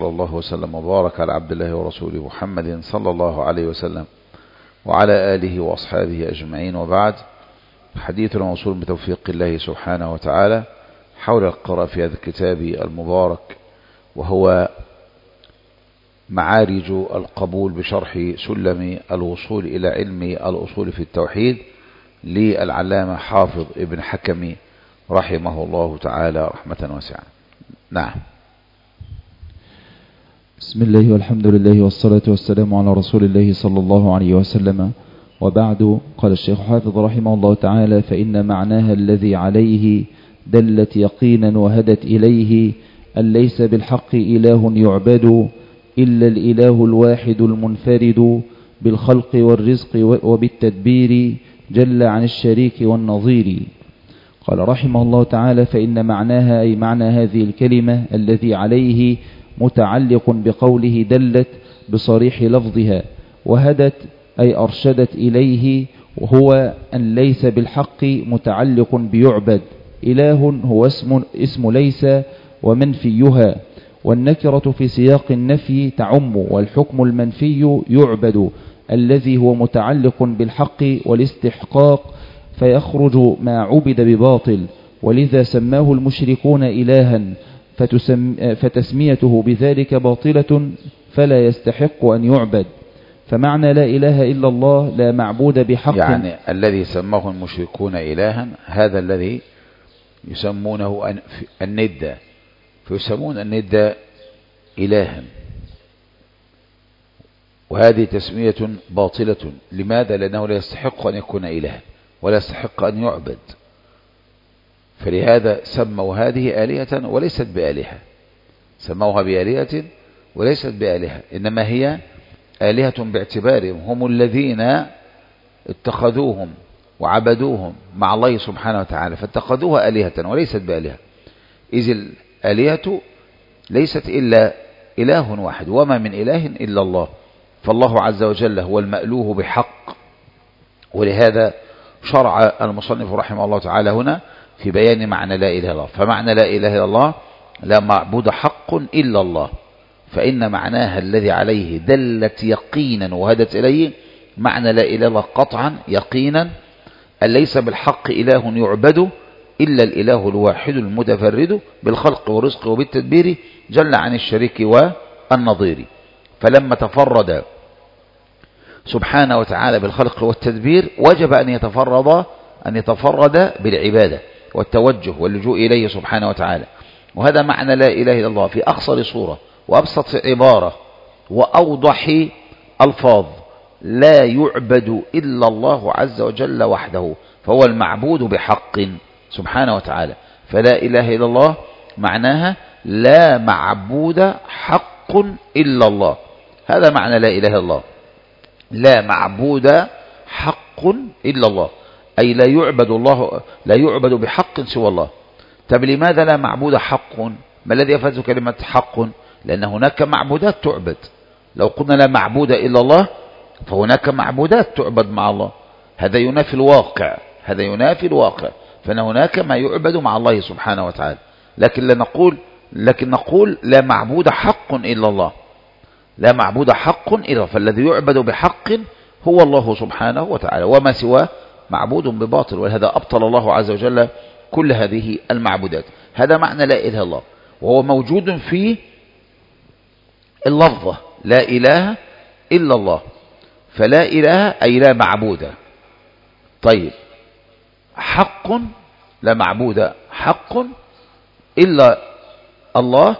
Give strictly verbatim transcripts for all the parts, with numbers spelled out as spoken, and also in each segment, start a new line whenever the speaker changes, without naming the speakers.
صلى الله وسلم وبارك على عبد الله ورسوله محمد صلى الله عليه وسلم وعلى آله وأصحابه أجمعين، وبعد. حديثنا موصول بتوفيق الله سبحانه وتعالى حول القراءة في هذا الكتاب المبارك، وهو معارج القبول بشرح سلم الوصول إلى علم الأصول في التوحيد للعلامة حافظ ابن حكم رحمه الله تعالى رحمة واسعة. نعم.
بسم الله والحمد لله والصلاة والسلام على رسول الله صلى الله عليه وسلم، وبعد. قال الشيخ حافظ رحمه الله تعالى: فإن معناها الذي عليه دلت يقينا وهدت إليه أن ليس بالحق إله يعبد إلا الإله الواحد المنفرد بالخلق والرزق وبالتدبير جل عن الشريك والنظير. قال رحمه الله تعالى: فإن معناها أي معنى هذه الكلمة الذي عليه متعلق بقوله دلت بصريح لفظها، وهدت أي أرشدت إليه، وهو أن ليس بالحق متعلق بيعبد. إله هو اسم, اسم ليس ومنفيها، والنكرة في سياق النفي تعم، والحكم المنفي يعبد الذي هو متعلق بالحق والاستحقاق، فيخرج ما عبد بباطل، ولذا سماه المشركون إلها، فتسم فتسميته بذلك باطلة فلا يستحق أن يعبد. فمعنى لا إله إلا الله لا معبود بحق،
يعني الذي سماه المشركون إلها هذا الذي يسمونه الند، فيسمون الند إلها، وهذه تسمية باطلة. لماذا؟ لأنه لا يستحق أن يكون إلها ولا يستحق أن يعبد، فلهذا سموا هذه آلهة وليست بآلهة، سموها بآلهة وليست بآلهة، إنما هي آلهة باعتبارهم هم الذين اتخذوهم وعبدوهم مع الله سبحانه وتعالى، فاتخذوها آلهة وليست بآلهة. إذ الآلهة ليست إلا إله واحد، وما من إله إلا الله، فالله عز وجل هو المألوه بحق. ولهذا شرع المصنف رحمه الله تعالى هنا في بيان معنى لا إله إلا الله. فمعنى لا إله إلا الله لا معبود حق إلا الله، فإن معناها الذي عليه دلت يقينا وهدت إليه معنى لا إله إلا الله قطعا يقينا، أن ليس بالحق إله يعبد إلا الإله الواحد المتفرد بالخلق والرزق وبالتدبير جل عن الشريك والنظير. فلما تفرد سبحانه وتعالى بالخلق والتدبير وجب أن يتفرد أن يتفرد بالعبادة والتوجه واللجوء إليه سبحانه وتعالى. وهذا معنى لا إله إلا الله في أقصر صورة وأبسط عبارة وأوضح ألفاظ: لا يعبد إلا الله عز وجل وحده، فهو المعبود بحق سبحانه وتعالى. فلا إله إلا الله معناها لا معبود حق إلا الله، هذا معنى لا إله إلا الله، لا معبود حق إلا الله، أي لا يعبد الله لا يعبد بحق سوى الله. طب لماذا لا معبود حق؟ ما الذي يفز كلمة حق؟ لأن هناك معبودات تعبد. لو قلنا لا معبود إلا الله فهناك معبودات تعبد مع الله، هذا ينافي الواقع، هذا ينافي الواقع، فإن هناك ما يعبد مع الله سبحانه وتعالى. لكن لا نقول لكن نقول لا معبود حق إلا الله، لا معبود حق إلا الله، فالذي يعبد بحق هو الله سبحانه وتعالى، وما سواه معبود بباطل، ولهذا أبطل الله عز وجل كل هذه المعبودات. هذا معنى لا إله إلا الله، وهو موجود في اللفظة لا إله إلا الله. فلا إله أي لا معبود. طيب، حق لا معبود حق إلا الله،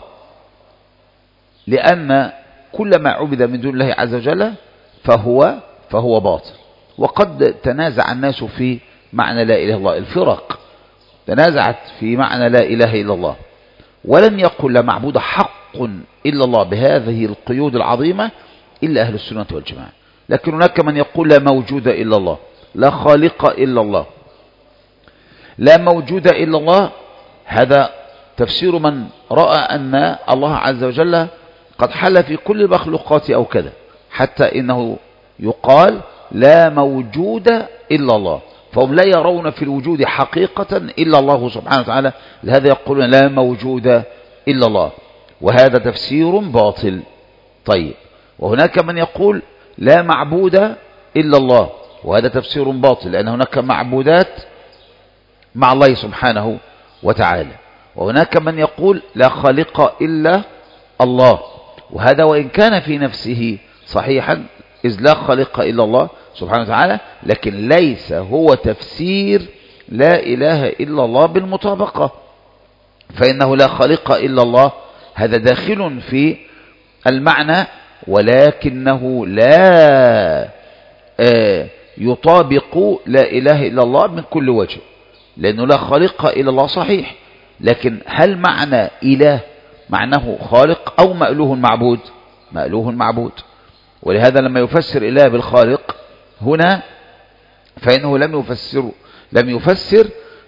لأن كل ما عبد من دون الله عز وجل فهو فهو باطل. وقد تنازع الناس في معنى لا إله إلا الله، الفرق تنازعت في معنى لا إله إلا الله، ولم يقل لا معبود حق إلا الله بهذه القيود العظيمة إلا أهل السنة والجماعة. لكن هناك من يقول لا موجود إلا الله، لا خالق إلا الله. لا موجود إلا الله هذا تفسير من رأى أن الله عز وجل قد حل في كل المخلوقات أو كذا، حتى إنه يقال لا موجود إلا الله، فهم لا يرون في الوجود حقيقة إلا الله سبحانه وتعالى، لهذا يقولون لا موجود إلا الله. وهذا تفسير باطل. طيب، وهناك من يقول لا معبود إلا الله، وهذا تفسير باطل، لأن هناك معبودات مع الله سبحانه وتعالى. وهناك من يقول لا خالق إلا الله، وهذا وإن كان في نفسه صحيحا، إذ لا خالق إلا الله سبحانه وتعالى، لكن ليس هو تفسير لا إله إلا الله بالمطابقة، فإنه لا خالق إلا الله هذا داخل في المعنى، ولكنه لا يطابق لا إله إلا الله من كل وجه، لأنه لا خالق إلا الله صحيح، لكن هل معنى إله معناه خالق أو مألوه معبود؟ مألوه معبود. ولهذا لما يفسر إله بالخالق هنا فإنه لم يفسر لم يفسر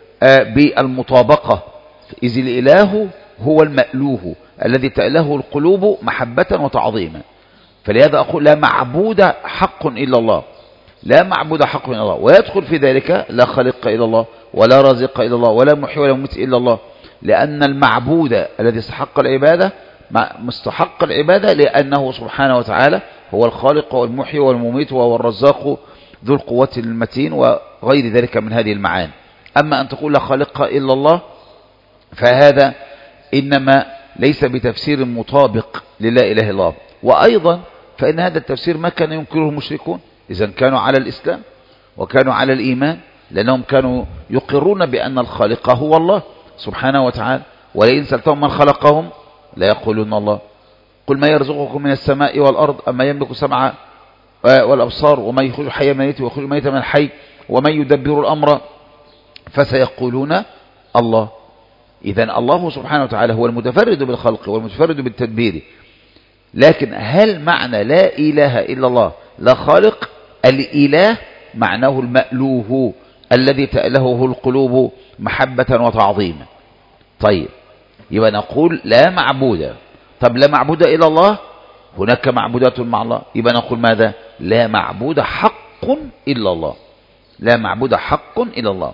بالمطابقة، إذ الإله هو المألوه الذي تأله القلوب محبة وتعظيما. فلهذا أقول لا معبود حق إلا الله، لا معبود حق إلا الله، ويدخل في ذلك لا خالق إلا الله ولا رازق إلا الله ولا محيي ولا مميت إلا الله، لأن المعبود الذي استحق العبادة مستحق العبادة لأنه سبحانه وتعالى هو الخالق والمحيي والمميت وهو الرزاق ذو القوة المتين وغير ذلك من هذه المعاني. أما أن تقول لا خالق إلا الله فهذا إنما ليس بتفسير مطابق للا إله إلا الله. وأيضا فإن هذا التفسير ما كان ينكره المشركون، إذا كانوا على الإسلام وكانوا على الإيمان، لأنهم كانوا يقرون بأن الخالق هو الله سبحانه وتعالى، ولئن سألتهم من خلقهم لا يقولون الله. قل ما يرزقكم من السماء والأرض أما يملك السمع والأبصار وما يخرج حي من الميت ويخرج الميت من الحي ومن يدبر الأمر فسيقولون الله. إذن الله سبحانه وتعالى هو المتفرد بالخلق والمتفرد بالتدبير. لكن هل معنى لا إله إلا الله لا خالق؟ الإله معناه المألوه الذي تألهه القلوب محبة وتعظيما. طيب، يبقى نقول لا معبود. طب لا معبود إلا الله، هناك معبودات مع الله، يبقى نقول ماذا؟ لا معبود حق إلا الله، لا معبود حق إلا الله.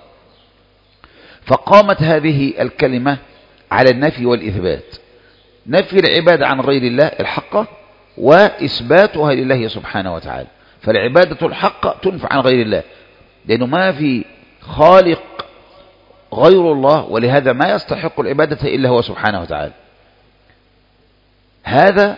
فقامت هذه الكلمة على النفي والإثبات، نفي العبادة عن غير الله الحق وإثباتها لله سبحانه وتعالى. فالعبادة الحق تنفع عن غير الله، لأنه ما في خالق غير الله، ولهذا ما يستحق العبادة إلا هو سبحانه وتعالى. هذا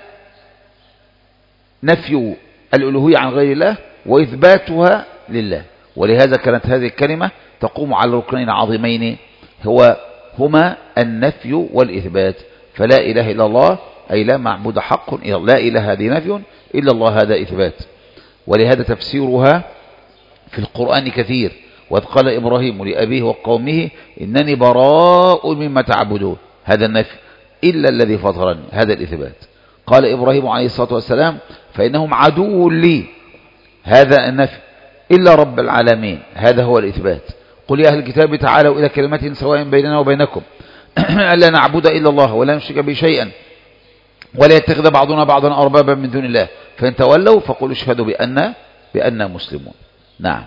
نفي الألوهية عن غير الله وإثباتها لله. ولهذا كانت هذه الكلمة تقوم على ركنين عظيمين هو هما النفي والإثبات. فلا إله إلا الله أي لا معبود حق إلا الله، لا إله هذه نفي إلا الله هذا إثبات. ولهذا تفسيرها في القرآن كثير. وإذ قال إبراهيم لأبيه وقومه إنني براء مما تعبدون، هذا النفي، إلا الذي فطرني، هذا الإثبات. قال إبراهيم عليه الصلاة والسلام فإنهم عدو لي، هذا النفي، إلا رب العالمين، هذا هو الإثبات. قل يا أهل الكتاب تعالوا إلى كلمة سواء بيننا وبينكم ألا نعبد إلا الله ولا نشرك به شيئا ولا يتخذ بعضنا بعضا أربابا من دون الله فإن تولوا فقولوا اشهدوا بأننا بأننا مسلمون. نعم.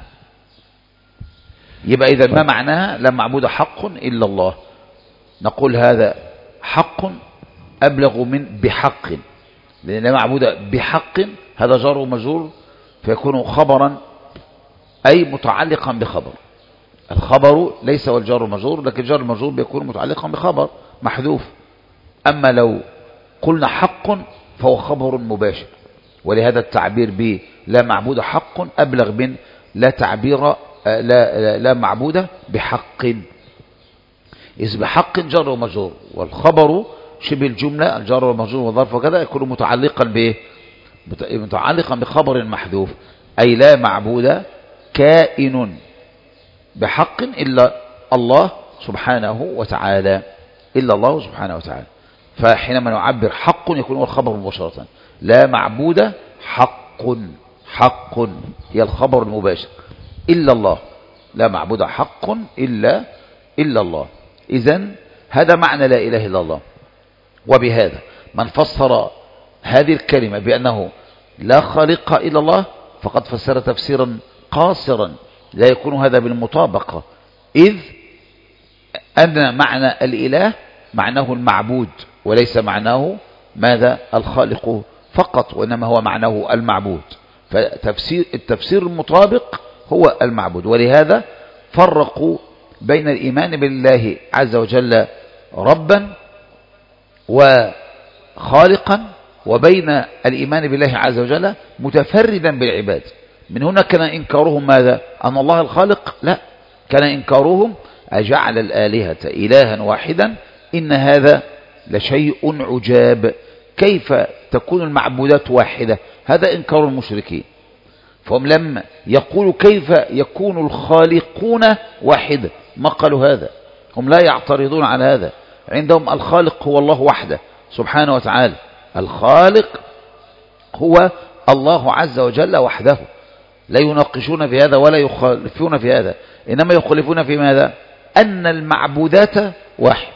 يبقى إذا ما معناها لا معبود حق إلا الله؟ نقول هذا حق أبلغ من بحق، لأن لا معبود بحق هذا جار ومجرور فيكون خبرا أي متعلقا بخبر. الخبر ليس هو الجار والمجرور، لكن الجار والمجرور بيكون متعلقا بخبر محذوف. أما لو قلنا حق فهو خبر مباشر، ولهذا التعبير ب لا معبود حق أبلغ من لا تعبير لا, لا, لا معبود بحق. إذ بحق جار ومجرور، والخبر شبه الجملة الجار والمجرور والظرف وكذا يكون متعلقا به متعلقا بخبر محذوف، أي لا معبود كائن بحق إلا الله سبحانه وتعالى، إلا الله سبحانه وتعالى. فحينما نعبر حق يكون هو الخبر مباشرة. لا معبود حق، حق هي الخبر المباشر، إلا الله، لا معبود حق إلا إلا الله. إذن هذا معنى لا إله إلا الله. وبهذا من فسر هذه الكلمة بأنه لا خالق إلا الله فقد فسر تفسيرا قاصرا لا يكون هذا بالمطابقة، إذ أن معنى الإله معناه المعبود وليس معناه ماذا الخالق فقط، وإنما هو معناه المعبود. فتفسير التفسير المطابق هو المعبود. ولهذا فرقوا بين الإيمان بالله عز وجل ربا وخالقا وبين الإيمان بالله عز وجل متفردا بالعباد. من هنا كان إنكارهم ماذا؟ أن الله الخالق؟ لا، كان إنكارهم أجعل الآلهة إلها واحدا إن هذا لشيء عجاب، كيف تكون المعبودات واحدة؟ هذا إنكار المشركين. فهم لم يقولوا كيف يكون الخالقون واحدة، ما قالوا هذا، هم لا يعترضون على هذا. عندهم الخالق هو الله وحده سبحانه وتعالى، الخالق هو الله عز وجل وحده، لا يناقشون في هذا ولا يخالفون في هذا، إنما يخالفون في ماذا؟ أن المعبودات واحد.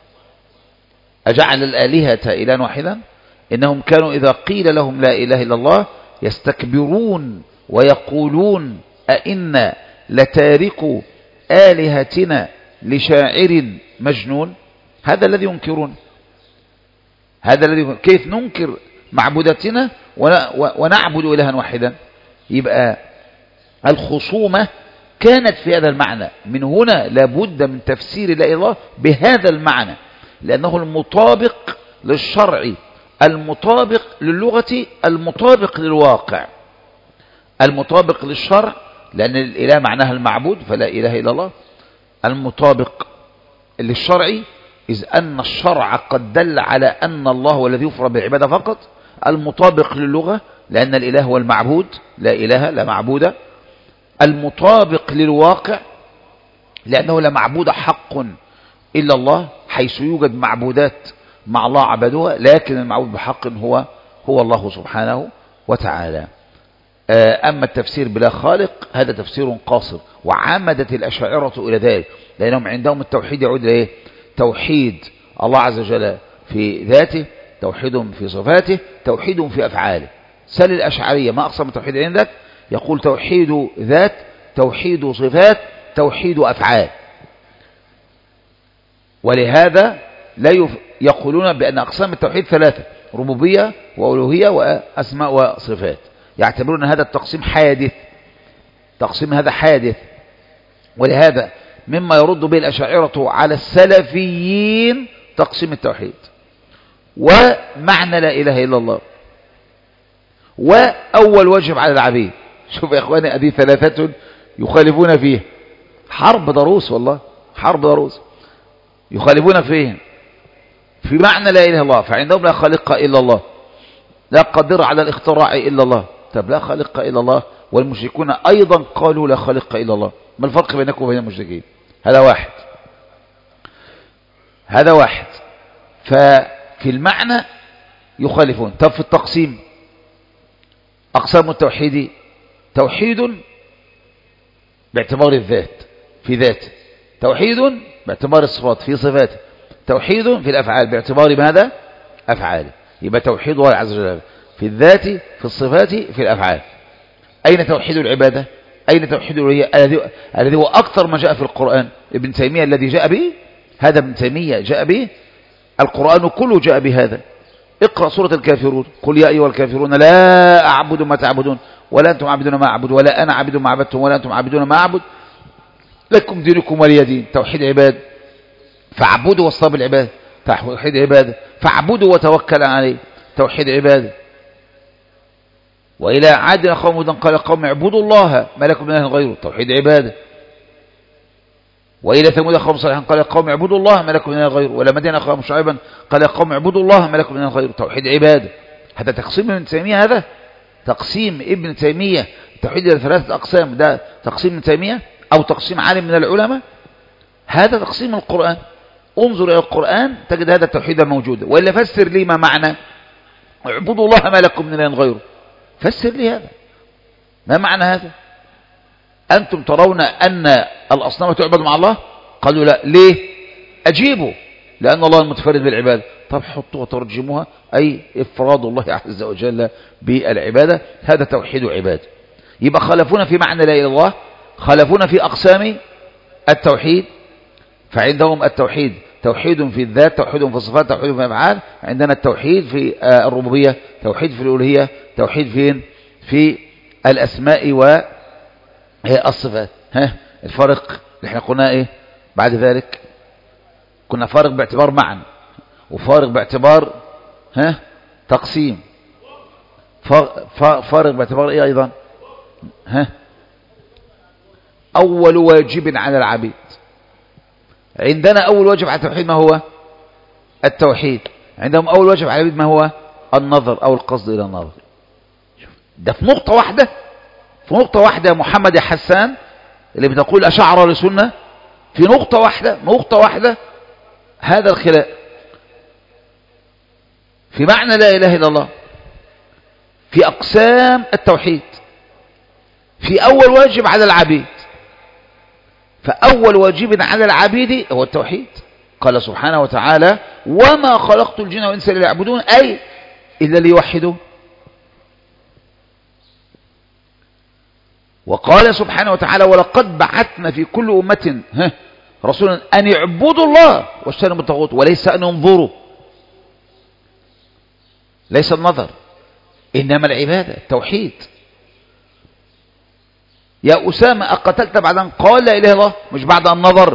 أجعل الآلهة إلها واحدا، إنهم كانوا إذا قيل لهم لا إله إلا الله يستكبرون ويقولون أئنا لتاركوا آلهتنا لشاعر مجنون. هذا الذي ينكرون، هذا الذي كيف ننكر معبوداتنا ونعبد إلها واحدا؟ يبقى الخصومة كانت في هذا المعنى. من هنا لابد من تفسير لا إله إلا الله بهذا المعنى، لأنه المطابق للشرع، المطابق للغة، المطابق للواقع، المطابق للشرع، لأن الإله معناها المعبود فلا إله إلا الله. المطابق للشرع إذ أن الشرع قد دل على أن الله هو الذي يفرض بالعبادة فقط. المطابق للغة لأن الإله هو المعبود، لا إله لا معبود. المطابق للواقع لأنه لا معبود حق إلا الله، حيث يوجد معبودات مع الله عبدوها، لكن المعبود بحق هو هو الله سبحانه وتعالى. أما التفسير بلا خالق هذا تفسير قاصر، وعمدت الأشاعرة إلى ذلك، لأنهم عندهم التوحيد يعود إليه توحيد الله عز وجل في ذاته، توحيد في صفاته، توحيد في أفعاله. سل الأشعرية ما أقسم التوحيد عندك؟ يقول توحيد ذات، توحيد صفات، توحيد أفعال. ولهذا لا يف... يقولون بأن أقسام التوحيد ثلاثة: ربوبية وألوهية وأسماء وصفات. يعتبرون هذا التقسيم حادث، تقسيم هذا حادث. ولهذا مما يرد به الأشاعرة على السلفيين تقسيم التوحيد ومعنى لا إله إلا الله وأول واجب على العبيد. شوف يا إخواني، هذه ثلاثة يخالفون فيه، حرب ضروس والله، حرب ضروس يخالفون فيه في معنى لا إله إلا الله. فعندهم لا خالق إلا الله، لا قادر على الاختراع إلا الله. طب لا خالق إلا الله، والمشركون أيضا قالوا لا خالق إلا الله. ما الفرق بينكم وبين المشركين؟ هذا واحد، هذا واحد. ففي المعنى يخالفون. طب في التقسيم، أقسام التوحيد: توحيد باعتبار الذات في ذاته، توحيد باعتبار الصفات في صفاته، توحيد في الأفعال باعتبار ماذا؟ أفعاله. يبقى توحيد الله عز وجل في الذات، في الصفات، في الأفعال. أين توحيد العبادة؟ أين توحيد الألوهية الذي هو أكثر ما جاء في القرآن؟ ابن تيمية الذي جاء به هذا، ابن تيمية جاء به، القرآن كله جاء بهذا. اقرأ سورة الكافرون: قل يا أيها الكافرون لا أعبد ما تعبدون ولا أنتم عابدون ما أعبد ولا أنا عابد ما عبدتم ولا أنتم عابدون ما أعبد لكم دينكم ولي دين. توحيد عباد، فاعبدوا واصطبوا العباد، توحيد عباد. فاعبدوا وتوكل عليه، توحيد عباد. وإلى عاد أخاهم هودا قال قوم اعبدوا الله ما لكم من إله غيره، توحيد عباد. وإلى ثمود أخاهم صالحا قال قوم اعبدوا الله ما لكم من إله غيره. وإلى مدين أخاهم شعيبا قال قوم اعبدوا الله ما لكم من إله غيره، توحيد عباد. هذا تقسيم ابن تيمية، هذا تقسيم ابن تيمية، توحيد إلى ثلاثة أقسام. ده تقسيم ابن تيمية أو تقسيم عالم من العلماء؟ هذا تقسيم القرآن. انظر إلى القرآن تجد هذا التوحيد موجود. وإلا فسر لي ما معنى اعبدوا الله ما لكم من إله غيره، فسر لي هذا، ما معنى هذا؟ أنتم ترون أن الأصنام تعبد مع الله؟ قالوا لا. ليه؟ أجيبوا: لأن الله المتفرد بالعبادة. طب حطوها ترجموها، أي إفراد الله عز وجل بالعبادة، هذا توحيد عباد. يبقى خالفونا في معنى لا إله إلا الله، خالفونا في أقسام التوحيد. فعندهم التوحيد توحيد في الذات، توحيد في الصفات، توحيد في الأفعال. عندنا التوحيد في الربوبية، توحيد في الألوهية، توحيد فين في الأسماء والصفات. ها الفرق اللي احنا قلنا ايه بعد ذلك؟ كنا فارق باعتبار معنى، وفارق باعتبار ها تقسيم، فارق باعتبار ايه ايضا؟ ها اول واجب على العبيد. عندنا اول واجب على التوحيد ما هو؟ التوحيد. عندهم اول واجب على العبيد ما هو؟ النظر او القصد الى النظر. ده في نقطة واحدة، في نقطة واحدة يا محمد يا حسان اللي بتقول أشعر لسنة، في نقطة واحدة، نقطة واحدة هذا الخلاف في معنى لا إله إلا الله، في أقسام التوحيد، في أول واجب على العبيد. فأول واجب على العبيد هو التوحيد. قال سبحانه وتعالى وما خلقت الجن والإنس إلا ليعبدون، أي إلا ليوحدوا. وقال سبحانه وتعالى ولقد بعثنا في كل أمة رسولا أن يعبدوا الله واجتنبوا الطاغوت، وليس أن ينظروا، ليس النظر إنما العبادة التوحيد. يا أسامة أقتلت بعد أن قال لا إله إلا الله، مش بعد أن نظر.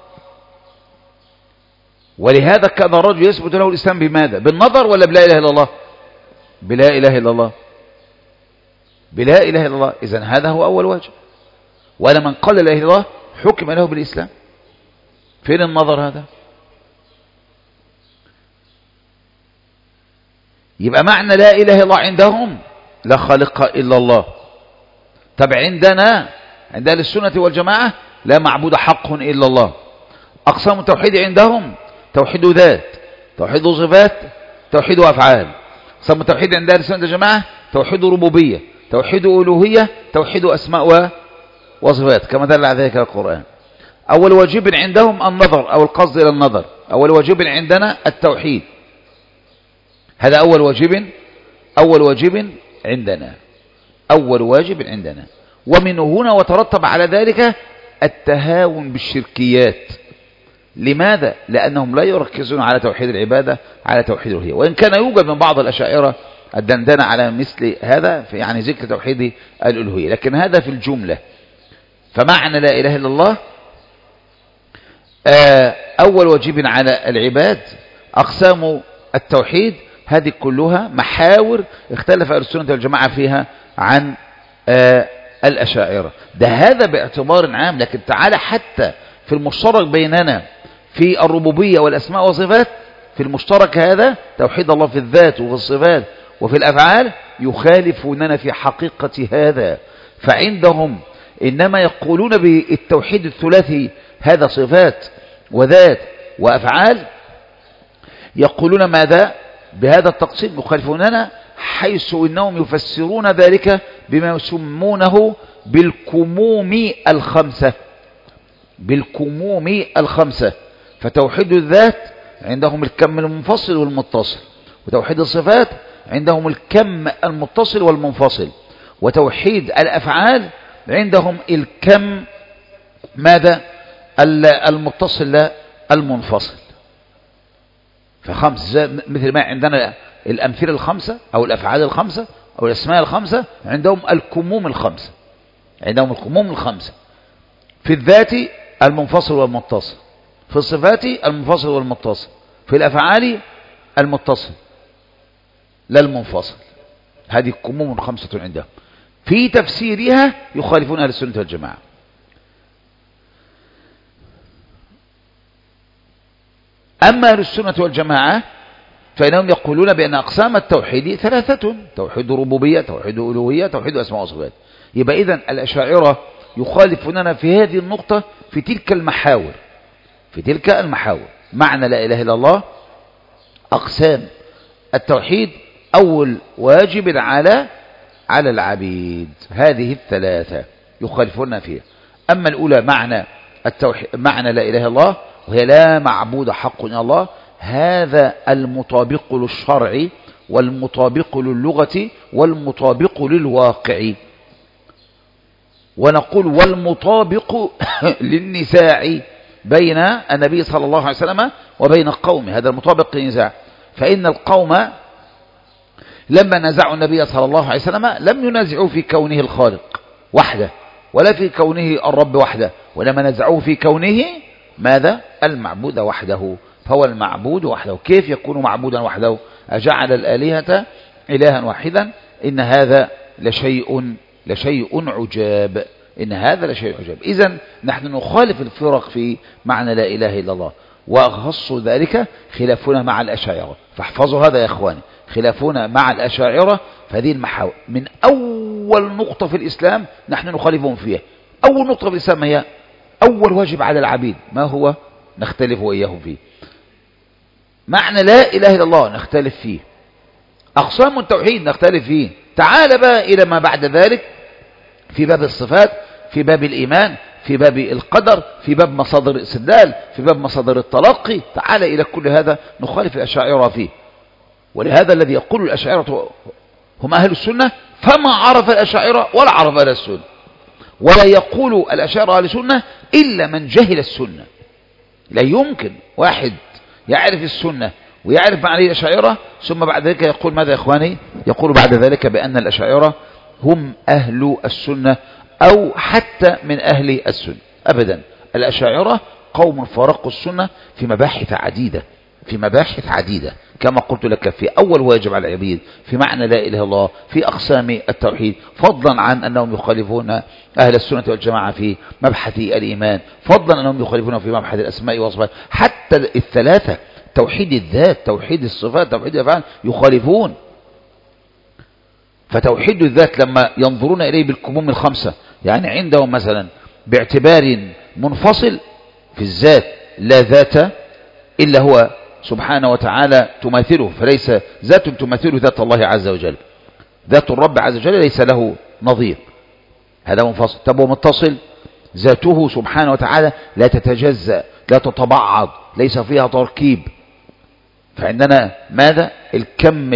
ولهذا كان الرجل يثبت له الإسلام بماذا؟ بالنظر ولا بلا إله إلا الله؟ بلا إله إلا الله، بلا إله إلا الله. إذن هذا هو أول واجب. ولا من قال لا إله إلا الله حكم له بالإسلام. فين النظر هذا؟ يبقى معنى لا إله إلا الله عندهم لا خالق إلا الله. طب عندنا عند أهل السنة والجماعة لا معبود حق إلا الله. أقسام التوحيد عندهم توحيد ذات، توحيد صفات، توحيد أفعال. أقسام التوحيد عند أهل السنة والجماعة توحيد ربوبية، توحيد ألوهية، توحيد أسماء وصفات كما دل على ذلك القرآن. أول واجب عندهم النظر أو القصد إلى النظر. أول واجب عندنا التوحيد، هذا أول واجب، أول واجب عندنا، أول واجب عندنا. ومن هنا وترتب على ذلك التهاون بالشركيات. لماذا؟ لأنهم لا يركزون على توحيد العبادة، على توحيد الألوهية. وإن كان يوجد من بعض الأشاعرة الدندنة على مثل هذا في يعني ذكر توحيد الألوهية، لكن هذا في الجملة. فمعنى لا إله إلا الله أول واجب على العباد. أقسام التوحيد هذه كلها محاور اختلف أهل السنة والجماعة فيها عن الأشاعرة. ده هذا باعتبار عام. لكن تعالى حتى في المشترك بيننا في الربوبية والأسماء والصفات، في المشترك هذا توحيد الله في الذات وفي الصفات وفي الأفعال، يخالفوننا في حقيقة هذا. فعندهم إنما يقولون بالتوحيد الثلاثي هذا صفات وذات وأفعال، يقولون ماذا بهذا التقسيم؟ يخالفوننا حيث إنهم يفسرون ذلك بما يسمونه بالكموم الخمسة، بالكموم الخمسة. فتوحيد الذات عندهم الكم المنفصل والمتصل، وتوحيد الصفات عندهم الكم المتصل والمنفصل، وتوحيد الأفعال عندهم الكم ماذا المتصل لا المنفصل. فخمس مثل ما عندنا الأمثلة الخمسة أو الأفعال الخمسة أو الأسماء الخمسة، عندهم الكموم الخمسة، عندهم الكموم الخمسة. في الذات المنفصل والمتصل، في الصفات المنفصل والمتصل، في الأفعال المتصل لا المنفصل. هذه الكموم خمسة عندهم. في تفسيرها يخالفون أهل السنة والجماعة. أما أهل السنة والجماعة فإنهم يقولون بأن أقسام التوحيد ثلاثة: توحيد ربوبية، توحيد ألوهية، توحيد أسماء وصفات. يبقى إذن الأشاعرة يخالفوننا في هذه النقطة في تلك المحاور، في تلك المحاور. معنى لا إله إلا الله أقسام التوحيد أول واجب على على العبيد، هذه الثلاثة يخالفوننا فيها. أما الأولى معنى التوحيد، معنى لا إله إلا الله، وهي لا معبود حق إلا الله، هذا المطابق للشرع والمطابق للغة والمطابق للواقع. ونقول والمطابق للنساع بين النبي صلى الله عليه وسلم وبين قومه، هذا المطابق للنزاع. فإن القوم لما نزعوا النبي صلى الله عليه وسلم لم ينازعوا في كونه الخالق وحده ولا في كونه الرب وحده، ولما نزعوه في كونه ماذا؟ المعبود وحده. فهو المعبود وحده. كيف يكون معبودا وحده؟ أجعل الآلهة إلها واحدا؟ إن هذا لشيء لشيء عجاب، إن هذا لشيء عجاب. إذن نحن نخالف الفرق في معنى لا إله إلا الله، وأخص ذلك خلافنا مع الأشاعرة. فاحفظوا هذا يا إخواني، خلافنا مع الأشاعرة فهذه المحاور من أول نقطة في الإسلام نحن نخالفهم فيها. أول نقطة في الإسلام هي أول واجب على العبيد، ما هو؟ نختلف وإياهم فيه. معنى لا إله إلا الله نختلف فيه، أقسام التوحيد نختلف فيه. تعال بقى إلى ما بعد ذلك في باب الصفات، في باب الإيمان، في باب القدر، في باب مصادر الاستدلال، في باب مصادر التلقي. تعال إلى كل هذا نخالف الأشاعرة فيه. ولهذا الذي يقول الأشاعرة هم أهل السنة فما عرف الأشاعرة ولا عرف أهل السنة، ولا يقول الأشاعرة أهل السنة إلا من جهل السنة. لا يمكن واحد يعرف السنة ويعرف معنى الأشاعرة ثم بعد ذلك يقول ماذا يا إخواني؟ يقول بعد ذلك بأن الأشاعرة هم أهل السنة أو حتى من أهل السنة. أبدا، الأشاعرة قوم فارقوا السنة في مباحث عديدة، في مباحث عديدة كما قلت لك، في أول واجب على العبيد، في معنى لا إله إلا الله، في أقسام التوحيد، فضلا عن أنهم يخالفون أهل السنة والجماعة في مبحث الإيمان، فضلا أنهم يخالفون في مبحث الأسماء والصفات، حتى الثلاثة توحيد الذات، توحيد الصفات، توحيد الأفعال يخالفون. فتوحيد الذات لما ينظرون إليه بالكموم الخمسة، يعني عندهم مثلا باعتبار منفصل في الذات لا ذات إلا هو سبحانه وتعالى تماثله، فليس ذات تماثله ذات الله عز وجل، ذات الرب عز وجل ليس له نظير، هذا منفصل. طب ومتصل، ذاته سبحانه وتعالى لا تتجزأ، لا تتبعض، ليس فيها تركيب. فعندنا ماذا؟ الكم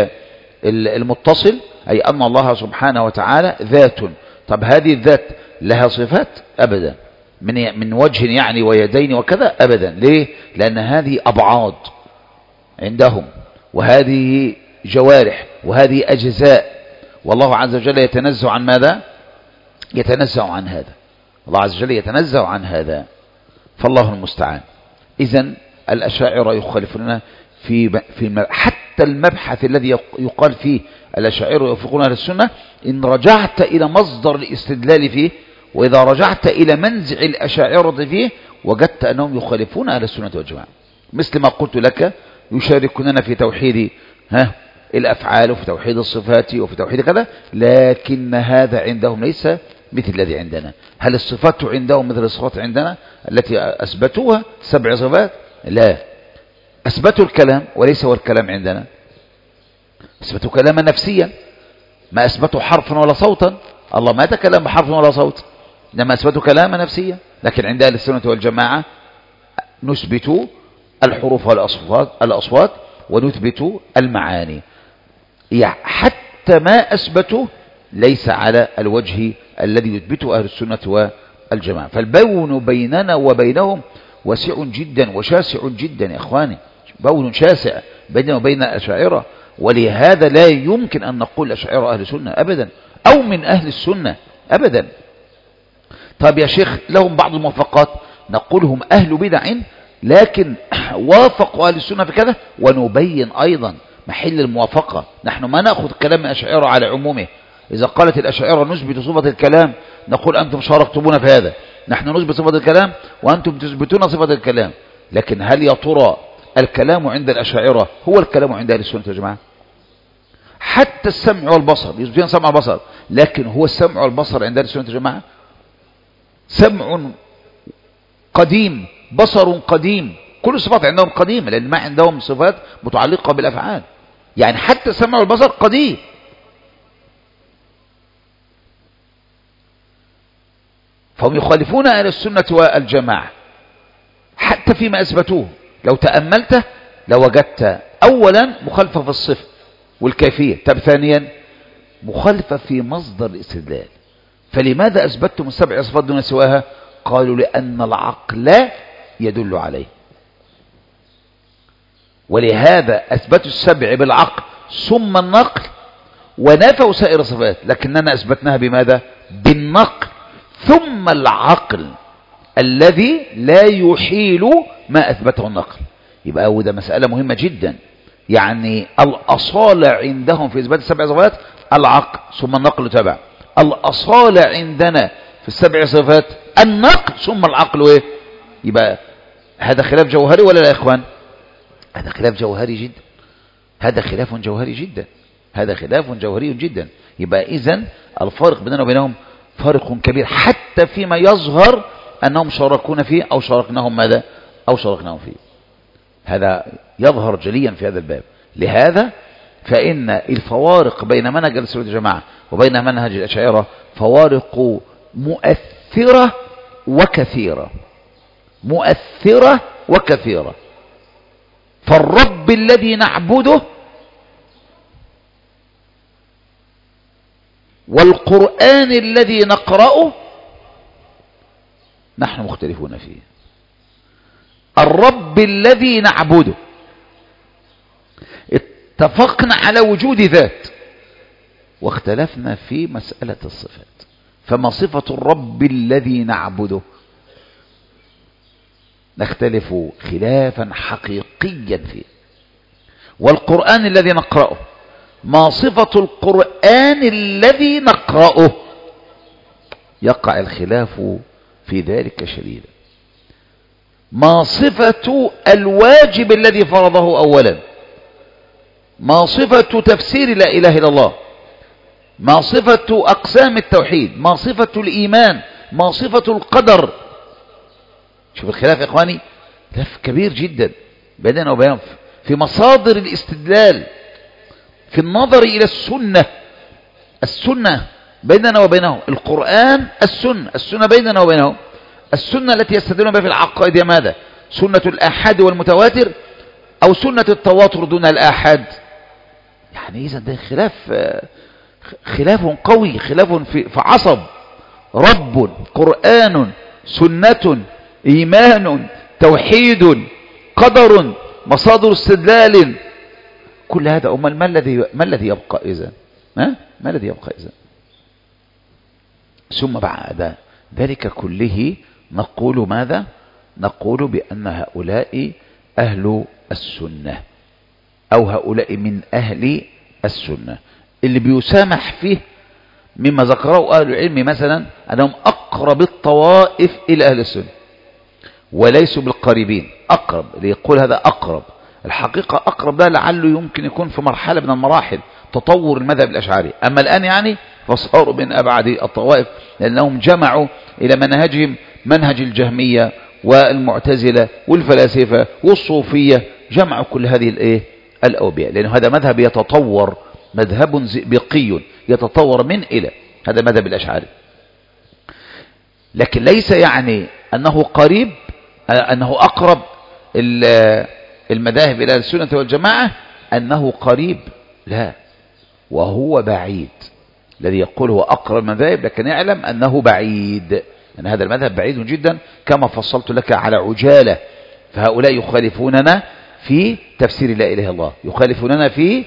المتصل، أي أن الله سبحانه وتعالى ذات. طب هذه الذات لها صفات؟ أبدا، من من وجه يعني ويدين وكذا؟ أبدا. ليه؟ لأن هذه أبعاد عندهم، وهذه جوارح، وهذه أجزاء، والله عز وجل يتنزه عن ماذا؟ يتنزه عن هذا، الله عز وجل يتنزه عن هذا، فالله المستعان. إذن الأشاعرة يخالفون في في حتى المبحث الذي يقال فيه الأشاعرة يوافقون أهل السنة، إن رجعت إلى مصدر الاستدلال فيه، وإذا رجعت إلى منزع الأشاعرة فيه، وجدت أنهم يخالفون أهل السنة والجماعة. مثل ما قلت لك، يشاركوننا في توحيد ها الأفعال، وفي توحيد الصفات، وفي توحيد كذا، لكن هذا عندهم ليس مثل الذي عندنا. هل الصفات عندهم مثل الصفات عندنا التي أثبتوها سبع صفات؟ لا، أثبتوا الكلام وليس هو الكلام عندنا، أثبتوا كلاما نفسيا، ما أثبتوا حرفا ولا صوتا. الله ما تكلم بحرف ولا صوت، إنما أثبتوا كلاما نفسيا. لكن عند أهل السنة والجماعة نثبت الحروف والأصوات الأصوات ونثبت المعاني، يعني حتى ما أثبتوا ليس على الوجه الذي يثبته أهل السنة والجماعة. فالبون بيننا وبينهم واسع جدا وشاسع جدا يا إخواني، بون شاسع بيننا وبين الأشاعرة. ولهذا لا يمكن أن نقول الأشاعرة أهل سنة أبدا، أو من أهل السنة أبدا. طيب يا شيخ لهم بعض الموافقات، نقولهم أهل بدع، لكن وافقوا أهل السنة في كذا، ونبين أيضا محل الموافقة. نحن ما نأخذ كلام الأشاعرة على عمومه. إذا قالت الأشاعرة نثبت صفة الكلام، نقول أنتم شاركتمونا في هذا، نحن نثبت صفة الكلام وأنتم تثبتون صفة الكلام. لكن هل يا ترى الكلام عند الأشاعرة هو الكلام عند أهل السنة يا جماعة؟ حتى السمع والبصر، يثبتون سمع والبصر، لكن هو السمع والبصر عند أهل السنة يا جماعة؟ سمع قديم، بصر قديم، كل الصفات عندهم قديمة، لأن ما عندهم صفات متعلقة بالأفعال. يعني حتى السمع والبصر قديم. فهم يخالفون أهل السنة والجماعة حتى فيما أثبتوه. لو تأملته لوجدت أولا مخالفة في الصفة والكيفية، طب ثانيا مخالفة في مصدر الاستدلال. فلماذا أثبتتم السبع صفات دون سواها؟ قالوا لأن العقل يدل عليه. ولهذا أثبتوا السبع بالعقل ثم النقل ونفوا سائر الصفات، لكننا أثبتناها بماذا؟ بالنقل ثم العقل الذي لا يحيل ما أثبته النقل. يبقى هو ده مسألة مهمة جدا. يعني الأصالة عندهم في إثبات السبع صفات العقل ثم النقل تبع. الأصالة عندنا في السبع صفات النقل ثم العقل. إيه؟ يبقى هذا خلاف جوهري ولا لا يا إخوان؟ هذا خلاف جوهري جدا. هذا خلاف جوهري جدا. هذا خلاف جوهري جدا. يبقى إذن الفارق بيننا وبينهم فارق كبير، حتى فيما يظهر أنهم شاركون فيه أو شاركناهم ماذا؟ أو شاركناهم فيه. هذا يظهر جليا في هذا الباب. لهذا فإن الفوارق بين منهج السنة والجماعة وبين منهج الأشاعرة فوارق مؤثرة وكثيرة. مؤثرة وكثيرة. فالرب الذي نعبده والقرآن الذي نقرأه نحن مختلفون فيه. الرب الذي نعبده اتفقنا على وجود ذات واختلفنا في مسألة الصفات. فما صفة الرب الذي نعبده؟ نختلف خلافا حقيقيا فيه. والقرآن الذي نقرأه ما صفة القرآن الذي نقرأه؟ يقع الخلاف في ذلك شديدا. ما صفة الواجب الذي فرضه أولا؟ ما صفة تفسير لا إله إلا الله؟ ما صفة أقسام التوحيد؟ ما صفة الإيمان؟ ما صفة القدر؟ شوف الخلاف يا إخواني، خلاف كبير جدا بيننا وبينهم في مصادر الاستدلال، في النظر إلى السنة. السنة بيننا وبينهم، القرآن السنة، السنة بيننا وبينهم. السنة التي يستدلون بها في العقائد هي ماذا؟ سنة الآحاد والمتواتر أو سنة التواتر دون الآحاد؟ يعني إذا ده خلاف خلاف قوي، خلاف في عصب. رب، قرآن، سنة، إيمان، توحيد، قدر، مصادر استدلال، كل هذا. أمال ما الذي ما الذي يبقى إذن؟ ما ما الذي يبقى إذن؟ ثم بعد ذلك كله نقول ماذا؟ نقول بأن هؤلاء أهل السنة أو هؤلاء من أهل السنة. اللي بيسامح فيه مما ذكره أهل العلم مثلا أنهم أقرب الطوائف إلى أهل السنة وليسوا بالقريبين. أقرب، اللي يقول هذا أقرب، الحقيقة أقرب ده لعله يمكن يكون في مرحلة من المراحل تطور المذهب الأشعري. أما الآن يعني فصاروا من أبعد الطوائف، لأنهم جمعوا إلى منهجهم منهج الجهمية والمعتزلة والفلاسفة والصوفية، جمعوا كل هذه الإيه الأوبياء، لأن هذا مذهب يتطور، مذهب زئبقي يتطور من إلى، هذا مذهب الأشعري. لكن ليس يعني أنه قريب، أنه أقرب المذاهب إلى السنة والجماعة أنه قريب، لا، وهو بعيد. الذي يقول هو أقرب المذاهب لكن يعلم أنه بعيد، أن هذا المذهب بعيد جدا كما فصلت لك على عجالة. فهؤلاء يخالفوننا في تفسير لا إله إلا الله، يخالفوننا في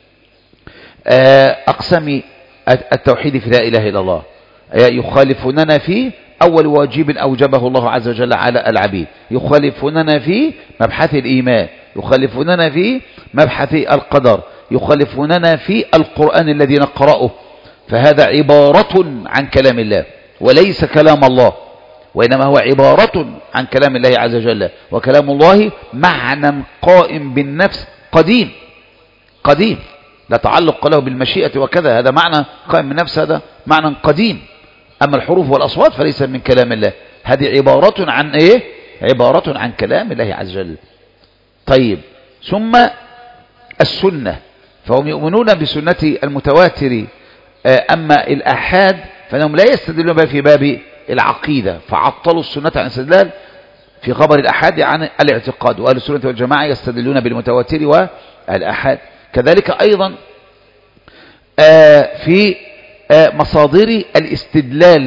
أقسام التوحيد في لا إله إلا الله، يخالفوننا في أول واجب أوجبه الله عز وجل على العبيد، يخالفوننا في مبحث الإيمان، يخالفوننا في مبحث القدر، يخالفوننا في القرآن الذي نقرأه. فهذا عبارة عن كلام الله وليس كلام الله، وإنما هو عبارة عن كلام الله عز وجل. وكلام الله معنى قائم بالنفس قديم قديم لا تعلق له بالمشيئة وكذا، هذا معنى قائم بالنفس، هذا معنى قديم. أما الحروف والأصوات فليس من كلام الله، هذه عبارة عن إيه؟ عبارة عن كلام الله عز وجل. طيب، ثم السنة، فهم يؤمنون بسنة المتواتر. أما الآحاد فإنهم لا يستدلون بها في باب العقيدة، فعطلوا السنة عن الاستدلال في خبر الآحاد عن الاعتقاد، وأهل السنة والجماعة يستدلون بالمتواتر والآحاد. كذلك أيضا في مصادر الاستدلال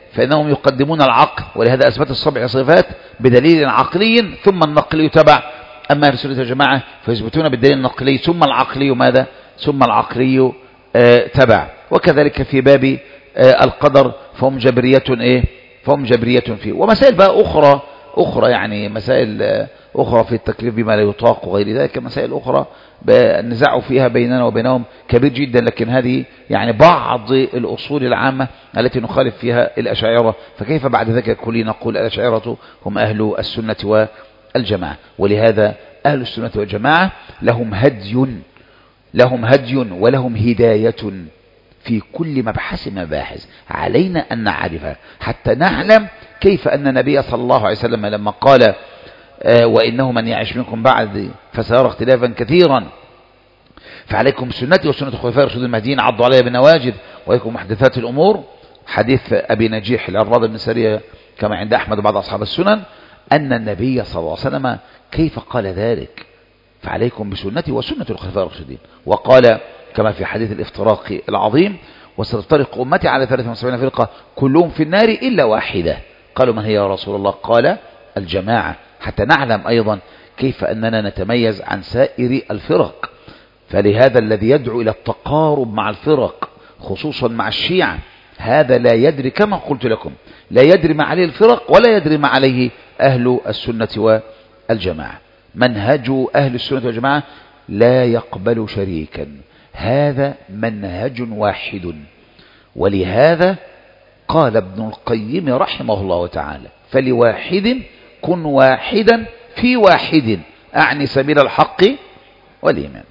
فإنهم يقدمون العقل، ولهذا أثبت السبع صفات بدليل عقلي ثم النقلي يتبع. أما أهل السنة والجماعة فيثبتون بالدليل النقلي ثم العقلي ماذا؟ ثم العقلي آه تبع. وكذلك في باب آه القدر فهم جبرية إيه؟ فهم جبرية فيه. ومسائل بقى أخرى أخرى يعني مسائل آه أخرى في التكليف بما لا يطاق وغير ذلك، مسائل أخرى النزاع فيها بيننا وبينهم كبير جدا، لكن هذه يعني بعض الأصول العامة التي نخالف فيها الأشاعرة. فكيف بعد ذلك كل نقول الأشاعرة هم أهل السنة والجماعة؟ ولهذا أهل السنة والجماعة لهم هدي لهم هدي ولهم هداية في كل مبحث مباحث علينا أن نعرفها حتى نعلم كيف أن النبي صلى الله عليه وسلم لما قال آه وإنه من يعيش منكم بعد فسيرى اختلافا كثيرا فعليكم سنتي وسنة الخلفاء الراشدين المهديين عضوا عليها بالنواجذ وإليكم محدثات الأمور، حديث أبي نجيح العرباض بن سرية كما عند أحمد وبعض أصحاب السنن، أن النبي صلى الله عليه وسلم كيف قال ذلك؟ فعليكم بسنتي وسنة الخلفاء الراشدين. وقال كما في حديث الافتراق العظيم وستفترق أمتي على ثلاثة وسبعين فرقة كلهم في النار إلا واحدة. قالوا من هي يا رسول الله؟ قال الجماعة، حتى نعلم أيضا كيف أننا نتميز عن سائر الفرق. فلهذا الذي يدعو إلى التقارب مع الفرق خصوصا مع الشيعة هذا لا يدري كما قلت لكم، لا يدري ما عليه الفرق ولا يدري ما عليه أهل السنة والجماعة. منهج أهل السنة والجماعة لا يقبل شريكا، هذا منهج واحد. ولهذا قال ابن القيم رحمه الله تعالى فلواحد كن واحدا في واحد، أعني سبيل الحق والإيمان.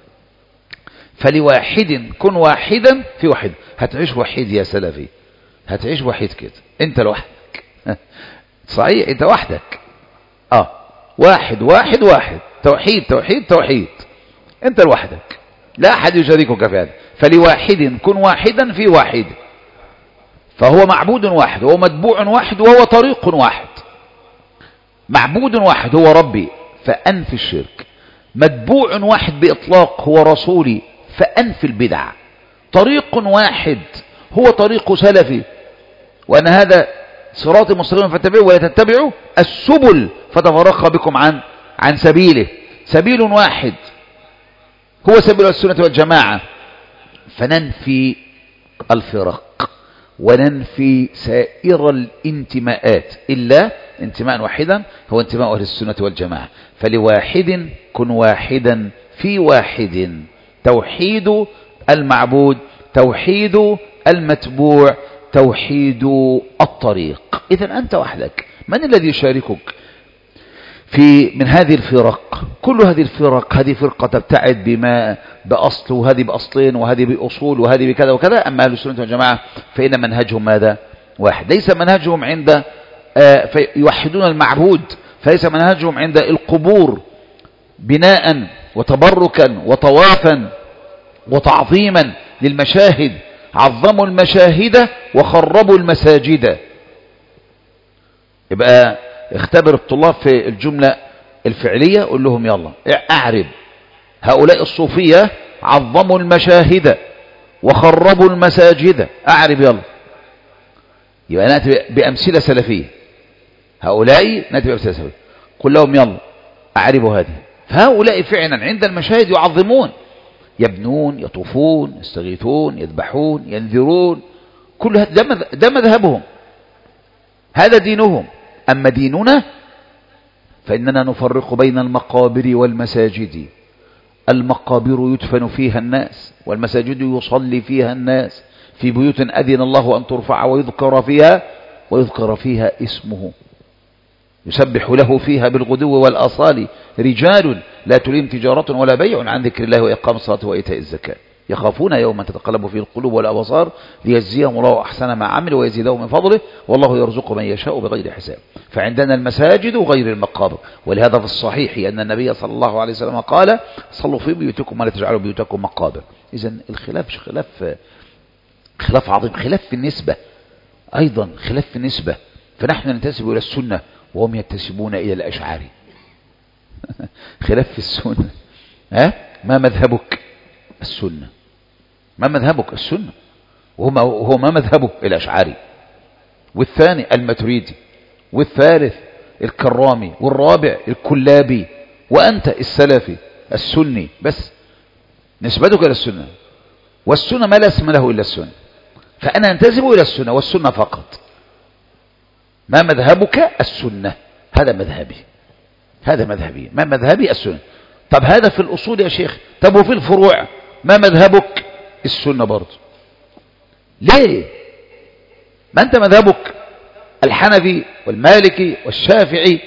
فلواحد كن واحدا في واحد. هتعيش وحيد يا سلفي، هتعيش وحيد كده انت لوحدك صحيح انت وحدك اه واحد واحد واحد توحيد توحيد توحيد انت لوحدك لا أحد يشاركك في هذا. فلواحد كن واحدا في واحد، فهو معبود واحد وهو متبوع واحد وهو طريق واحد. معبود واحد هو ربي فأنفي الشرك، متبوع واحد بإطلاق هو رسولي فأنفي البدع، طريق واحد هو طريق سلفي وأن هذا صراط مستقيم فاتبعوه ولا تتبعوا السبل فتفرق بكم عن عن سبيله. سبيل واحد هو سبيل السنة والجماعة، فننفي الفرق وننفي سائر الانتماءات إلا انتماء واحدا هو انتماء أهل السنة والجماعة. فلواحد كن واحدا في واحد، توحيد المعبود، توحيد المتبوع، توحيد الطريق. إذن أنت وحدك، من الذي يشاركك في من هذه الفرق؟ كل هذه الفرق، هذه فرقة تبتعد بما بأصل وهذه بأصلين وهذه بأصول وهذه بكذا وكذا. أما أهل السنة والجماعة فإن منهجهم ماذا؟ واحد. ليس منهجهم عند آه يوحدون المعبود، فليس منهجهم عند القبور بناء وتبركا وطوافا وتعظيما للمشاهد. عظموا المشاهد وخربوا المساجد. يبقى اختبر الطلاب في الجملة الفعلية، قول لهم يلا اعرب هؤلاء الصوفية عظموا المشاهد وخربوا المساجد، اعرب يلا. يبقى نأتي بأمثلة سلفية، هؤلاء نأتي بأمثلة سلفية، قل لهم يلا اعربوا هذه. فهؤلاء فعلا عند المشاهد يعظمون، يبنون، يطوفون، يستغيثون، يذبحون، ينذرون، كل هذا ده مذهبهم، هذا دينهم. أما ديننا فإننا نفرق بين المقابر والمساجد. المقابر يدفن فيها الناس والمساجد يصلي فيها الناس، في بيوت أذن الله أن ترفع ويذكر فيها ويذكر فيها اسمه، يسبح له فيها بالغدو والآصال رجال لا تلهم تجارة ولا بيع عن ذكر الله وإقام الصلاة وإيتاء الزكاة يخافون يوما تتقلب فيه القلوب والأبصار ليجزيهم الله أحسن ما عملوا ويزيدهم من فضله والله يرزق من يشاء بغير حساب. فعندنا المساجد غير المقابر. ولهذا في الصحيح أن النبي صلى الله عليه وسلم قال صلوا في بيوتكم ولا تجعلوا بيوتكم مقابر. إذن الخلاف خلاف خلاف عظيم، خلاف في النسبة أيضا، خلاف في النسبة. فنحن ننتسب إلى السنة وهم ينتسبون إلى الأشعار. خلاف في السنة. ها؟ ما مذهبك؟ السنة. ما مذهبك؟ السنة. وهو ما مذهبه؟ الأشعاري. والثاني الماتريدي، والثالث الكرامي، والرابع الكلابي، وأنت السلفي السني بس نسبتك إلى السنة، والسنة ما لا اسم له إلا السنة، فأنا أنتسب إلى السنة والسنة فقط. ما مذهبك؟ السنة. هذا مذهبي، هذا مذهبي، ما مذهبي السنة. طب هذا في الأصول يا شيخ، طب وفي الفروع ما مذهبك؟ السنة برضه. ليه؟ ما أنت مذهبك الحنفي والمالكي والشافعي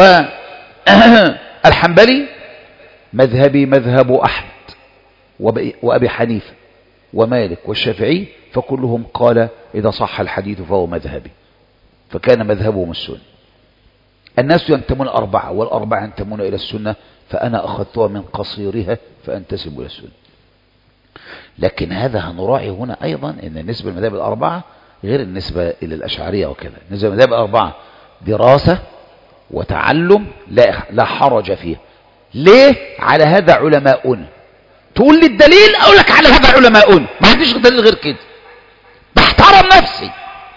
والحنبلي، مذهبي مذهب أحمد وأبي حنيفة ومالك والشافعي، فكلهم قال إذا صح الحديث فهو مذهبي، فكان مذهبهم السنة. الناس ينتمون أربعة، والأربعة ينتمون إلى السنة، فأنا أخذتها من قصيرها فأنتسب إلى السنة. لكن هذا هنراعي هنا أيضا أن النسبة للمذاهب الأربعة غير النسبة إلى الأشعرية وكذا. النسبة للمذاهب الأربعة دراسة وتعلم لا لا حرج فيه. ليه؟ على هذا علماؤنا. تقول لي الدليل، أقول لك على هذا علماؤنا، ما عنديش دليل غير كده. بحترم نفسي،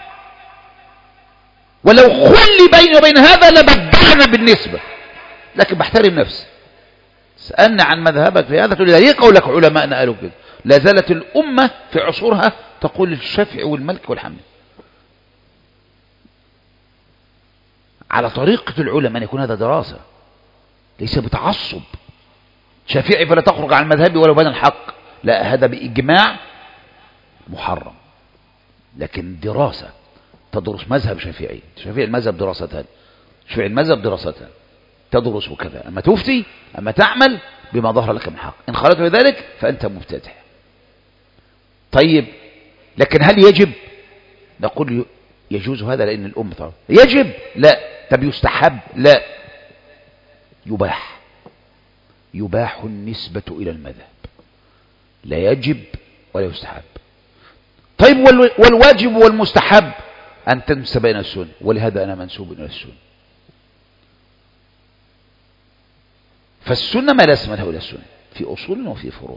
ولو خلي بيني وبين هذا لبدعنا بالنسبة، لكن بحترم نفسي. سألني عن مذهبك في هذا، تقول لي ليه؟ أقول لك علماءنا قالوا كده. لا زالت الأمة في عصورها تقول الشافعي والمالك والحنبلي على طريقة العلماء، أن يكون هذا دراسة ليس بتعصب. شافعي فلا تخرج عن مذهبي ولو بين الحق، لا، هذا بإجماع محرم. لكن دراسة تدرس مذهب شافعي، شافعي المذهب دراستان، شافعي المذهب دراستان، تدرس وكذا، أما تفتي، أما تعمل بما ظهر لك من حق. إن خالفت بذلك فأنت مبتدع. طيب، لكن هل يجب؟ نقول يجوز هذا لأن الأمة طبعا. يجب؟ لا. طب يستحب؟ لا. يباح، يباح النسبة إلى المذهب، لا يجب ولا يستحب. طيب، والواجب والمستحب أن تنسب إلى السنة، ولهذا أنا منسوب إلى السنة. فالسنة ما لا اسم له إلى السنة في أصول وفي فروع،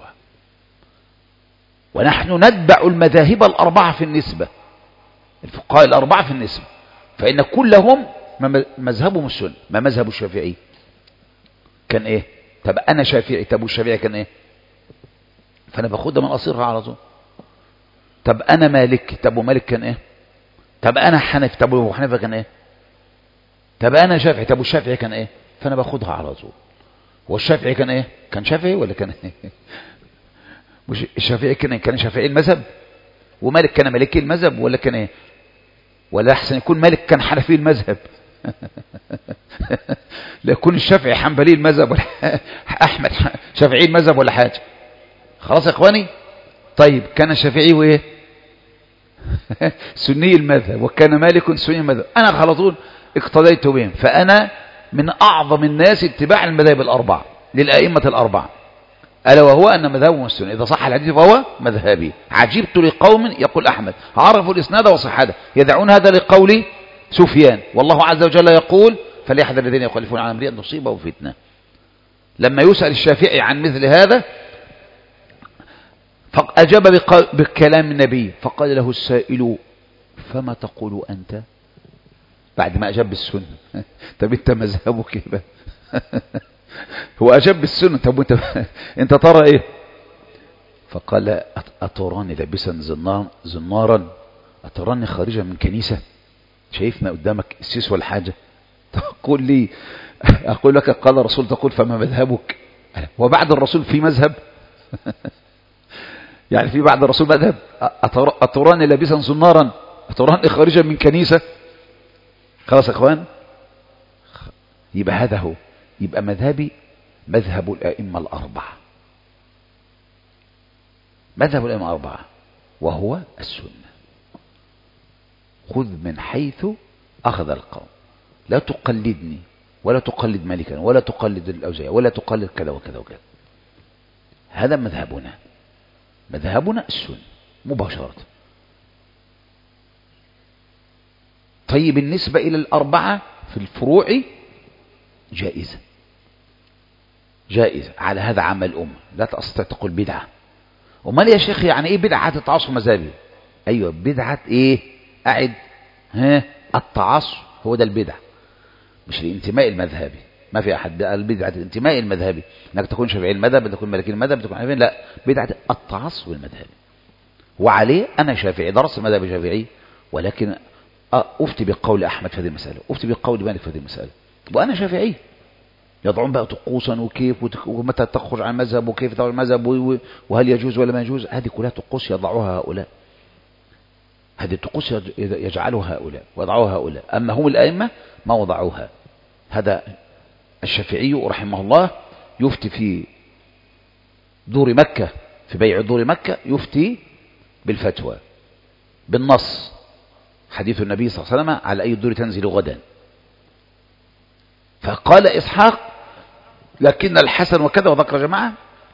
ونحن نتبع المذاهب الأربعة في النسبة، الفقهاء الأربعة في النسبة، فإن كلهم مذهبهم السنة. ما مذهب الشافعي كان إيه؟ طب أنا شافعي، طب الشافعي كان إيه؟ فأنا باخدها من أصيرها على طول. طب أنا مالك، طب ومالك كان إيه؟ طب أنا حنفي، طب وحنفي كان إيه؟ طب أنا شافعي، طب والشافعي كان إيه؟ فأنا باخدها على طول. والشافعي كان إيه؟ كان شافعي ولا كان إيه؟ مش الشافعي كان كان شافعي المذهب، ومالك كان مالكي المذهب ولا كان إيه؟ ولا أحسن يكون مالك كان حنفي المذهب لا يكون الشافعي حنبلي المذهب ولا أحمد شافعي المذهب ولا حاجة. خلاص يا إخواني؟ طيب، كان شافعي وإيه؟ سني المذهب، وكان مالك سني المذهب. أنا على طول اقتديت بهم، فأنا من أعظم الناس اتباع المذاهب الأربعة للأئمة الأربعة، ألا وهو أن مذهبهم السنة، إذا صح الحديث فهو مذهبي. عجبت لقوم، يقول أحمد، عرفوا الإسناد وصحته يدعون هذا لقول سفيان، والله عز وجل يقول فليحذر الذين يخالفون عن امره أن تصيبهم فتنة. لما يسأل الشافعي عن مثل هذا فأجاب بكلام النبي، فقال له السائل فما تقول أنت؟ بعد ما أجاب بالسنة. طب أنت مذهبك إيه؟ هو أجاب بالسنة، طب أنت أنت ترى إيه؟ فقال أتراني لابسا زنار زنارا، أتراني خارجا من كنيسة، شايفنا قدامك السيس والحاجة، تقول لي أقول لك قال الرسول، تقول فما مذهبك؟ وبعد الرسول في مذهب؟ يعني في بعد الرسول مذهب؟ أتراني لابسا زنارا، أتراني خارجا من كنيسة؟ خلاص يا اخوان، يبقى هذا هو، يبقى مذهبي مذهب الائمه الاربعه، مذهب الائمه الاربعه وهو السنه. خذ من حيث اخذ القوم، لا تقلدني ولا تقلد مالكا ولا تقلد الاوزاعي ولا تقلد كذا وكذا وكذا. هذا مذهبنا، مذهبنا السنه مباشره. طيب، بالنسبة إلى الأربعة في الفروع جائزة، جائزة على هذا عمل الأمة، لا تستطيع تقول بدعة. وما لي يا شيخ يعني إيه بدعة تتعصب مذهبي؟ أيوة، بدعة إيه؟ أعد ها التعصب هو ده البدع، مش الانتماء المذهبي. ما في أحد البدعة الانتماء المذهبي انك تكون شافعي المذهب، تكون مالكي المذهب، تكون حنفي، لا، بدعة التعصب المذهبي. وعليه أنا شافعي، درست المذهب الشافعي، ولكن أفتي بقول أحمد في هذه المسألة، أفتي بقول مالك في هذه المسألة، وأنا شافعي. يضعون بقى طقوسا وكيف ومتى تخرج عن المذهب وكيف تخرج عن المذهب وهل يجوز ولا ما يجوز. هذه كلها طقوس يضعوها هؤلاء، هذه الطقوس يجعلها هؤلاء ويضعوها هؤلاء، أما هم الأئمة ما وضعوها. هذا الشافعي رحمه الله يفتي في دور مكة، في بيع دور مكة يفتي بالفتوى بالنص، حديث النبي صلى الله عليه وسلم على أي الدور تنزل غدا. فقال إسحاق لكن الحسن وكذا، وذكر جماعة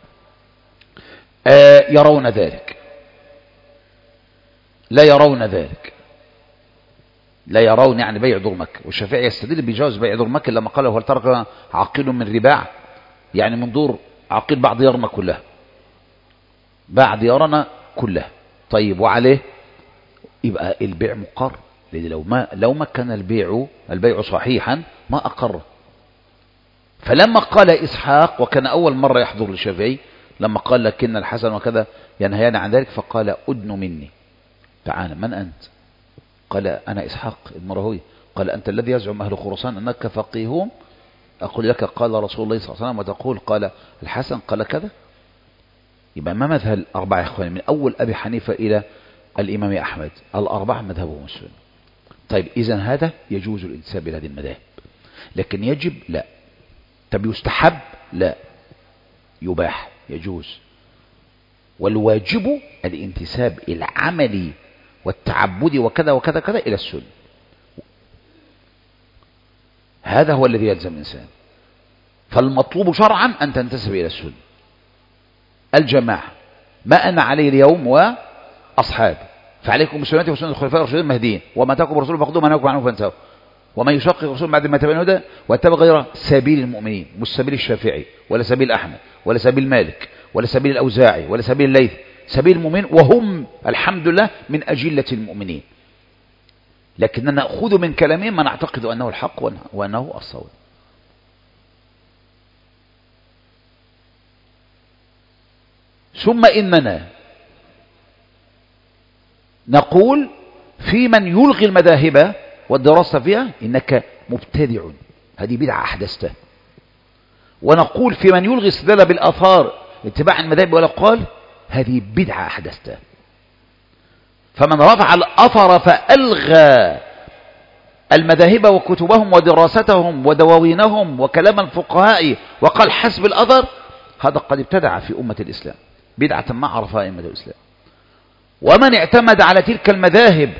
آه يرون ذلك، لا يرون ذلك، لا يرون يعني بيع دور مكة. والشافعي يستدل بجواز بيع دور مكة لما قال هل ترك عقيل من رباع، يعني من دور عقيل بعض ديارنا كلها، باع ديارنا كلها. طيب وعليه يبقى البيع مقر، لأن لو ما لو ما كان البيع البيع صحيحا ما أقر. فلما قال إسحاق، وكان أول مرة يحضر للشافعي، لما قال لكن الحسن وكذا ينهيان عن ذلك، فقال أدن مني، تعال من أنت؟ قال أنا إسحاق ابن راهويه. قال أنت الذي يزعم أهل خراسان أنك فقيهون، أقول لك قال رسول الله صلى الله عليه وسلم وتقول قال الحسن قال كذا. يبقى ما مذهب الأربعة إخوان من أول أبي حنيفة إلى الإمام أحمد، الأربعة مذهبهم السنة. طيب إذن هذا يجوز الانتساب إلى هذه المذاهب، لكن يجب لا. طب يستحب لا، يباح يجوز. والواجب الانتساب العملي والتعبدي وكذا وكذا كذا إلى السنة، هذا هو الذي يلزم الإنسان. فالمطلوب شرعا أن تنتسب إلى السنة الجماعة، ما أنا عليه اليوم وأصحابي، فعليكم بسنتي وسنة الخلفاء الراشدين المهديين، وما تاكم رسول فخذوه ما نهاكم عنه فانتهوا، ومن يشقق الرسول بعد ما تبين هدى واتبع غير سبيل المؤمنين، مش سبيل الشافعي ولا سبيل أحمد ولا سبيل مالك ولا سبيل الأوزاعي ولا سبيل الليث، سبيل المؤمنين، وهم الحمد لله من أجلة المؤمنين. لكننا نأخذ من كلامهم ما نعتقد أنه الحق وأنه الصواب. ثم إننا نقول في من يلغي المذاهب والدراسة فيها إنك مبتدع، هذه بدعة أحدثتها. ونقول في من يلغي استدلال بالآثار اتباع المذاهب والأقوال، هذه بدعة أحدثتها. فمن رفع الأثر فألغى المذاهب وكتبهم ودراستهم ودواوينهم وكلام الفقهاء وقال حسب الأثر، هذا قد ابتدع في أمة الإسلام بدعة ما عرفها أئمة الإسلام. ومن اعتمد على تلك المذاهب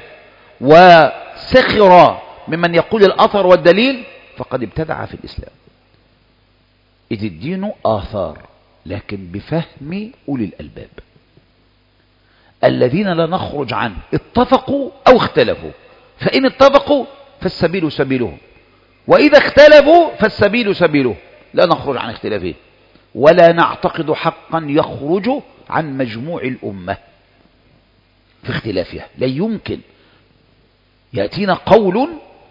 وسخر ممن يقول الأثر والدليل فقد ابتدع في الإسلام. إذ الدين آثار، لكن بفهم أولي الألباب الذين لا نخرج عنه، اتفقوا أو اختلفوا، فإن اتفقوا فالسبيل سبيلهم، وإذا اختلفوا فالسبيل سبيله، لا نخرج عن اختلافه، ولا نعتقد حقا يخرج عن مجموع الأمة في اختلافها. لا يمكن يأتينا قول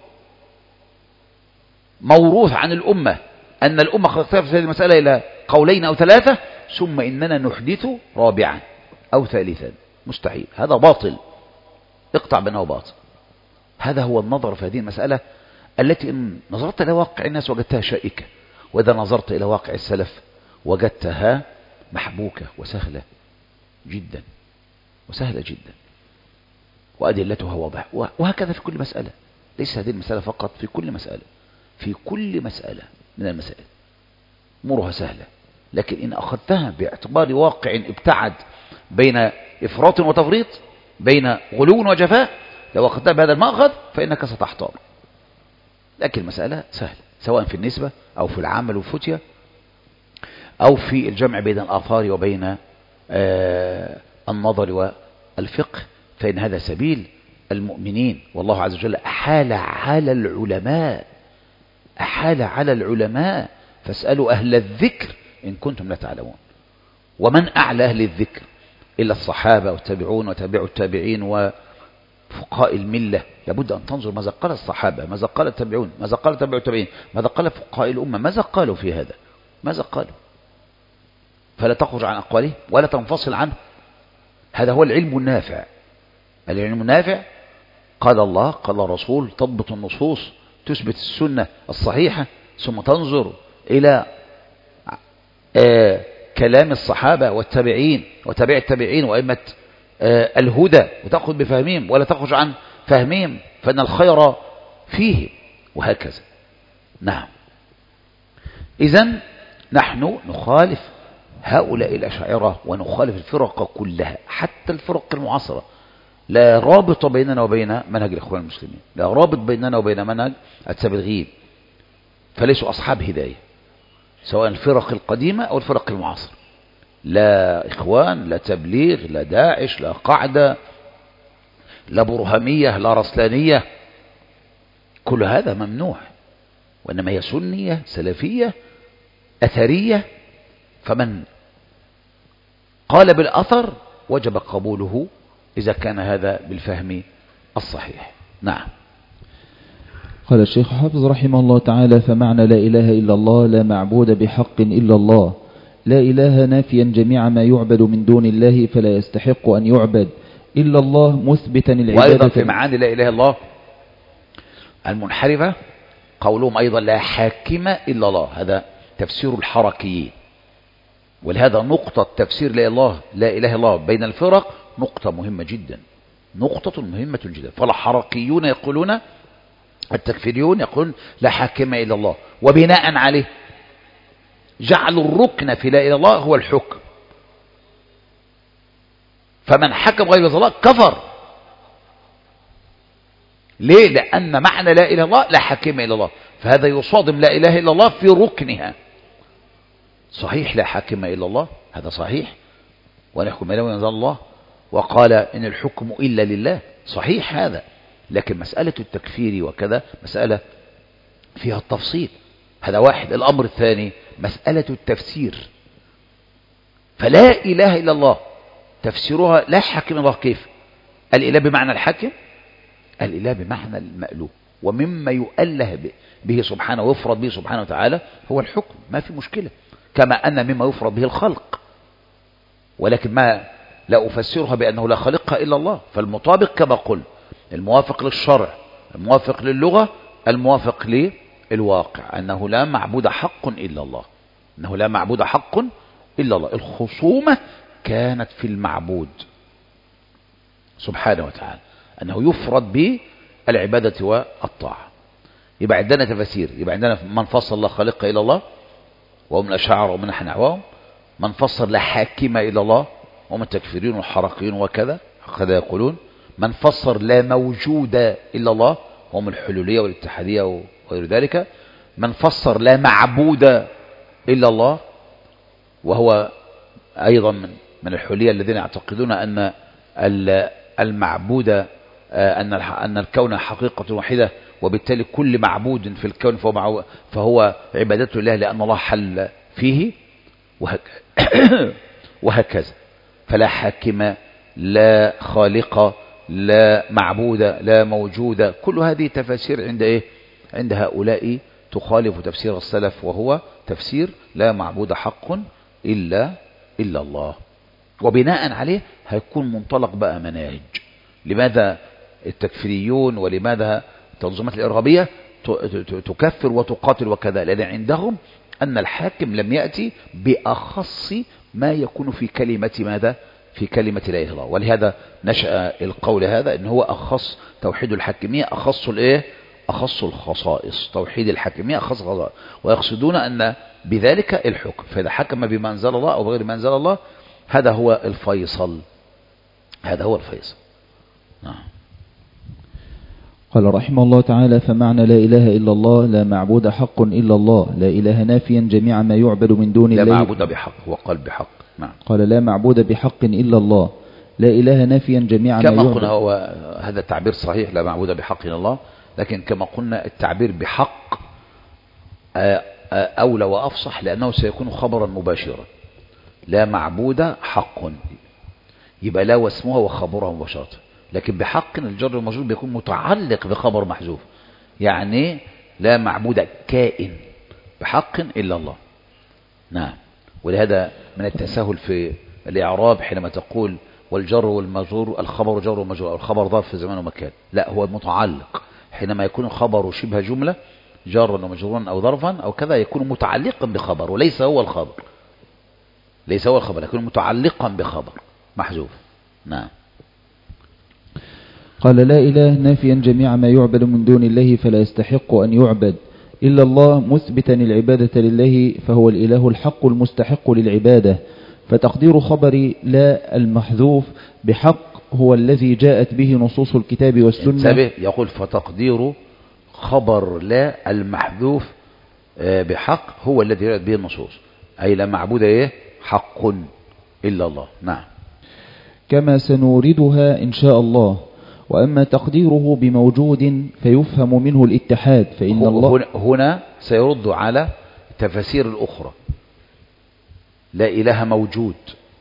موروث عن الأمة أن الأمة قد اختلفت في هذه المسألة إلى قولين أو ثلاثة، ثم إننا نحدث رابعا أو ثالثا، مستحيل، هذا باطل، اقطع بينه باطل. هذا هو النظر في هذه المسألة التي إن نظرت إلى واقع الناس وجدتها شائكة، وإذا نظرت إلى واقع السلف وجدتها محبوكة وسهلة جدا، وسهلة جدا، وأدلتها واضحة. وهكذا في كل مسألة، ليس هذه المسألة فقط، في كل مسألة، في كل مسألة من المسائل أمورها سهلة، لكن إن أخذتها باعتبار واقع ابتعد بين إفراط وتفريط، بين غلو وجفاء، لو أخذتها بهذا المأخذ فإنك ستحتار. لكن المسألة سهلة، سواء في النسبة أو في العمل والفتية أو في الجمع بين الآثار وبين آه النظر والفقه، فإن هذا سبيل المؤمنين. والله عز وجل أحال على العلماء، أحال على العلماء فاسألوا أهل الذكر إن كنتم لا تعلمون. ومن أعلى أهل الذكر إلا الصحابة والتابعون وتابعوا التابعين فقهاء الملة لابد أن تنظر ماذا قال الصحابة، ماذا قال التابعون، ماذا قال تابع التابعين، ماذا قال فقهاء الأمة، ماذا قالوا في هذا، ماذا قالوا، فلا تخرج عن أقواله ولا تنفصل عنه. هذا هو العلم النافع. العلم النافع قال الله قال الرسول، تضبط النصوص، تثبت السنة الصحيحة، ثم تنظر إلى آه كلام الصحابة والتابعين وتابع التابعين وأئمة آه الهدى، وتأخذ بفهمهم ولا تخرج عن فهمهم، فإن الخير فيه، وهكذا. نعم. إذن نحن نخالف هؤلاء الأشاعرة ونخالف الفرق كلها حتى الفرق المعاصرة. لا رابط بيننا وبين منهج الإخوان المسلمين، لا رابط بيننا وبين منهج التبليغيين، فليسوا أصحاب هداية سواء الفرق القديمة أو الفرق المعاصرة. لا إخوان، لا تبليغ، لا داعش، لا قاعدة، لا برهمية، لا رسلانية، كل هذا ممنوع، وإنما هي سنية سلفية أثرية. فمن قال بالأثر وجب قبوله إذا كان هذا بالفهم الصحيح. نعم.
قال الشيخ حافظ رحمه الله تعالى: فمعنى لا إله إلا الله لا معبود بحق إلا الله. لا إله نافيا جميع ما يعبد من دون الله، فلا يستحق أن يعبد إلا الله، مثبتا العبادة.
وأيضا في معاني لا إله إلا الله المنحرفة قولهم أيضا لا حاكم إلا الله، هذا تفسير الحركيين. ولهذا نقطة تفسير لا إله لا إله إلا الله بين الفرق نقطة مهمة جدا، نقطة مهمة جدا. فالحركيون يقولون، التكفيريون يقولون لا حاكم إلا الله، وبناء عليه جعلوا الركن في لا إله إلا الله هو الحكم، فمن حكم غير الله كفر. ليه؟ لأن معنى لا إله إلا الله لا حاكم إلا الله، فهذا يصادم لا إله إلا الله في ركنها. صحيح لا حاكم إلا الله، هذا صحيح، ونحكم إلا وينزل الله، وقال إن الحكم إلا لله، صحيح هذا. لكن مسألة التكفير وكذا مسألة فيها التفصيل، هذا واحد. الأمر الثاني مسألة التفسير، فلا إله إلا الله تفسيرها لا حاكم الله. كيف؟ الإله بمعنى الحاكم، الإله بمعنى المألوه، ومما يؤله به سبحانه ويفرض به سبحانه وتعالى هو الحكم، ما في مشكلة، كما أن مما يفرض به الخلق، ولكن ما لا أفسرها بأنه لا خالق إلا الله. فالمطابق كما قل الموافق للشرع، الموافق للغة، الموافق للواقع، أنه لا معبود حق إلا الله، أنه لا معبود حق إلا الله. الخصومة كانت في المعبود سبحانه وتعالى، أنه يفرض به العبادة والطاعة. يبقى عندنا تفسير، يبقى عندنا من فصل لا خالق إلا الله وهم الأشاعرة ومن نحن نحوهم، من فصل لا حاكم إلا الله وهم التكفيرين والحركيين وكذا هكذا يقولون، من فسر لا موجود إلا الله وهم الحلولية والاتحادية وغير ذلك، من فسر لا معبود إلا الله وهو أيضا من من الحلولية الذين يعتقدون أن المعبود أن أن الكون حقيقة واحدة، وبالتالي كل معبود في الكون فهو, فهو عبادته لله لأن الله حل فيه، وهكذا. فلا حاكم، لا خالق، لا معبود، لا موجود، كل هذه تفاسير عند إيه؟ عند هؤلاء تخالف تفسير السلف، وهو تفسير لا معبود حق إلا إلا الله. وبناء عليه هيكون منطلق بقى مناهج. لماذا التكفيريون ولماذا التنظيمات الإرهابية تكفر وتقاتل وكذا؟ لأن عندهم أن الحاكم لم يأتي بأخص ما يكون في كلمة ماذا؟ في كلمة لا إله إلا الله. ولهذا نشأ القول هذا إن هو أخص توحيد الحاكمية، أخص الإيه؟ أخص الخصائص، توحيد الحاكمية أخص الخصائص، ويقصدون أن بذلك الحكم، فإذا حكم بما أنزل الله أو بغير ما أنزل الله هذا هو الفيصل، هذا هو الفيصل. نعم.
قال رحمه الله تعالى: فمعنى لا إله إلا الله لا معبود حق إلا الله. لا إله نافيا جميع ما يعبد من دون الله.
لا معبود بحق، هو قال بحق. نعم.
قال لا معبود بحق إلا الله. لا إله نافيا جميع ما يعبد.
كما قلنا هو هذا التعبير صحيح، لا معبود بحق إلا الله، لكن كما قلنا التعبير بحق أولى وأفصح، لأنه سيكون خبرا مباشرا. لا معبود حق، يبقى لا واسمها وخبرها مباشرة. لكن بحق الجر والمجرور بيكون متعلق بخبر محذوف، يعني لا معبود كائن بحق إلا الله. نعم. ولهذا من التساهل في الإعراب حينما تقول والجر والمجرور الخبر جر ومجرور، الخبر ظرف في زمان ومكان، لا هو متعلق. حينما يكون الخبر شبه جملة جرا ومجرورا أو ظرفا أو كذا يكون متعلقا بخبر وليس هو الخبر، ليس هو الخبر، يكون متعلقا بخبر محذوف. نعم.
قال لا إله نافيا جميع ما يعبد من دون الله فلا يستحق أن يعبد إلا الله، مثبتا العبادة لله فهو الإله الحق المستحق للعبادة. فتقدير خبر لا المحذوف بحق هو الذي جاءت به نصوص الكتاب والسنة.
انتبه، يقول فتقدير خبر لا المحذوف بحق هو الذي جاءت به النصوص، أي لا معبود إيه حق إلا الله. نعم.
كما سنوردها إن شاء الله. وأما تقديره بموجود فيفهم منه الاتحاد، فإن الله
هنا سيرد على التفاسير الأخرى. لا إله موجود،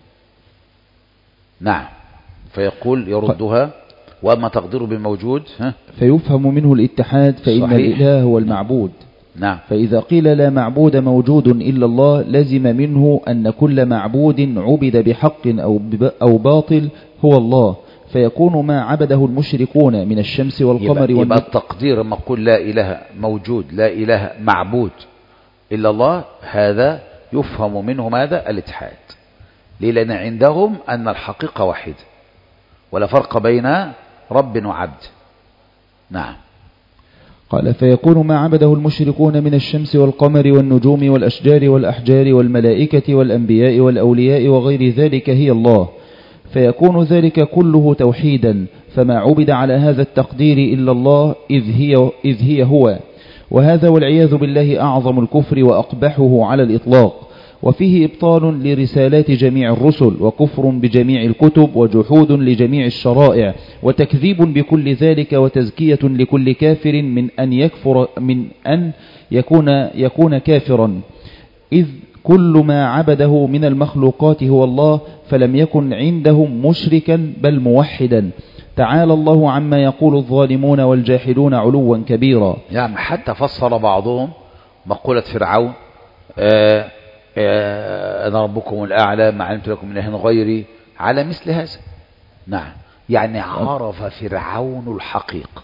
نعم، فيقول يردها. وأما تقديره بموجود ها؟
فيفهم منه الاتحاد، فإن صحيح. الإله هو المعبود.
نعم.
فإذا قيل لا معبود موجود إلا الله لزم منه أن كل معبود عبد بحق أو باطل هو الله، فيكون ما عبده المشركون من الشمس والقمر.
يبقى, يبقى التقدير لما قل لا إله موجود لا إله معبود إلا الله، هذا يفهم منه ماذا؟ الاتحاد. ليه؟ لأن عندهم أن الحقيقة واحدة ولا فرق بين رب وعبد. نعم.
قال فيكون ما عبده المشركون من الشمس والقمر والنجوم والأشجار والأحجار والملائكة والأنبياء والأولياء وغير ذلك هي الله، فيكون ذلك كله توحيدا، فما عبد على هذا التقدير إلا الله إذ هي, إذ هي هو. وهذا والعياذ بالله أعظم الكفر وأقبحه على الإطلاق، وفيه إبطال لرسالات جميع الرسل وكفر بجميع الكتب وجحود لجميع الشرائع وتكذيب بكل ذلك وتزكية لكل كافر من أن يكفر من أن يكون يكون كافرا، إذ كل ما عبده من المخلوقات هو الله، فلم يكن عندهم مشركا بل موحدا. تعالى الله عما يقول الظالمون والجاحدون علوا كبيرا.
يعني حتى فسر بعضهم مقولة فرعون آه آه أنا ربكم الأعلى ما علمت لكم من إله غيري على مثل هذا. نعم. يعني عرف فرعون الحقيقة،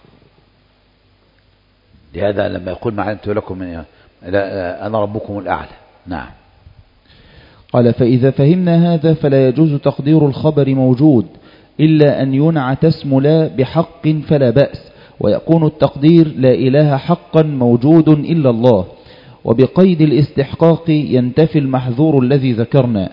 لهذا لما يقول ما علمت لكم من أنا ربكم الأعلى. نعم.
قال فإذا فهمنا هذا فلا يجوز تقدير الخبر موجود إلا أن ينعت اسم لا بحق فلا بأس، ويكون التقدير لا إله حقا موجود إلا الله، وبقيد الاستحقاق ينتفي المحذور الذي ذكرنا.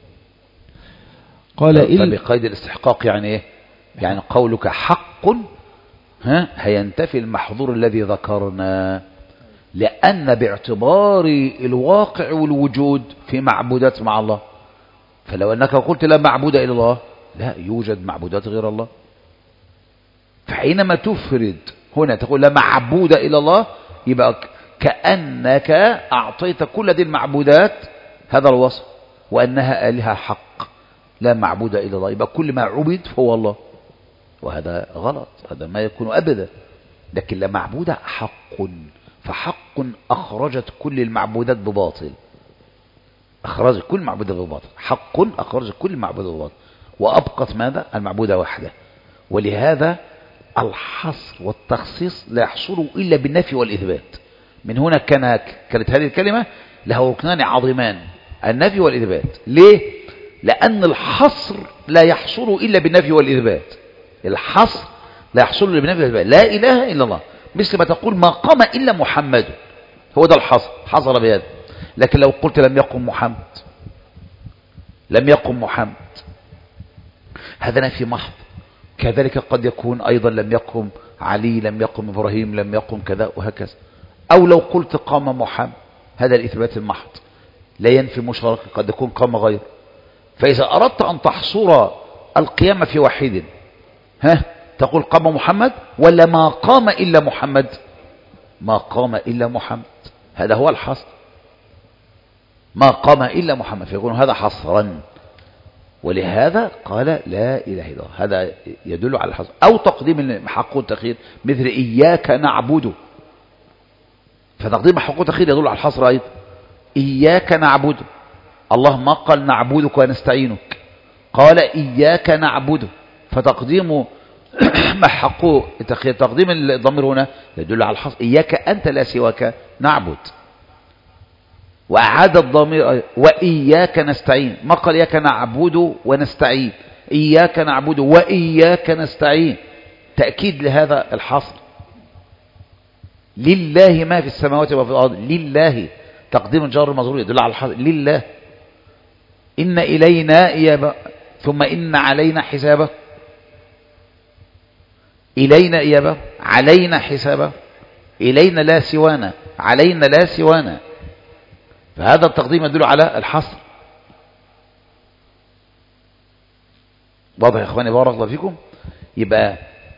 قال فبقيد الاستحقاق يعني إيه؟ يعني قولك حق ها هينتفي المحظور الذي ذكرنا، لأن باعتبار الواقع والوجود في معبودات مع الله، فلو أنك قلت لا معبود إلا الله لا يوجد معبودات غير الله، فحينما تفرد هنا تقول لا معبود إلا الله يبقى كأنك أعطيت كل هذه المعبودات هذا الوصف وأنها آلهة حق لا معبود إلا الله، يبقى كل ما عبد فهو الله، وهذا غلط، هذا ما يكون أبدا. لكن لا معبود حق، فحق أخرجت كل المعبودات بباطل، أخرجت كل معبودات بباطل، حق أخرجت كل المعبودات بباطل وأبقت ماذا؟ المعبودة وحده. ولهذا الحصر والتخصيص لا يحصل إلا بالنفي والإثبات. من هنا كان كانت هذه الكلمة له ركنان عظيمان، النفي والإثبات. ليه؟ لأن الحصر لا يحصل إلا بالنفي والإثبات، الحصر لا يحصل إلا بالنفي والإثبات. لا إله إلا الله، مثل ما تقول ما قام إلا محمد، هو ده الحصر، حصل بهذا. لكن لو قلت لم يقم محمد، لم يقم محمد، هذا نفي محض. كذلك قد يكون أيضا لم يقم علي، لم يقم إبراهيم، لم يقم كذا وهكذا. أو لو قلت قام محمد، هذا الإثبات المحض لا ينفي مشاركة، قد يكون قام غير. فإذا أردت أن تحصر القيامة في واحد، ها تقول قام محمد ولا ما قام إلا محمد؟ ما قام إلا محمد، هذا هو الحصر، ما قام إلا محمد، فيكون هذا حصرا. ولهذا قال لا إله إلا الله. هذا يدل على الحصر. أو تقديم حق التأخير مثل إياك نعبد، فتقديم حق التأخير يدل على الحصر أيضا. إياك نعبد، الله ما قال نعبدك ونستعينك، قال إياك نعبد، فتقديم ما حق التأخير تقديم الضمير هنا يدل على الحصر. إياك أنت لا سواك نعبد. وأعاد الضمير وإياك نستعين، ما قال إياك نعبد ونستعين، إياك نعبد وإياك نستعين، تأكيد لهذا الحصر. لله ما في السماوات وفي الأرض، لله تقديم الجار المجرور يدل على الحصر. لله. إن إلينا إيابة ثم إن علينا حسابه، إلينا إيابة علينا حسابه، إلينا لا سوانا علينا لا سوانا، فهذا التقديم يدل على الحصر. واضح يا إخواني بارك الله فيكم؟ يبقى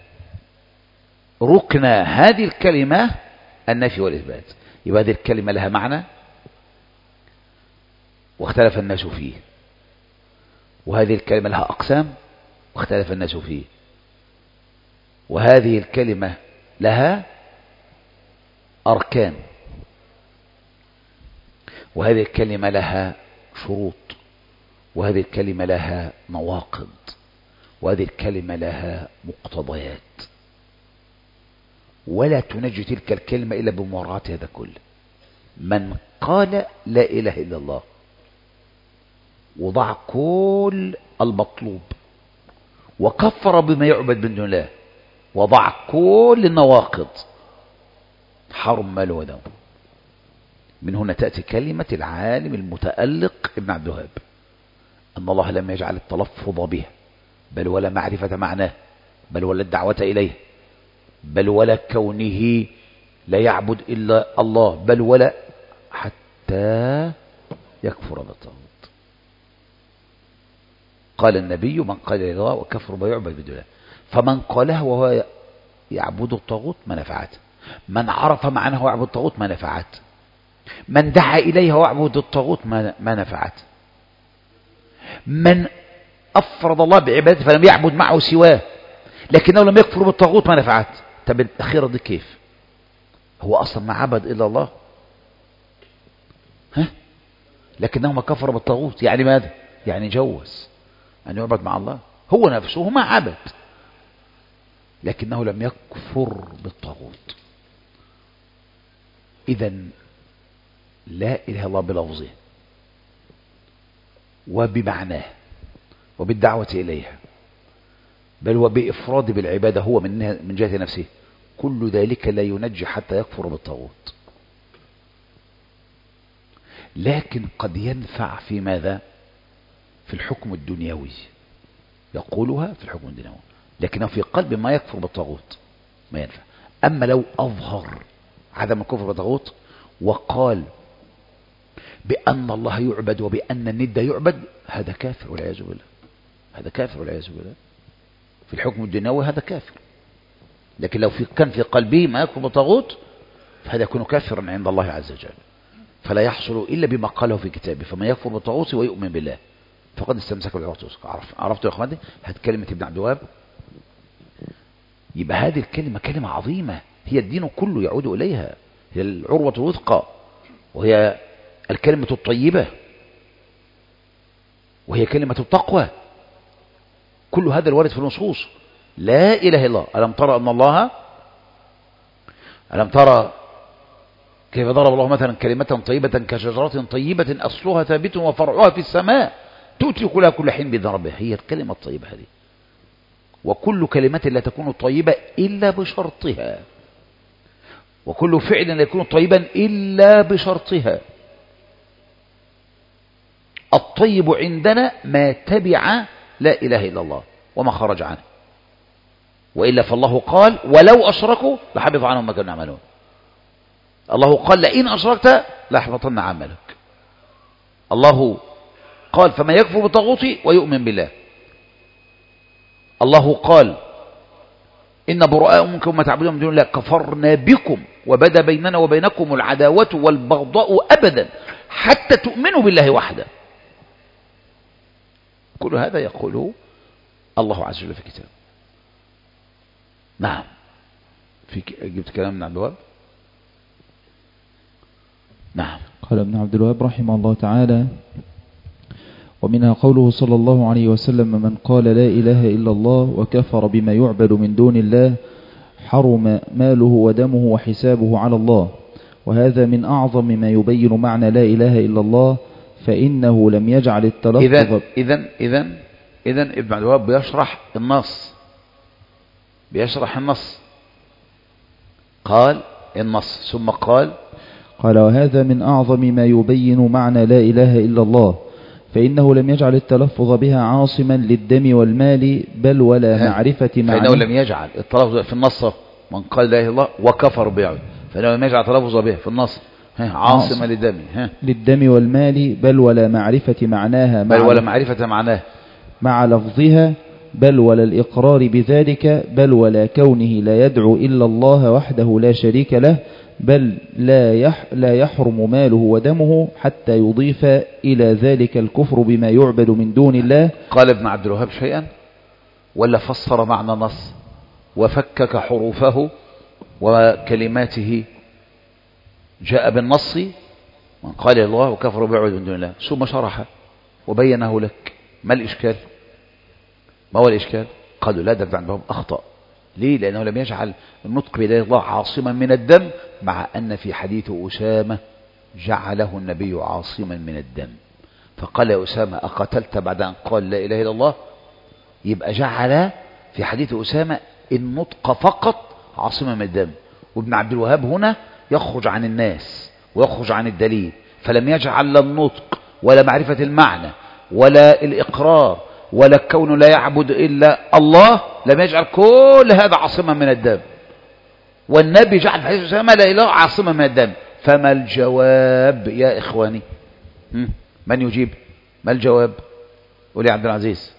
ركن هذه الكلمة النفي والإثبات. يبقى هذه الكلمة لها معنى واختلف الناس فيه، وهذه الكلمة لها أقسام واختلف الناس فيه، وهذه الكلمة لها أركان، وهذه الكلمة لها شروط، وهذه الكلمة لها نواقض، وهذه الكلمة لها مقتضيات، ولا تنجي تلك الكلمة إلا بمراعاة هذا كله. من قال لا إله إلا الله وضع كل المطلوب وكفر بما يعبد من دون الله وضع كل النواقض، حرم ماله ودمه. من هنا تأتي كلمة العالم المتألق ابن عبد الوهاب أن الله لم يجعل التلفظ به بل ولا معرفة معناه بل ولا الدعوة إليه بل ولا كونه لا يعبد إلا الله بل ولا حتى يكفر بالطاغوت. قال النبي من قال الله وكفر ما يعبد بدون الله، فمن قالها وهو يعبد الطاغوت ما نفعته، من عرف معناه ويعبد الطاغوت ما نفعته، من دعا إليها ويعبد الطاغوت ما نفعته، من أفرض الله بعبادته فلم يعبد معه سواه لكنه لم يكفر بالطاغوت ما نفعته. طب الأخيرة دي كيف؟ هو أصلا ما عبد إلا الله، ها؟ لكنه ما كفر بالطاغوت. يعني ماذا؟ يعني جوز أن يعبد مع الله، هو نفسه ما عبد لكنه لم يكفر بالطاغوت. إذن لا إله إلا الله بلفظه وبمعناه وبالدعوة إليها بل وبإفراد بالعبادة هو من من جهة نفسه، كل ذلك لا ينجي حتى يكفر بالطاغوت. لكن قد ينفع في ماذا؟ في الحكم الدنيوي، يقولها في الحكم الدنيوي لكنه في قلب ما يكفر بالطاغوت ما ينفع. أما لو أظهر عدم الكفر بالطاغوت وقال بأن الله يعبد وبأن الند يعبد، هذا كافر والعياذ بالله، هذا كافر والعياذ بالله. في الحكم الدنيوي هذا كافر، لكن لو في كان في قلبه ما يكفر بالطاغوت فهذا يكون كافرا عند الله عز وجل، فلا يحصل إلا بما قاله في كتابه. فمن يكفر بالطاغوت ويؤمن بالله فقد استمسك بالعروة الوثقى. عرف عرفتوا يا اخواني هذه كلمة ابن عبد الوهاب؟ يبقى هذه الكلمة كلمة عظيمة، هي الدين كله يعود إليها، هي العروة الوثقى، وهي الكلمة الطيبة، وهي كلمة التقوى. كل هذا الوارد في النصوص. لا إله إلا الله. ألم ترى أن الله ألم ترى كيف ضرب الله مثلا كلمة طيبة كشجرة طيبة أصلها ثابت وفرعها في السماء تؤتي كلها كل حين بإذن ربها. هي الكلمة الطيبة هذه. وكل كلمة لا تكون طيبة إلا بشرطها، وكل فعل لا يكون طيبا إلا بشرطها. الطيب عندنا ما تبع لا إله إلا الله وما خرج عنه، وإلا فالله قال ولو أشركوا لحبط عنهم ما كانوا يعملون. الله قال لئن أشركت ليحبطن عملك. الله قال فما يكفر بالطاغوت ويؤمن بالله. الله قال إن براء منكم ما تعبدون من دون الله كفرنا بكم وبدا بيننا وبينكم العداوة والبغضاء أبدا حتى تؤمنوا بالله وحده. كل هذا يقوله الله عز وجل في كتابه. نعم. في جبت كلام من عبد الوهاب. نعم.
قال ابن عبد الوهاب رحمه الله تعالى: ومنها قوله صلى الله عليه وسلم: من قال لا إله إلا الله وكفر بما يعبد من دون الله حرم ماله ودمه وحسابه على الله. وهذا من أعظم ما يبين معنى لا إله إلا الله، فإنه لم يجعل التلفظ.
إذن إذن إذن إذن ابن عبد الوهاب بيشرح النص بيشرح النص قال النص ثم قال
قال: وهذا من أعظم ما يبين معنى لا إله إلا الله، فإنه لم يجعل التلفظ بها عاصما للدم والمال بل ولا معرفة معنى.
فإنه لم يجعل التلفظ في النص من قال لا إله إلا الله وكفر بها، فإنه لم يجعل التلفظ به في النص عاصما للدم
للدم والمال بل ولا معرفة معناها
بل ولا معرفة معناه
مع لفظها بل ولا الإقرار بذلك بل ولا كونه لا يدعو إلا الله وحده لا شريك له بل لا يح لا يحرم ماله ودمه حتى يضيف إلى ذلك الكفر بما يعبد من دون الله.
قال ابن عبد الوهاب شيئا ولا فسر معنى النص وفكك حروفه وكلماته، جاء بالنص من قال الله وكفر بيعبد من دون الله ثم شرح وبينه لك. ما الإشكال؟ ما هو الإشكال؟ قالوا لا، ده ابن عبد الوهاب أخطأ. ليه؟ لأنه لم يجعل النطق بلا الله عاصما من الدم، مع أن في حديث أسامة جعله النبي عاصما من الدم، فقال يا أسامة أقتلت بعد أن قال لا إله إلا الله؟ يبقى جعل في حديث أسامة النطق فقط عاصما من الدم. وابن عبد الوهاب هنا يخرج عن الناس ويخرج عن الدليل، فلم يجعل لا النطق ولا معرفة المعنى ولا الإقرار ولا الكون لا يعبد إلا الله، لم يجعل كل هذا عاصما من الدم. والنبي جعل في حديث أسامة لا إله عاصما من الدم. فما الجواب يا إخواني؟ من يجيب؟ ما الجواب؟ قولي عبد العزيز.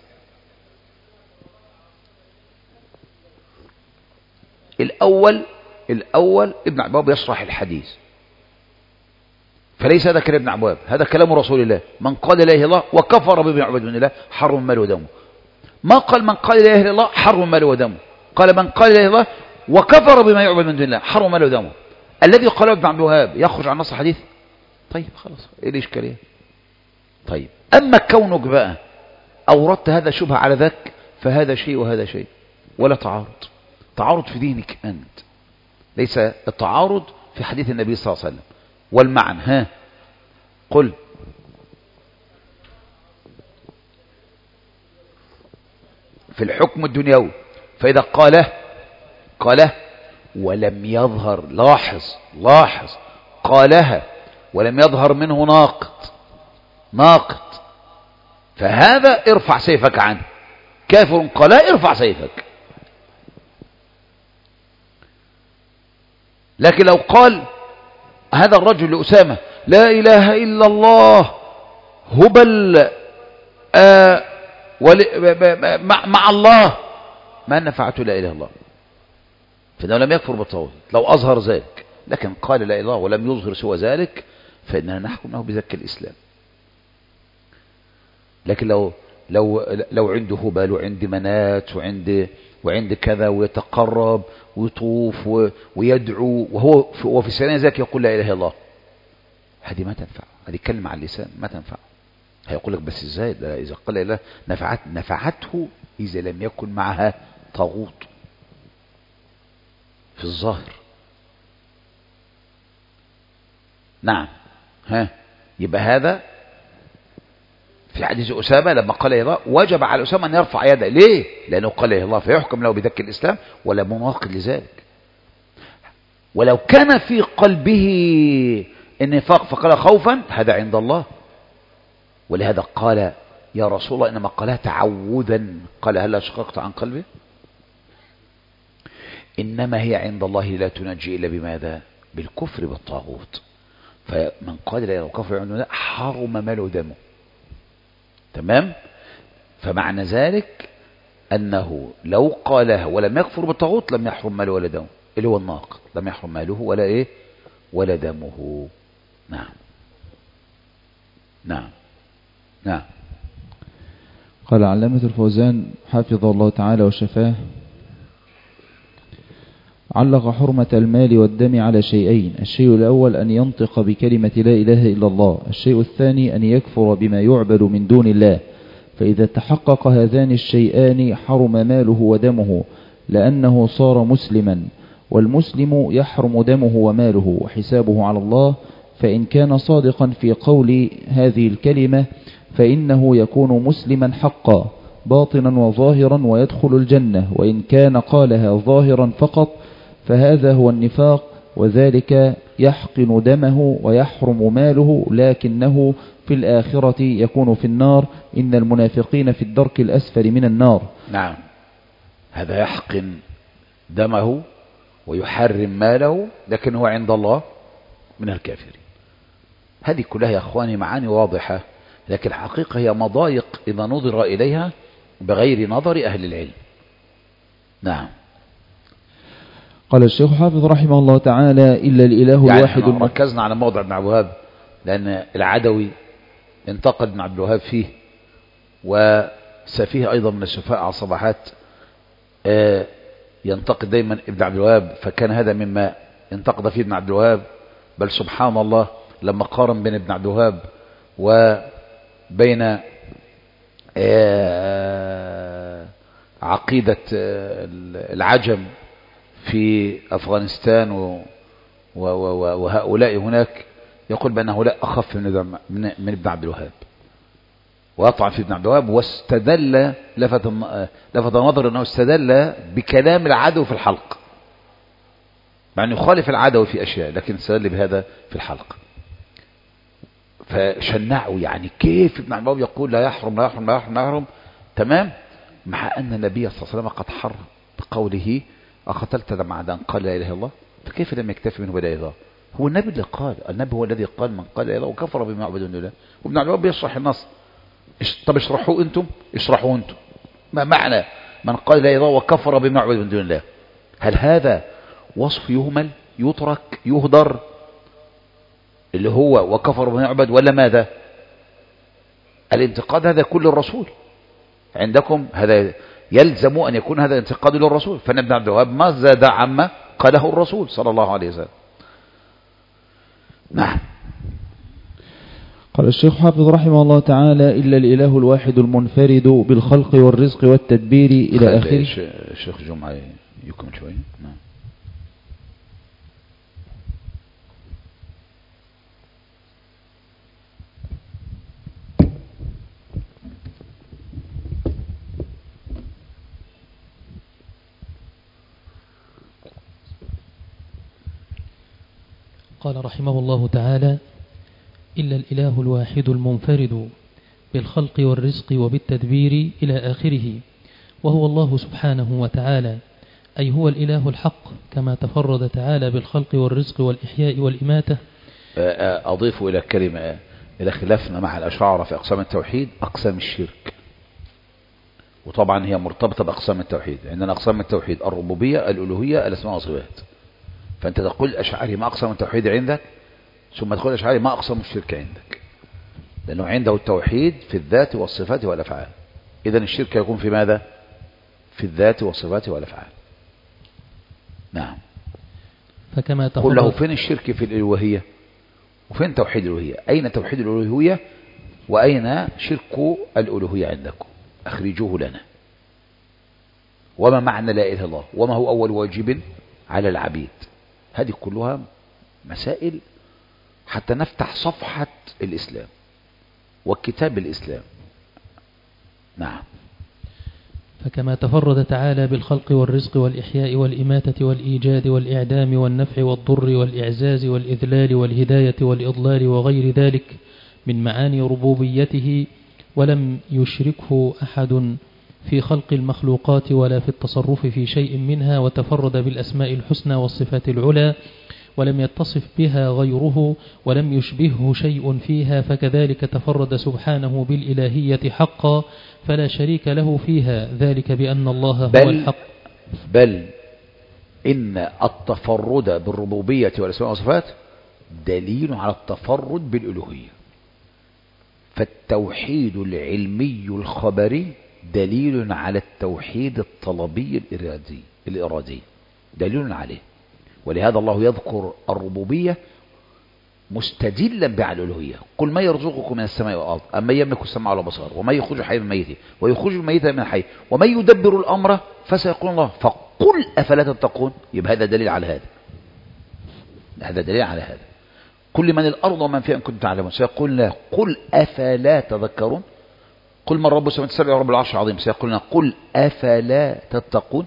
الأول الأول ابن عباب يشرح الحديث، فليس هذا كلام ابن عباب، هذا كلام رسول الله. من قال لا إله إلا الله وكفر بما يعبد من الله حرم ماله ودمه. ما قال من قال لا إله إلا الله حرم ماله ودمه، قال من قال لا إله إلا الله وكفر بما يعبد من دون الله حرم ماله ودمه. الذي قاله ابن عبد الوهاب يخرج عن نص الحديث؟ طيب خلاص، ايه الاشكاليه؟ طيب اما كونك بقى اوردت هذا شبهه على ذاك، فهذا شيء وهذا شيء، ولا تعارض. تعارض في دينك انت، ليس التعارض في حديث النبي صلى الله عليه وسلم. والمعنى ها قل. في الحكم الدنيوي، فإذا قاله قاله ولم يظهر، لاحظ لاحظ قالها ولم يظهر منه ناقض ناقض فهذا ارفع سيفك عنه. كافر قالها ارفع سيفك. لكن لو قال هذا الرجل لأسامة لا إله إلا الله هبل آه مع, مع الله، ما نفعته لا إله إلا الله، فإنه لم يكفر بالطاغوت لو أظهر ذلك. لكن قال لا إله إلا الله ولم يظهر سوى ذلك، فإننا نحكم له بذاك الإسلام. لكن لو لو لو عنده هبل وعند منات وعند وعند كذا ويتقرب ويطوف ويدعو وهو وفي سنة ذاك يقول لا إله إلا الله، هذه ما تنفع. هذه كلمة على اللسان ما تنفع. هيقول لك بس ازاي ده إذا قال لا إله نفعت نفعته إذا لم يكن معها طاغوت في الظاهر. نعم. ها يبقى هذا في حديث أسامة لما قال لا إله إلا الله وجب على أسامة أن يرفع يده. ليه؟ لأنه قال لا إله إلا الله فيحكم له بذك الإسلام، ولا مناقض لذلك. ولو كان في قلبه النفاق فقال خوفا، هذا عند الله. ولهذا قال يا رسول الله إنما قالها تعوذا، قال هل شققت عن قلبه؟ إنما هي عند الله لا تنجي إلا بماذا؟ بالكفر بالطاغوت. فمن قال لا إله إلا الله وكفر عنده حرم ماله ودمه. تمام؟ فمعنى ذلك أنه لو قالها ولم يكفر بالطاغوت لم يحرم ماله ولا دمه، اللي هو الناقض، لم يحرم ماله ولا إيه ولا دمه. نعم نعم نعم.
قال علامة الفوزان حفظه الله تعالى وشفاه: علق حرمة المال والدم على شيئين: الشيء الأول أن ينطق بكلمة لا إله إلا الله، الشيء الثاني أن يكفر بما يعبد من دون الله. فإذا تحقق هذان الشيئان حرم ماله ودمه، لأنه صار مسلما، والمسلم يحرم دمه وماله وحسابه على الله. فإن كان صادقا في قول هذه الكلمة فإنه يكون مسلما حقا باطنا وظاهرا ويدخل الجنة، وإن كان قالها ظاهرا فقط فهذا هو النفاق، وذلك يحقن دمه ويحرم ماله، لكنه في الآخرة يكون في النار. إن المنافقين في الدرك الأسفل من النار.
نعم، هذا يحقن دمه ويحرم ماله، لكن هو عند الله من الكافرين. هذه كلها يا أخواني معاني واضحة، لكن الحقيقة هي مضايق إذا نظر إليها بغير نظر أهل العلم. نعم.
قال الشيخ حافظ رحمه الله تعالى: إلا الإله
يعني
الواحد
الم... ركزنا على موضع ابن عبد الوهاب، لأن العدوي انتقد ابن عبد الوهاب فيه، وسفيه أيضا من السفهاء على الصباحات آه ينتقد دايما ابن عبد الوهاب، فكان هذا مما انتقد فيه ابن عبد الوهاب. بل سبحان الله لما قارن بين ابن عبد الوهاب وبين آه عقيدة آه العجم في أفغانستان و و و وهؤلاء هناك، يقول بأن هؤلاء أخف من, من ابن عبد الوهاب، ويطعن في ابن عبد الوهاب. واستدل لفت لفت النظر أنه استدل بكلام العدو في الحلق، مع أنه يخالف العدو في أشياء، لكن استدل بهذا في الحلق. فشنعوا يعني كيف ابن عبد الوهاب يقول لا يحرم لا يحرم لا يحرم لا يحرم، تمام، مع أن النبي صلى الله عليه وسلم قد حرم بقوله: أقتلت بعد أن قال لا إله إلا الله؟ فكيف لم يكتفي منه بلا إله إلا الله؟ هو النبي اللي قال، النبي هو الذي قال: من قال لا إله إلا الله وكفر بما يعبد من دون الله. وابن عبد الوهاب بيشرح النص. طب اشرحوه انتم، اشرحوه انتم، ما معنى من قال لا إله إلا الله وكفر بما يعبد من دون الله؟ هل هذا وصف يهمل يترك يهدر اللي هو وكفر بما يعبد، ولا ماذا؟ الانتقاد هذا كل الرسول عندكم، هذا يلزم أن يكون هذا انتقاد للرسول. فابن عبد الوهاب ما زاد عما قاله الرسول صلى الله عليه وسلم. نعم.
قال الشيخ حافظ رحمه الله تعالى: إلا الإله الواحد المنفرد بالخلق والرزق والتدبير إلى آخره.
الشيخ جمعة يكمل شوية. نعم.
قال رحمه الله تعالى: إلا الإله الواحد المنفرد بالخلق والرزق وبالتدبير إلى آخره، وهو الله سبحانه وتعالى، أي هو الإله الحق كما تفرد تعالى بالخلق والرزق والإحياء والإماتة.
أضيف إلى كلمة إلى خلافنا مع الأشاعرة في أقسام التوحيد أقسام الشرك، وطبعا هي مرتبطة بأقسام التوحيد. عندنا أقسام التوحيد: الربوبية، الألوهية، الأسماء والصفات. فأنت تقول الأشعري ما أقسام التوحيد عندك، ثم تقول الأشعري ما أقسام الشرك عندك، لأنه عنده التوحيد في الذات والصفات والأفعال. إذن الشرك يكون في ماذا؟ في الذات والصفات والأفعال. نعم.
فكما
قل له فين الشرك في الألوهية وفين توحيد الألوهية؟ أين توحيد الألوهية وأين شرك الألوهية عندكم؟ أخرجوه لنا. وما معنى لا إله إلا الله؟ وما هو أول واجب على العبيد؟ هذه كلها مسائل حتى نفتح صفحة الإسلام وكتاب الإسلام. نعم.
فكما تفرد تعالى بالخلق والرزق والإحياء والإماتة والإيجاد والإعدام والنفع والضر والإعزاز والإذلال والهداية والإضلال وغير ذلك من معاني ربوبيته، ولم يشركه أحد في خلق المخلوقات ولا في التصرف في شيء منها، وتفرد بالأسماء الحسنى والصفات العلى ولم يتصف بها غيره ولم يشبهه شيء فيها، فكذلك تفرد سبحانه بالإلهية حقا فلا شريك له فيها، ذلك بأن الله هو
بل
الحق.
بل إن التفرد بالربوبية والأسماء والصفات دليل على التفرد بالألوهية. فالتوحيد العلمي الخبري دليل على التوحيد الطلبي الإرادي الإرادي دليل عليه. ولهذا الله يذكر الربوبية مستدلا بعلى الألوهية. قل ما يرزقكم من السماء والأرض أمن يملك السمع والبصر ومن يخرج الحي من الميت ويخرج الميت من الحي ومن يدبر الأمر فسيقول الله فقل أفلا تتقون. يبقى هذا دليل على هذا هذا دليل على هذا. كل من الأرض ومن فيها إن كنتم تعلمون سيقول لا قل أفلا تذكرون. قل من رب السماوات السبع ورب العرش العظيم سيقول لنا قل أفلا تتقون.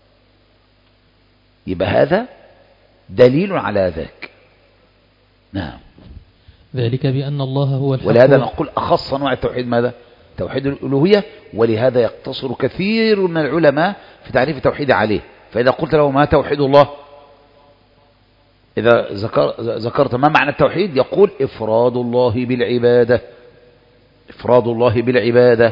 يبقى هذا دليل على ذاك. نعم.
ذلك بأن الله هو الحق.
ولهذا نقول أخص أنواع التوحيد ماذا؟ توحيد الألوهية. ولهذا يقتصر كثير من العلماء في تعريف التوحيد عليه. فإذا قلت له ما توحيد الله، إذا ذكر ذكرت ما معنى التوحيد، يقول إفراد الله بالعبادة، إفراد الله بالعبادة،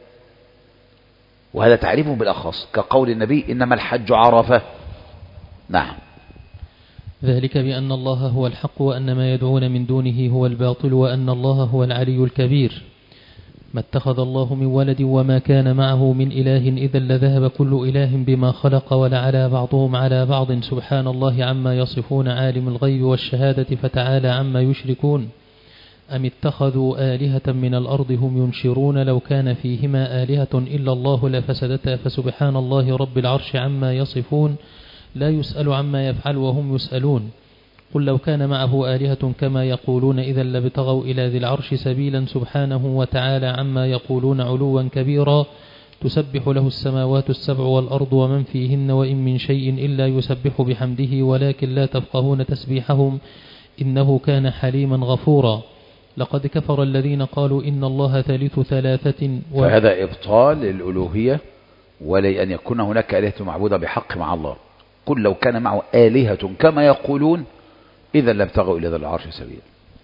وهذا تعريفه بالأخص كقول النبي إنما الحج عرفة. نعم.
ذلك بأن الله هو الحق وأن ما يدعون من دونه هو الباطل وأن الله هو العلي الكبير. ما اتخذ الله من ولد وما كان معه من إله إذا لذهب كل إله بما خلق ولعلى بعضهم على بعض سبحان الله عما يصفون عالم الغيب والشهادة فتعالى عما يشركون. أم اتخذوا آلهة من الأرض هم ينشرون لو كان فيهما آلهة إلا الله لفسدتا فسبحان الله رب العرش عما يصفون لا يسأل عما يفعل وهم يسألون. قل لو كان معه آلهة كما يقولون إذا لابتغوا إلى ذي العرش سبيلا سبحانه وتعالى عما يقولون علوا كبيرا تسبح له السماوات السبع والأرض ومن فيهن وإن من شيء إلا يسبح بحمده ولكن لا تفقهون تسبيحهم إنه كان حليما غفورا. لقد كفر الذين قالوا إن الله ثالث ثلاثة و...
فهذا إبطال الألوهية ولأن يكون هناك آلهة معبودة بحق مع الله. قل لو كان معه آلهة كما يقولون إذا لابتغوا إلى ذي العرش سبيلا.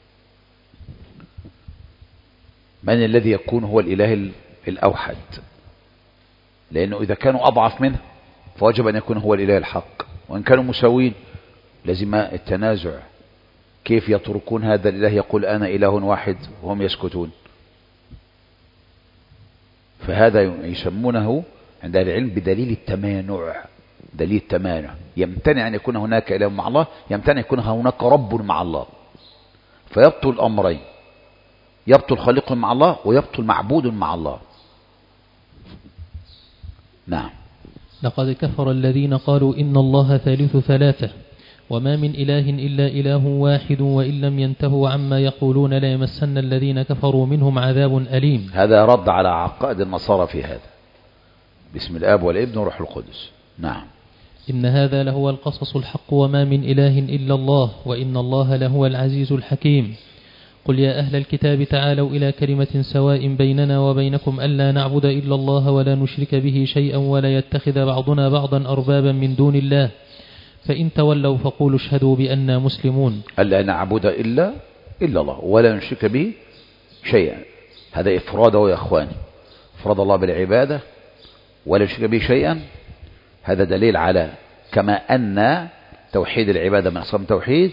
من الذي يكون هو الإله الأوحد؟ لأنه إذا كانوا أضعف منه فوجب أن يكون هو الإله الحق، وإن كانوا مساوين لازم التنازع. كيف يتركون هذا الإله يقول أنا إله واحد وهم يسكتون؟ فهذا يسمونه عند أهل العلم بدليل التمانع. دليل التمانع، يمتنع أن يكون هناك إله مع الله، يمتنع أن يكون هناك رب مع الله، فيبطل الأمرين، يبطل خالق مع الله ويبطل معبود مع الله. نعم.
لقد كفر الذين قالوا إن الله ثالث ثلاثة وما من إله إلا إله واحد وإن لم ينتهوا عما يقولون لا يمسن الذين كفروا منهم عذاب أليم.
هذا رد على عقائد النصارى في هذا. بسم الآب والابن والروح القدس. نعم.
إن هذا لهو القصص الحق وما من إله إلا الله وإن الله لهو العزيز الحكيم. قل يا أهل الكتاب تعالوا إلى كلمة سواء بيننا وبينكم ألا نعبد إلا الله ولا نشرك به شيئا ولا يتخذ بعضنا بعضا أربابا من دون الله فإن تولوا فقولوا اشهدوا بأننا مسلمون.
ألا نعبد إلا إلا الله ولا نشرك به شيئا، هذا إفراده يا أخواني، إفراد الله بالعبادة ولا نشرك به شيئا. هذا دليل على كما أن توحيد العبادة من أقسام التوحيد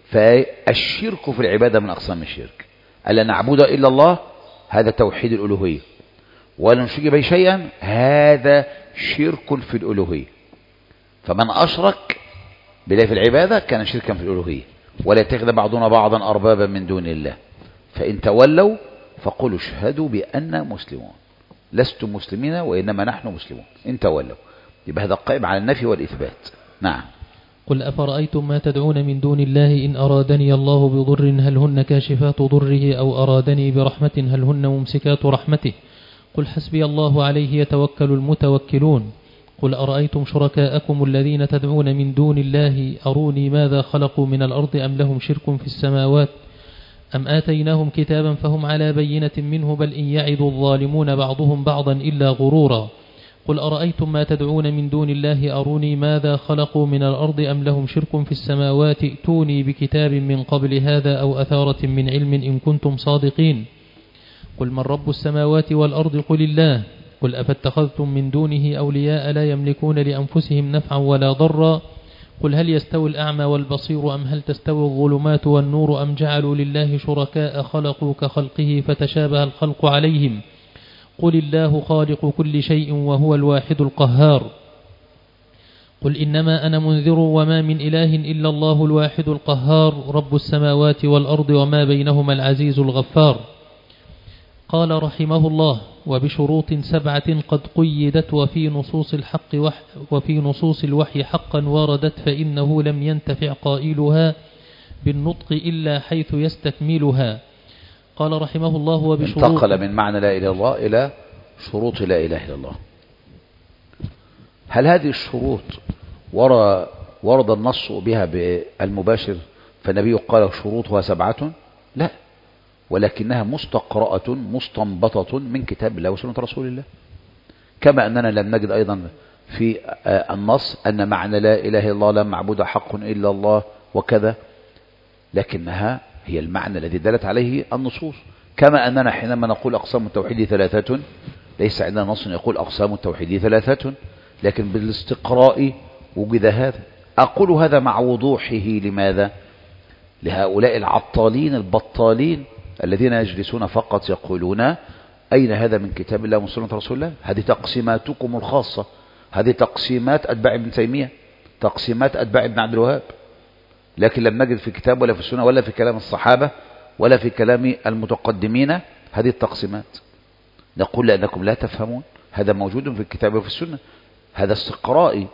فالشرك في العبادة من أقسام الشرك. ألا نعبد إلا الله هذا توحيد الألوهية، ولا نشرك به شيئا هذا شرك في الألوهية. فمن أشرك بالله في العبادة كان شركا في الألوهية. ولا يتخذ بعضنا بعضا أربابا من دون الله فإن تولوا فقولوا اشهدوا بأننا مسلمون. لستم مسلمين وإنما نحن مسلمون إن تولوا. يبقى هذا قائم على النفي والإثبات. نعم.
قل أفرأيتم ما تدعون من دون الله إن أرادني الله بضر هل هن كاشفات ضره أو أرادني برحمة هل هن ممسكات رحمته قل حسبي الله عليه يتوكل المتوكلون. قل أرأيتم شركاءكم الذين تدعون من دون الله أروني ماذا خلقوا من الأرض أم لهم شرك في السماوات أم آتيناهم كتابا فهم على بينة منه بل إن يعد الظالمون بعضهم بعضا إلا غرورا. قل أرأيتم ما تدعون من دون الله أروني ماذا خلقوا من الأرض أم لهم شرك في السماوات ائتوني بكتاب من قبل هذا أو أثارة من علم إن كنتم صادقين. قل من رب السماوات والأرض قل الله. قل أفاتخذتم من دونه أولياء لا يملكون لأنفسهم نفعا ولا ضرا قل هل يستوي الأعمى والبصير أم هل تستوي الظلمات والنور أم جعلوا لله شركاء خلقوا كخلقه فتشابه الخلق عليهم قل الله خالق كل شيء وهو الواحد القهار قل إنما أنا منذر وما من إله إلا الله الواحد القهار رب السماوات والأرض وما بينهما العزيز الغفار. قال رحمه الله: وبشروط سبعة قد قيدت وفي نصوص الحق وح وفي نصوص الوحي حقا وردت فإنه لم ينتفع قائلها بالنطق إلا حيث يستكملها. قال رحمه الله: وبشروط
انتقل من معنى لا إله إلا الله إلى شروط لا إله إلا الله. هل هذه الشروط ورد النص بها بالمباشر فالنبي قال شروطها سبعة؟ لا، ولكنها مستقرأة مستنبطة من كتاب الله وسنة رسول الله، كما أننا لم نجد أيضا في النص أن معنى لا إله إلا الله لا معبود حق إلا الله وكذا، لكنها هي المعنى الذي دلت عليه النصوص. كما أننا حينما نقول أقسام التوحيد ثلاثة ليس عندنا نص يقول أقسام التوحيد ثلاثة، لكن بالاستقراء وجد هذا. أقول هذا مع وضوحه لماذا؟ لهؤلاء العطالين البطالين الذين يجلسون فقط يقولون أين هذا من كتاب الله وسنة رسول الله؟ هذه تقسيماتكم الخاصة، هذه تقسيمات أتباع ابن تيمية، تقسيمات أتباع ابن عبد الوهاب، لكن لم نجد في كتاب ولا في السنة ولا في كلام الصحابة ولا في كلام المتقدمين هذه التقسيمات. نقول لأنكم لا تفهمون، هذا موجود في الكتاب وفي السنة، هذا استقرائي،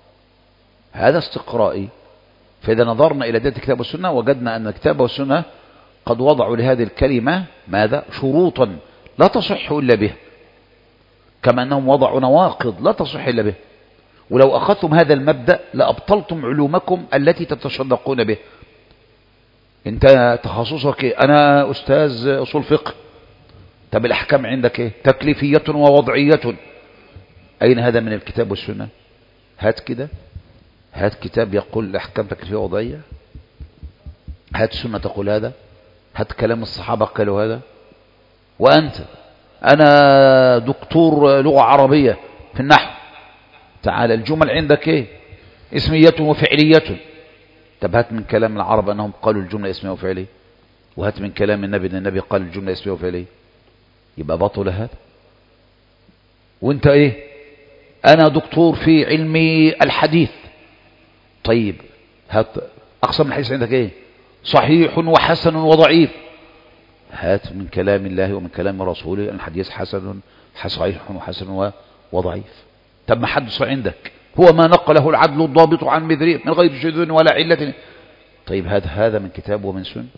هذا استقرائي. فإذا نظرنا إلى دلالة الكتاب والسنة وجدنا أن الكتاب والسنة قد وضعوا لهذه الكلمة ماذا؟ شروطا لا تصح إلا به، كما أنهم وضعوا نواقض لا تصح إلا به. ولو أخذتم هذا المبدأ لأبطلتم علومكم التي تتشدقون به. أنت تخصصك إيه؟ أنا أستاذ أصول فقه. طب الأحكام عندك إيه؟ تكليفية ووضعية. أين هذا من الكتاب والسنة؟ هات كده، هات كتاب يقول الأحكام تكليفية ووضعية، هات سنة تقول هذا، هات كلام الصحابة قالوا هذا. وأنت أنا دكتور لغة عربية في النحو، تعال الجمل عندك إيه؟ اسمية وفعلية. طب هات من كلام العرب أنهم قالوا الجملة اسمية وفعلية، وهات من كلام النبي أن النبي قال الجملة اسمية وفعلية، يبقى بطل هذا. وانت إيه؟ أنا دكتور في علم الحديث. طيب هات أقسام الحديث عندك إيه؟ صحيح وحسن وضعيف. هات من كلام الله ومن كلام رسوله الحديث حسن صحيح وحسن وضعيف. طب ما حدث عندك هو ما نقله العدل الضابط عن مثله من غير شذوذ ولا علة. طيب هذا هذا من كتاب ومن سنة،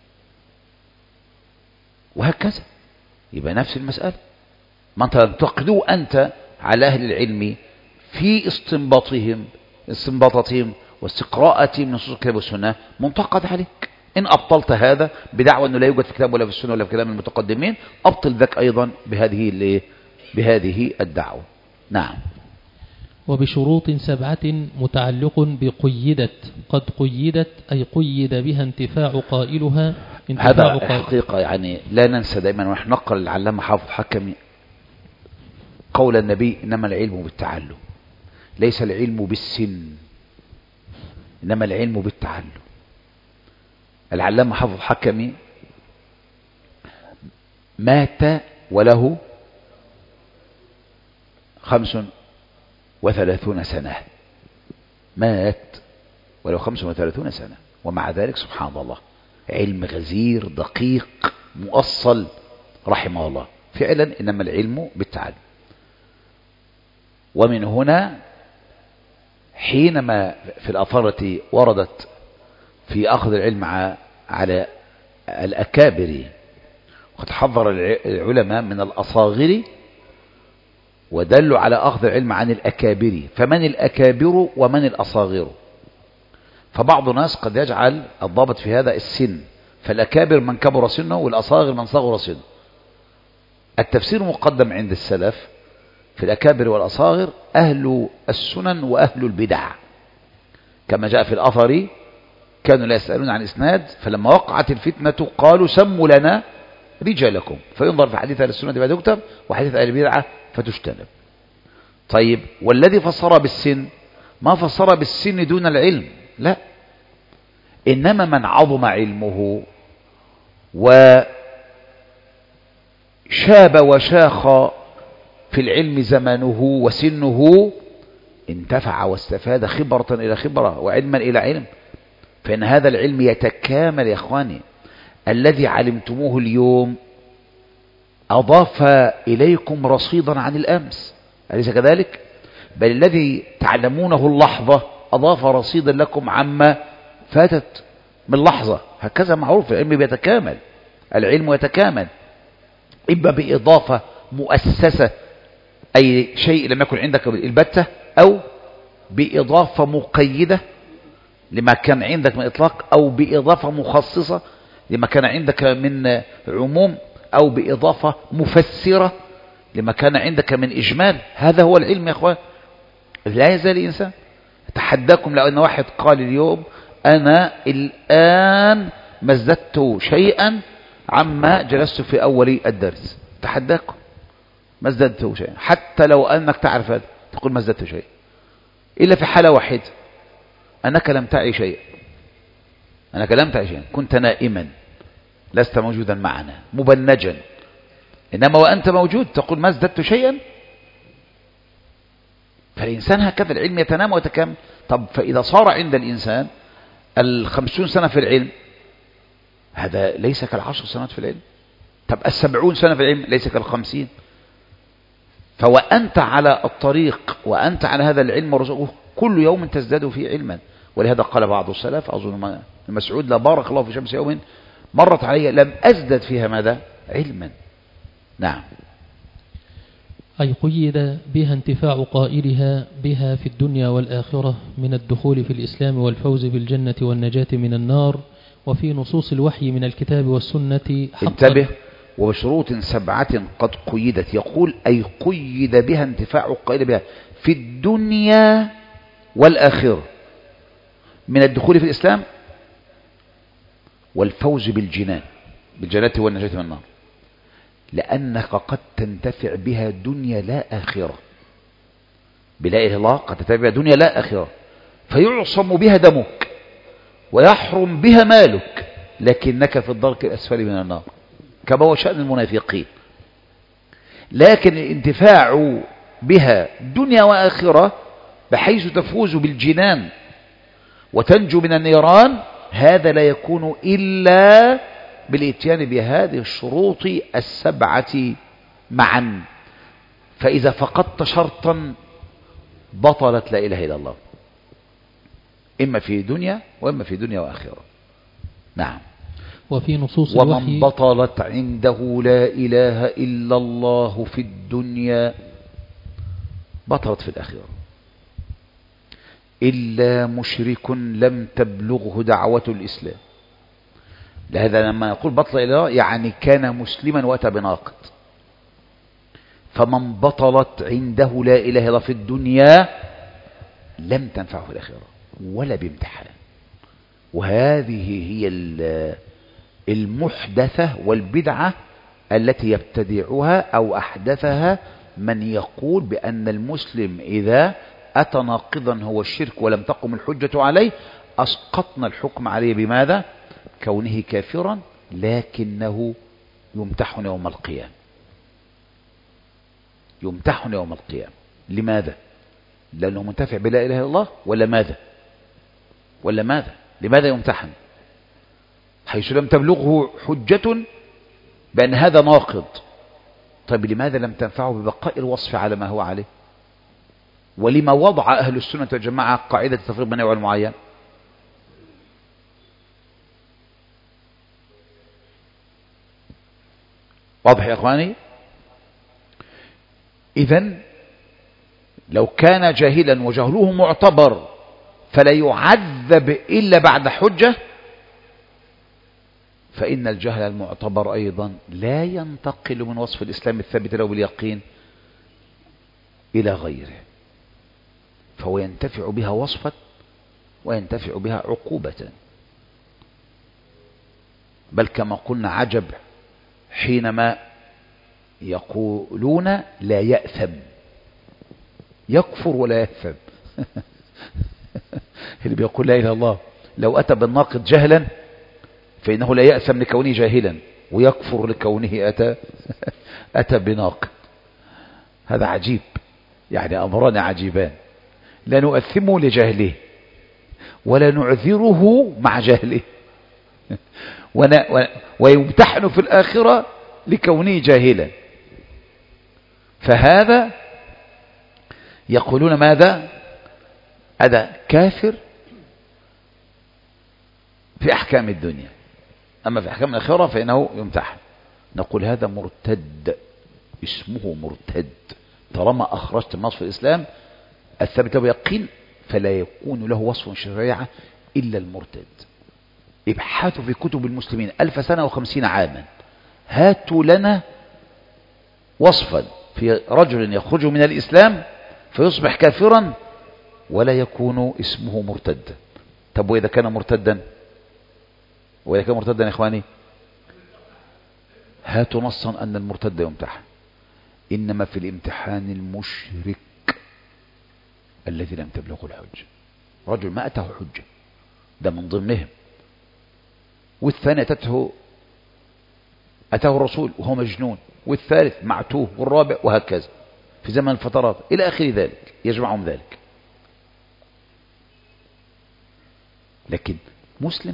وهكذا. يبقى نفس المسألة. ما تنتقدوا أنت على أهل العلم في استنباطهم استنباطاتهم واستقراءاتهم من نصوص الكتاب والسنة، منتقد عليك. إن أبطلت هذا بدعوى أنه لا يوجد في كتاب ولا في السنة ولا في كلام المتقدمين، أبطل ذاك أيضا بهذه بهذه الدعوة. نعم.
وبشروط سبعة متعلق بقيدت، قد قيدت أي قيد بها انتفاع قائلها.
هذا حقيقة يعني لا ننسى دائما ونحن نقرأ العلامة حافظ حكمي قول النبي: إنما العلم بالتعلم، ليس العلم بالسن، إنما العلم بالتعلم. العلامة حافظ حكمي مات وله خمس وثلاثون سنة، مات وله خمس وثلاثون سنة، ومع ذلك سبحان الله علم غزير دقيق مؤصل رحمه الله. فعلا إنما العلم بالتعلم. ومن هنا حينما في الآثار التي وردت في أخذ العلم على الأكابر، وقد حذر العلماء من الأصاغر ودلوا على أخذ العلم عن الأكابر، فمن الأكابر ومن الأصاغر؟ فبعض الناس قد يجعل الضابط في هذا السن، فالأكابر من كبر سنه والأصاغر من صغر سنه. التفسير مقدم عند السلف في الأكابر والأصاغر أهل السنن وأهل البدع، كما جاء في الأثر: كانوا لا يسألون عن إسناد فلما وقعت الفتنة قالوا سموا لنا رجالكم، فينظر في حديث أهل السنة بعد يكتب وحديث أهل البدعة فتجتنب. طيب والذي فسر بالسن ما فسر بالسن دون العلم، لا، إنما من عظم علمه وشاب وشاخ في العلم زمانه وسنه انتفع واستفاد خبرة إلى خبرة وعلما إلى علم، فإن هذا العلم يتكامل يا إخواني. الذي علمتموه اليوم أضاف إليكم رصيدا عن الأمس، أليس كذلك؟ بل الذي تعلمونه اللحظة أضاف رصيدا لكم عما فاتت من لحظة. هكذا معروف، العلم بيتكامل، العلم يتكامل إما بإضافة مؤسسة، أي شيء لم يكن عندك البتة، أو بإضافة مقيدة لما كان عندك من إطلاق، أو بإضافة مخصصة لما كان عندك من عموم، أو بإضافة مفسرة لما كان عندك من إجمال. هذا هو العلم يا أخوان. لا يزال الإنسان. أتحداكم لو أن واحد قال اليوم أنا الآن ما ازددت شيئا عما جلست في أول الدرس، تحداكم ما ازددت شيئا، حتى لو أنك تعرف هذا تقول ما ازددت شيئا، إلا في حالة واحدة، أنك لم تعي شيئا، أنك لم تعي شيئا، كنت نائما لست موجودا معنا مبنجا، إنما وأنت موجود تقول ما ازددت شيئا. فالإنسان هكذا العلم يتنام ويتكامل. طب فإذا صار عند الإنسان الخمسون سنة في العلم، هذا ليس كالعشر سنوات في العلم. طب السبعون سنة في العلم ليس كالخمسين. فوأنت على الطريق وأنت على هذا العلم ورزقه كل يوم تزداد فيه علما. ولهذا قال بعض السلف، أظن المسعود، لا بارك الله في شمس يوم مرت علي لم أزدد فيها ماذا؟ علما. نعم.
أي قيد بها انتفاع قائلها بها في الدنيا والآخرة من الدخول في الإسلام والفوز بالجنة والنجاة من النار. وفي نصوص الوحي من الكتاب والسنة حقا.
انتبه، وبشروط سبعة قد قيدت، يقول أي قيد بها انتفاع قائل بها في الدنيا والآخرة من الدخول في الإسلام والفوز بالجنان بالجنة والنجاة من النار، لأنك قد تنتفع بها دنيا لا آخرة. بلا إله إلا الله قد تنتفع بها دنيا لا آخرة، فيعصم بها دمك ويحرم بها مالك، لكنك في الدرك الأسفل من النار، كما هو شأن المنافقين. لكن الانتفاع بها دنيا وآخرة بحيث تفوز بالجنان وتنجو من النيران، هذا لا يكون إلا بالاتيان بهذه الشروط السبعة معا. فإذا فقدت شرطا بطلت لا إله إلا الله، إما في دنيا وإما في دنيا وآخرة. نعم.
وفي نصوص
ومن
الوحي
بطلت عنده لا إله إلا الله في الدنيا بطلت في الآخرة، إلا مشرك لم تبلغه دعوة الإسلام. لهذا لما يقول بطل إله يعني كان مسلما وأتى بناقض. فمن بطلت عنده لا إله إلا الله في الدنيا لم تنفعه في الآخرة ولا بامتحان. وهذه هي المحدثة والبدعة التي يبتدعها أو أحدثها من يقول بأن المسلم إذا أتى ناقضا هو الشرك ولم تقم الحجة عليه أسقطنا الحكم عليه بماذا؟ كونه كافرا، لكنه يمتحن يوم القيامة. يمتحن يوم القيامة. لماذا؟ لأنه منتفع بلا إله إلا الله، ولا ماذا؟ ولا ماذا؟ لماذا يمتحن؟ حيث لم تبلغه حجة بأن هذا ناقض. طيب لماذا لم تنفعه ببقاء الوصف على ما هو عليه؟ ولما وضع أهل السنة والجماعة قاعدة التفريق بين نوع المعين؟ واضح يا أخواني؟ إذن لو كان جاهلا وجهله معتبر فلا يعذب إلا بعد حجة، فإن الجهل المعتبر أيضا لا ينتقل من وصف الإسلام الثابت له باليقين إلى غيره، فهو ينتفع بها وصفا وينتفع بها عقوبة. بل كما قلنا عجب حينما يقولون لا يأثم، يكفر ولا يأثم اللي بيقول لا إله إلا الله لو أتى بالناقض جهلا فإنه لا يأسم لكونه جاهلا ويكفر لكونه أتى أتى بناقض. هذا عجيب، يعني أمران عجيبان، لا نؤثمه لجهله ولا نعذره مع جهله ويمتحن في الآخرة لكونه جاهلا. فهذا يقولون ماذا؟ هذا كافر في أحكام الدنيا، أما في أحكام الآخرة فإنه يمتحن. نقول هذا مرتد، اسمه مرتد طالما أخرجت من وصف الإسلام الثابت له يقين، فلا يكون له وصف شريعة إلا المرتد. ابحثوا في كتب المسلمين ألف سنة وخمسين عاما، هاتوا لنا وصفا في رجل يخرج من الإسلام فيصبح كافرا ولا يكون اسمه مرتد. طب وإذا كان مرتدا، وإذا كان مرتدا يا إخواني هاتوا نصا أن المرتد يمتحن. إنما في الامتحان المشرك الذي لم تبلغه الحجة، رجل ما أتاه حجة ده من ضمنهم، والثاني أتته أتاه الرسول وهو مجنون، والثالث معتوه، والرابع وهكذا في زمن الفترات إلى آخر ذلك، يجمعهم ذلك. لكن مسلم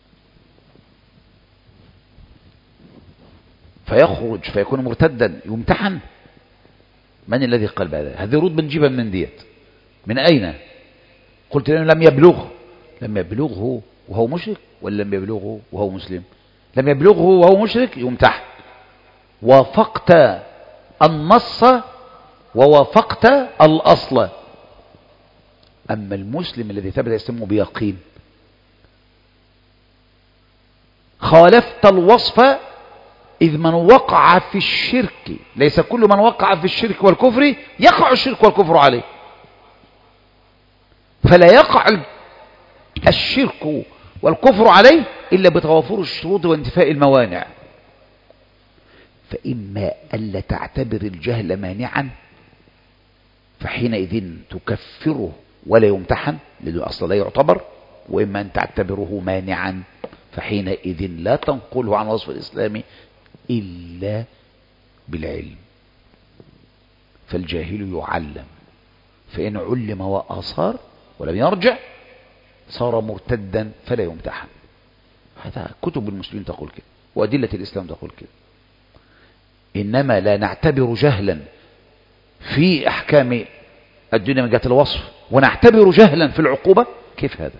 فيخرج فيكون مرتدا يمتحن، من الذي قال بهذا؟ هذه رتبة نجيبها من ديت من أين؟ قلت لأنه لم يبلغه. لم يبلغه وهو مشرك ولا لم يبلغه وهو مسلم؟ لم يبلغه وهو مشرك يمتحن. وافقت النص ووافقت الأصل. أما المسلم الذي ثبت اسمه بيقين خالفت الوصف، إذ من وقع في الشرك، ليس كل من وقع في الشرك والكفر يقع الشرك والكفر عليه، فلا يقع الشرك والكفر عليه إلا بتوافر الشروط وانتفاء الموانع. فإما ألا تعتبر الجهل مانعا فحينئذ تكفره ولا يمتحن لأنه أصلا لا يعتبر، وإما أن تعتبره مانعا فحينئذ لا تنقله عن وصف الإسلام إلا بالعلم. فالجاهل يعلم، فإن علم وأصار ولم يرجع صار مرتدا فلا يمتحن. هذا كتب المسلمين تقول كده وأدلة الإسلام تقول كده. إنما لا نعتبر جهلا في أحكام الدنيا من جهة الوصف ونعتبر جهلا في العقوبة، كيف هذا؟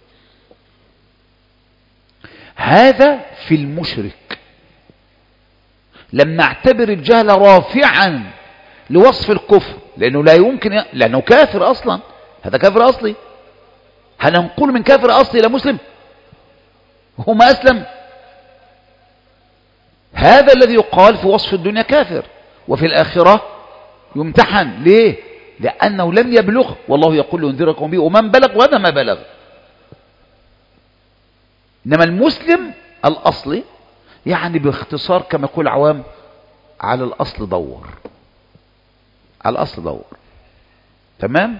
هذا في المشرك. لم نعتبر الجهل رافعا لوصف الكفر لأنه لا يمكن ي... لأنه كافر أصلا، هذا كافر أصلي. هننقل من كافر أصلي إلى مسلم هو ما أسلم؟ هذا الذي يقال في وصف الدنيا كافر وفي الآخرة يمتحن. ليه؟ لأنه لم يبلغ، والله يقول لينذركم به ومن بلغ وهذا ما بلغ. إنما المسلم الأصلي يعني باختصار كما يقول العوام على الأصل دور، على الأصل دور، تمام؟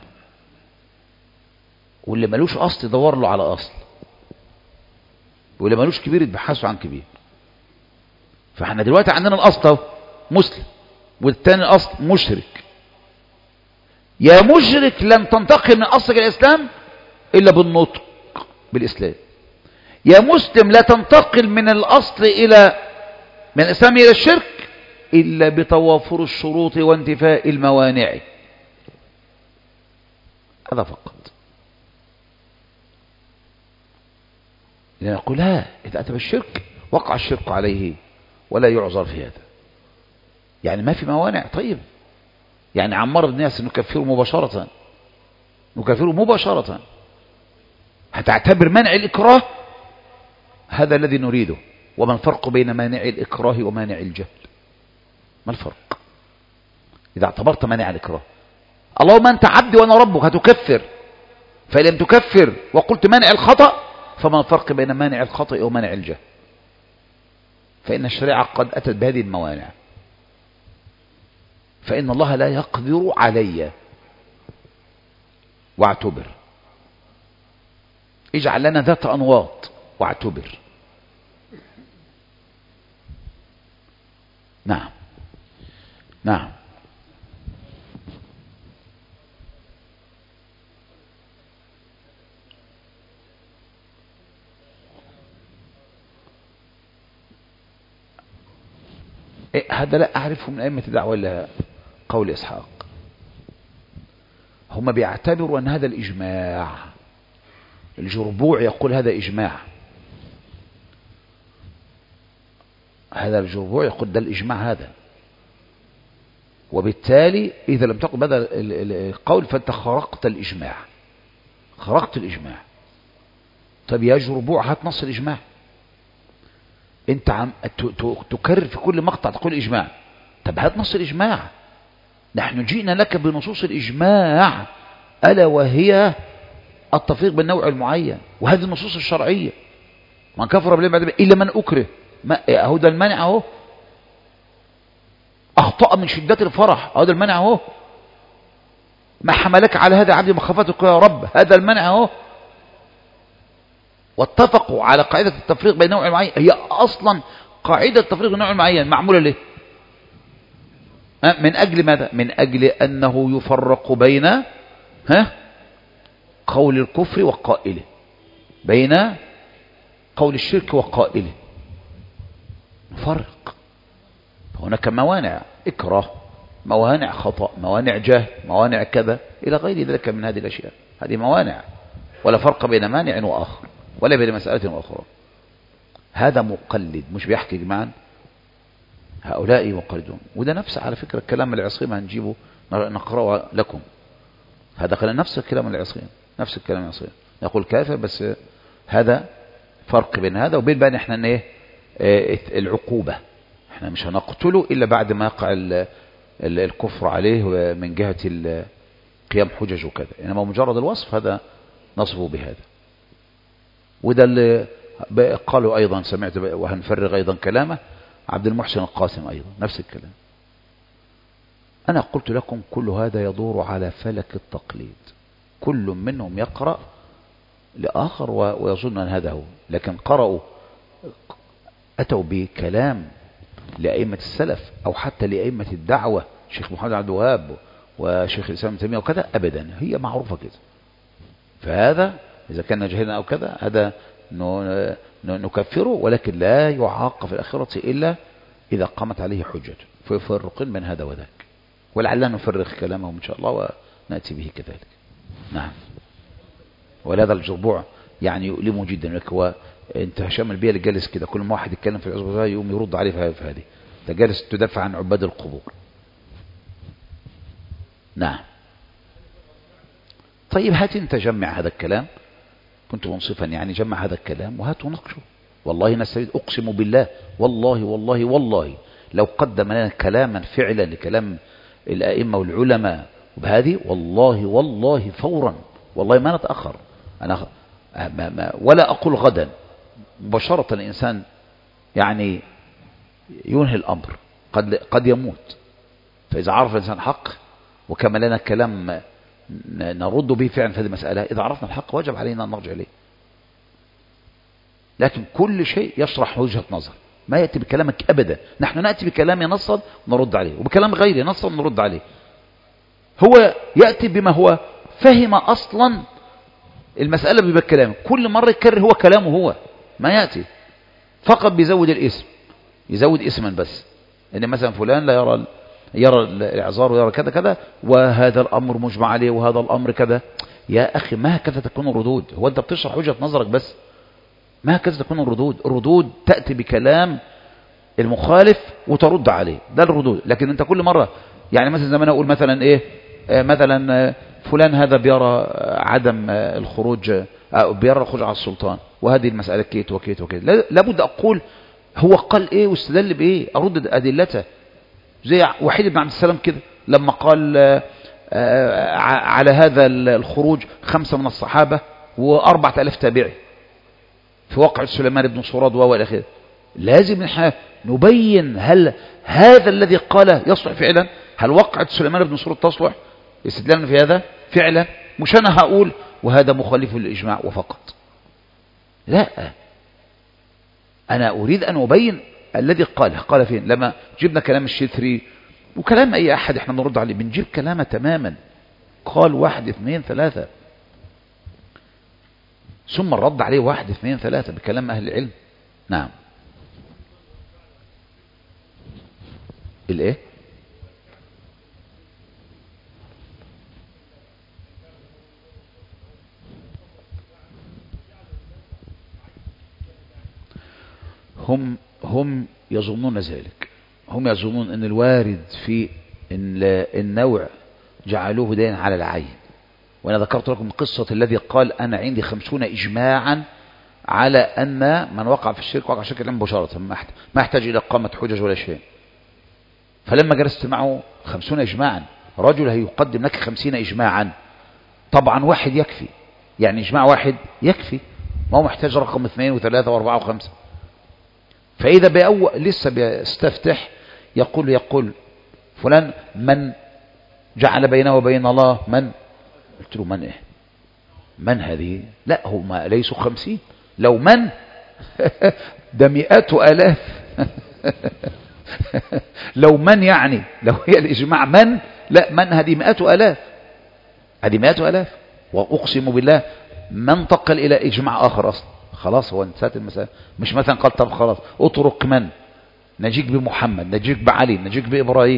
واللي ملوش أصل يدور له على أصل، واللي ملوش كبير يتبحثوا عن كبير. فاحنا دلوقتي عندنا الأصل اهو مسلم، والتاني الأصل مشرك. يا مشرك لن تنتقل من أصلك الإسلام إلا بالنطق بالإسلام، يا مسلم لا تنتقل من الأصل إلى من الإسلام إلى الشرك إلا بتوافر الشروط وانتفاء الموانع. هذا فقط. نقول لا، إذا أتى بالشرك وقع الشرك عليه ولا يعذر في هذا، يعني ما في موانع. طيب يعني عمار الناس نكفره مباشرة، نكفره مباشرة، هتعتبر منع الإكراه؟ هذا الذي نريده. وما الفرق بين مانع الإكراه ومانع الجهل؟ ما الفرق إذا اعتبرت مانع الإكراه؟ اللهم أنت عبدي وأنا ربك، هتكفر. فإن لم تكفر وقلت مانع الخطأ فما الفرق بين مانع الخطأ ومانع الجهل؟ فإن الشريعة قد أتت بهذه الموانع. فإن الله لا يقدر علي واعتبر، اجعل لنا ذات أنواط واعتبر. نعم نعم. إيه هذا لا أعرفه من أئمة الدعوة إلا قول إسحاق. هم بيعتبروا أن هذا الإجماع، الجربوع يقول هذا إجماع، هذا الجربوع يقول ده الإجماع هذا، وبالتالي إذا لم تقل بهذا القول فأنت خرقت الإجماع، خرقت الإجماع. طب يا جربوع هات نص الإجماع، أنت عم تكرر في كل مقطع تقول إجماع. طب هات نص الإجماع، نحن جئنا لك بنصوص الإجماع ألا وهي التفريق بالنوع المعين، وهذه النصوص الشرعية. من كفر بالله بعد إلا من أكره، ما أهو ده المنع أهو، أخطأ من شدة الفرح أهو ده المنع أهو، ما حملك على هذا عبد مخافتك يا رب هذا المنع أهو. واتفقوا على قاعدة التفريق بين نوع معين، هي أصلا قاعدة التفريق بين نوع معين معمولة ليه؟ من أجل ماذا؟ من أجل أنه يفرق بين ها قول الكفر وقائله، بين قول الشرك وقائله، نفرق. هناك موانع إكراه، موانع خطأ، موانع جهل، موانع كذا إلى غير ذلك من هذه الأشياء. هذه موانع، ولا فرق بين مانع وآخر ولا بين مسألة أخرى. هذا مقلد مش بيحكي جمعا، هؤلاء مقلدون. وده نفس على فكرة الكلام العصيم هنجيبه نقرأه لكم، هذا قال نفس الكلام العصيم، نفس الكلام العصيم يقول كافر، بس هذا فرق بين هذا وبين بين احنا ايه العقوبة، احنا مش هنقتله إلا بعد ما يقع الكفر عليه من جهة قيام حجج وكذا، إنما مجرد الوصف هذا نصفه بهذا. وده اللي قالوا أيضا، سمعت وهنفرغ أيضا كلامه عبد المحسن القاسم أيضا نفس الكلام. أنا قلت لكم كل هذا يدور على فلك التقليد، كل منهم يقرأ لآخر ويظن أن هذا هو، لكن قرأوا أتوا بكلام لأئمة السلف أو حتى لأئمة الدعوة، شيخ محمد عبد الوهاب وشيخ الإسلام ابن تيمية وكذا، أبدا، هي معروفة كده. فهذا إذا كان جاهلا أو كذا هذا نكفره، ولكن لا يعاقب في الآخرة إلا إذا قامت عليه حجة، فيفرقون بين هذا وذاك، ولعلنا نفرغ كلامهم إن شاء الله ونأتي به كذلك. نعم. ولهذا الجربوع يعني يؤلمه جدا، لك هو انت هشام البيه اللي جالس كده كل ما واحد يتكلم في العزبة يقوم يرد عليه في هذه، انت جالس تدافع عن عباد القبور. نعم. طيب هات انت جمع هذا الكلام، كنت منصفا يعني جمع هذا الكلام وهات ونقشه. والله نستفيد، اقسم بالله والله والله والله لو قدم لنا كلاما فعلا لكلام الائمه والعلماء بهذه، والله والله فورا، والله ما نتاخر. انا ما ما ولا اقول غدا، مباشره الانسان يعني ينهي الامر، قد قد يموت. فاذا عرف الانسان حق وكما لنا كلام نرد به فعلا في هذه المسألة، إذا عرفنا الحق وجب علينا أن نرجع إليه. لكن كل شيء يشرح وجهة نظر، ما يأتي بكلامك أبدا. نحن نأتي بكلام نصا ونرد عليه، وبكلام غير نصا ونرد عليه. هو يأتي بما هو فهم أصلا المسألة بكلامه، كل مرة يكرر هو كلامه هو، ما يأتي فقط بيزود الاسم، يزود اسما بس، إن مثلا فلان لا يرى يرى الإعذار ويرى كذا كذا، وهذا الأمر مجمع عليه وهذا الأمر كذا. يا أخي ما هكذا تكون الردود، هو أنت بتشرح وجهة نظرك بس، ما هكذا تكون الردود. الردود تأتي بكلام المخالف وترد عليه، ده الردود. لكن أنت كل مرة يعني مثلا زي ما أنا أقول مثلا إيه آه مثلا آه فلان هذا بيرى عدم آه الخروج آه بيرى الخروج على السلطان، وهذه المسألة كيت وكيت وكيت، لابد أقول هو قال إيه واستدل بإيه، أرد أدلته. زي وحيد بن عبد السلام كده لما قال آآ آآ على هذا الخروج خمسة من الصحابة وأربعة ألاف تابعي في واقع سليمان بن صراد وإلى آخره، لازم نحن نبين هل هذا الذي قال يصلح فعلا، هل وقعة سليمان بن صراد تصلح استدلالا في هذا فعلا مش أنا هقول وهذا مخالف للإجماع وفقط، لا، أنا أريد أن أبين الذي قاله قال فين. لما جبنا كلام الشتري وكلام أي أحد احنا نرد عليه، بنجيب كلامه تماما، قال واحد اثنين ثلاثة، ثم الرد عليه واحد اثنين ثلاثة بكلام أهل العلم. نعم. الايه؟ هم هم يظنون ذلك، هم يظنون ان الوارد في النوع جعلوه دين على العين. وانا ذكرت لكم قصة الذي قال انا عندي خمسون اجماعا على ان من وقع في الشرك وقع شرك مباشرة، ما يحتاج الى اقامة حجج ولا شيء. فلما جلست معه خمسون اجماعا، رجل هيقدم لك خمسين اجماعا، طبعا واحد يكفي، يعني اجماع واحد يكفي، ما هو محتاج رقم اثنين وثلاثة واربعة وخمسة. فإذا بأول لسه بيستفتح يقول يقول فلان من جعل بينه وبين الله من؟ قلت له من إيه؟ من هذه؟ لا هم ليسوا خمسين، لو من ده مئات آلاف لو من يعني لو هي الإجماع من، لا من هذه مئات آلاف، هذه مئات آلاف. وأقسم بالله ما انتقل إلى إجماع آخر أصلا، خلاص هو انتهت المسألة. مش مثلا قال طب خلاص اترك من، نجيك بمحمد، نجيك بعلي، نجيك بإبراهيم.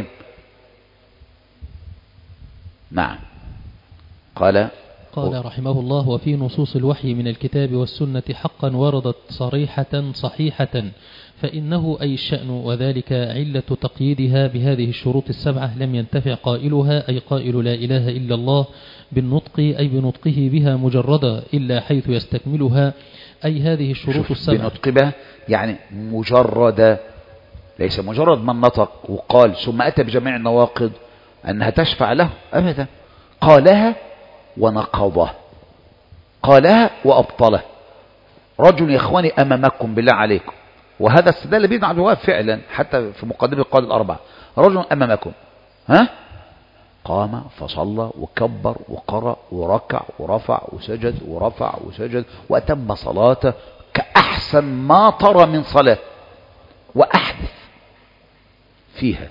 نعم. قال
قال رحمه الله: وفي نصوص الوحي من الكتاب والسنة حقا وردت صريحة صحيحة، فإنه أي الشأن، وذلك علة تقييدها بهذه الشروط السبعة لم ينتفع قائلها أي قائل لا إله إلا الله بالنطق أي بنطقه بها مجردا إلا حيث يستكملها، أي هذه الشروط السبعة.
بنطق بها يعني مجرد، ليس مجرد من نطق وقال ثم أتى بجميع النواقض أنها تشفع له أبدا، قالها ونقضه، قالها وأبطله. رجل يا إخواني أمامكم بالله عليكم، وهذا استدل به ابن عبد الوهاب فعلا حتى في مقدمة القواعد الأربعة، رجل أمامكم ها قام فصلى وكبر وقرأ وركع ورفع وسجد ورفع وسجد وأتم صلاته كأحسن ما ترى من صلاة وأحدث فيها،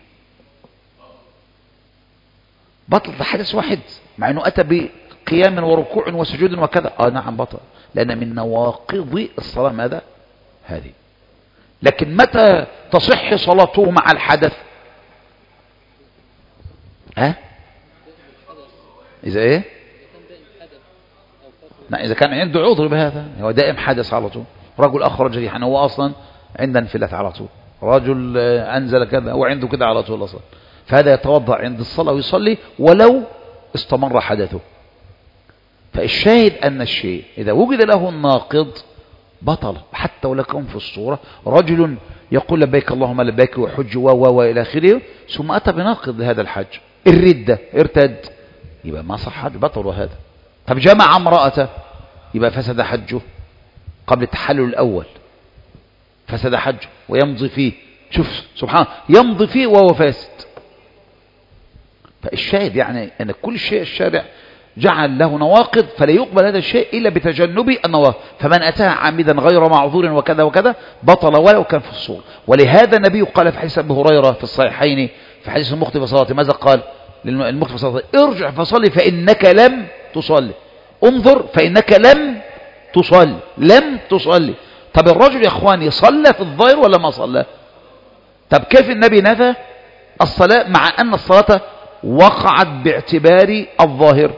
بطل حدث واحد مع أنه أتى بقيام وركوع وسجود وكذا. آه نعم بطل، لأن من نواقض الصلاة ماذا؟ هذه. لكن متى تصح صلاته مع الحدث؟ ها؟ إذا إيه؟ لا إذا كان عنده عذر بهذا، هو دائم حدث على طول. رجل أخرج ريحا، هو أصلا عنده انفلات على طول، رجل أنزل كذا هو عنده كذا على طول أصلا، فهذا يتوضأ عند الصلاة ويصلي ولو استمر حدثه. فالشاهد أن الشيء إذا وجد له الناقض بطل حتى ولو كان في الصورة. رجل يقول لبيك اللهم لبيك وحج و و إلى آخره، ثم أتى بناقض لهذا الحج، الردة، ارتد، يبقى ما صح حج، بطل هذا. طب جمع امرأته يبقى فسد حجه قبل التحلل الأول، فسد حجه ويمضي فيه، شوف سبحان يمضي فيه وهو فاسد. فالشاهد يعني أن كل شيء الشارع جعل له نواقض، فلا يقبل هذا الشيء إلا بتجنب النواقض. فمن أتاها عامدا غير معذور وكذا وكذا بطل ولو كان في الصور. ولهذا النبي قال في حديث أبي هريرة في الصحيحين في حديث المخطئ في صلاته، ماذا قال للمخطئ في صلاته؟ ارجع فصلي فإنك لم تصلي، انظر فإنك لم تصلي، لم تصلي. طب الرجل يا اخواني صلى في الظاهر ولا ما صلى؟ طب كيف النبي نفى الصلاة مع أن الصلاة وقعت باعتبار الظاهر؟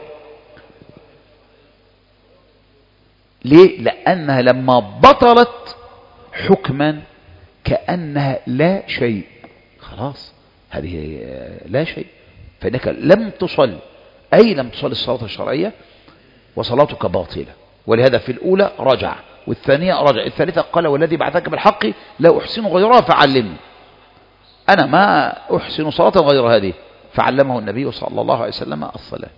ليه؟ لأنها لما بطلت حكما كأنها لا شيء، خلاص هذه لا شيء، فإنك لم تصل، أي لم تصل الصلاة الشرعية وصلاتك باطلة. ولهذا في الأولى رجع، والثانية رجع، الثالثة قال والذي بعثك بالحق لا أحسن غيرها فعلمني، أنا ما أحسن صلاة غير هذه، فعلمه النبي صلى الله عليه وسلم الصلاة.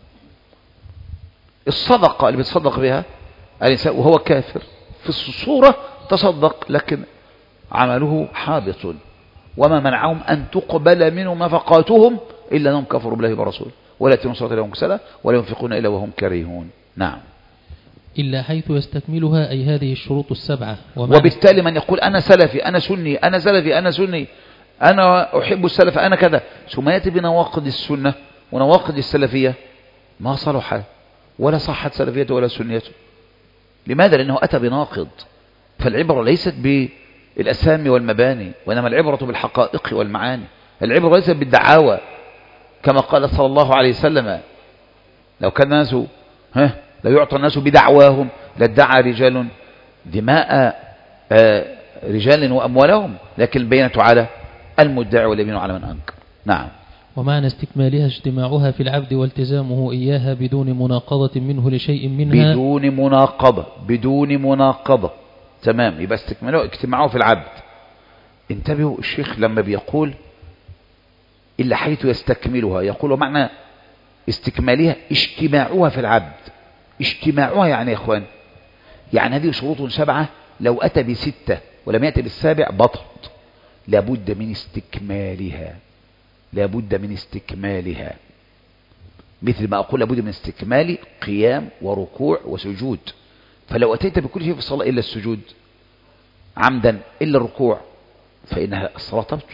الصدقة اللي بتصدق بها الإنسان وهو كافر في الصورة تصدق، لكن عمله حابط، وما منعهم أن تقبل منهم نفقاتهم إلا أنهم كفروا بالله ورسوله ولا يأتون الصلاة إلا وهم كسالى ولا ينفقون إلا وهم كريهون. نعم.
إلا حيث يستكملها أي هذه الشروط السبعة.
وبالتالي من يقول أنا سلفي أنا سني أنا سلفي أنا سني أنا أحب السلف أنا كذا ثم يأتي بنواقض السنة ونواقض السلفية ما صلح ولا صحت سلفيته ولا سنيته. لماذا؟ لأنه أتى بناقض. فالعبرة ليست بالأسامي والمباني وإنما العبرة بالحقائق والمعاني. العبرة ليست بالدعاوى كما قال صلى الله عليه وسلم لو كان الناس ها لو يعطى الناس بدعواهم لادعى رجال دماء رجال وأموالهم لكن البينة على المدعي واليمين على من أنكر. نعم.
ومعنى استكمالها اجتماعها في العبد والتزامه إياها بدون مناقضة منه لشيء منها
بدون مناقضة بدون مناقضة. تمام. يبقى استكماله اجتماعه في العبد. انتبهوا الشيخ لما بيقول إلا حيث يستكملها يقول معنى استكمالها اجتماعها في العبد. اجتماعها يعني يا اخوان يعني هذه شروط سبعة لو أتى بستة ولم يأتي بالسابع بطلت. لابد من استكمالها لابد من استكمالها مثل ما أقول لابد من استكمال قيام وركوع وسجود. فلو أتيت بكل شيء في الصلاة إلا السجود عمدا إلا الركوع فإنها الصلاة تبطل.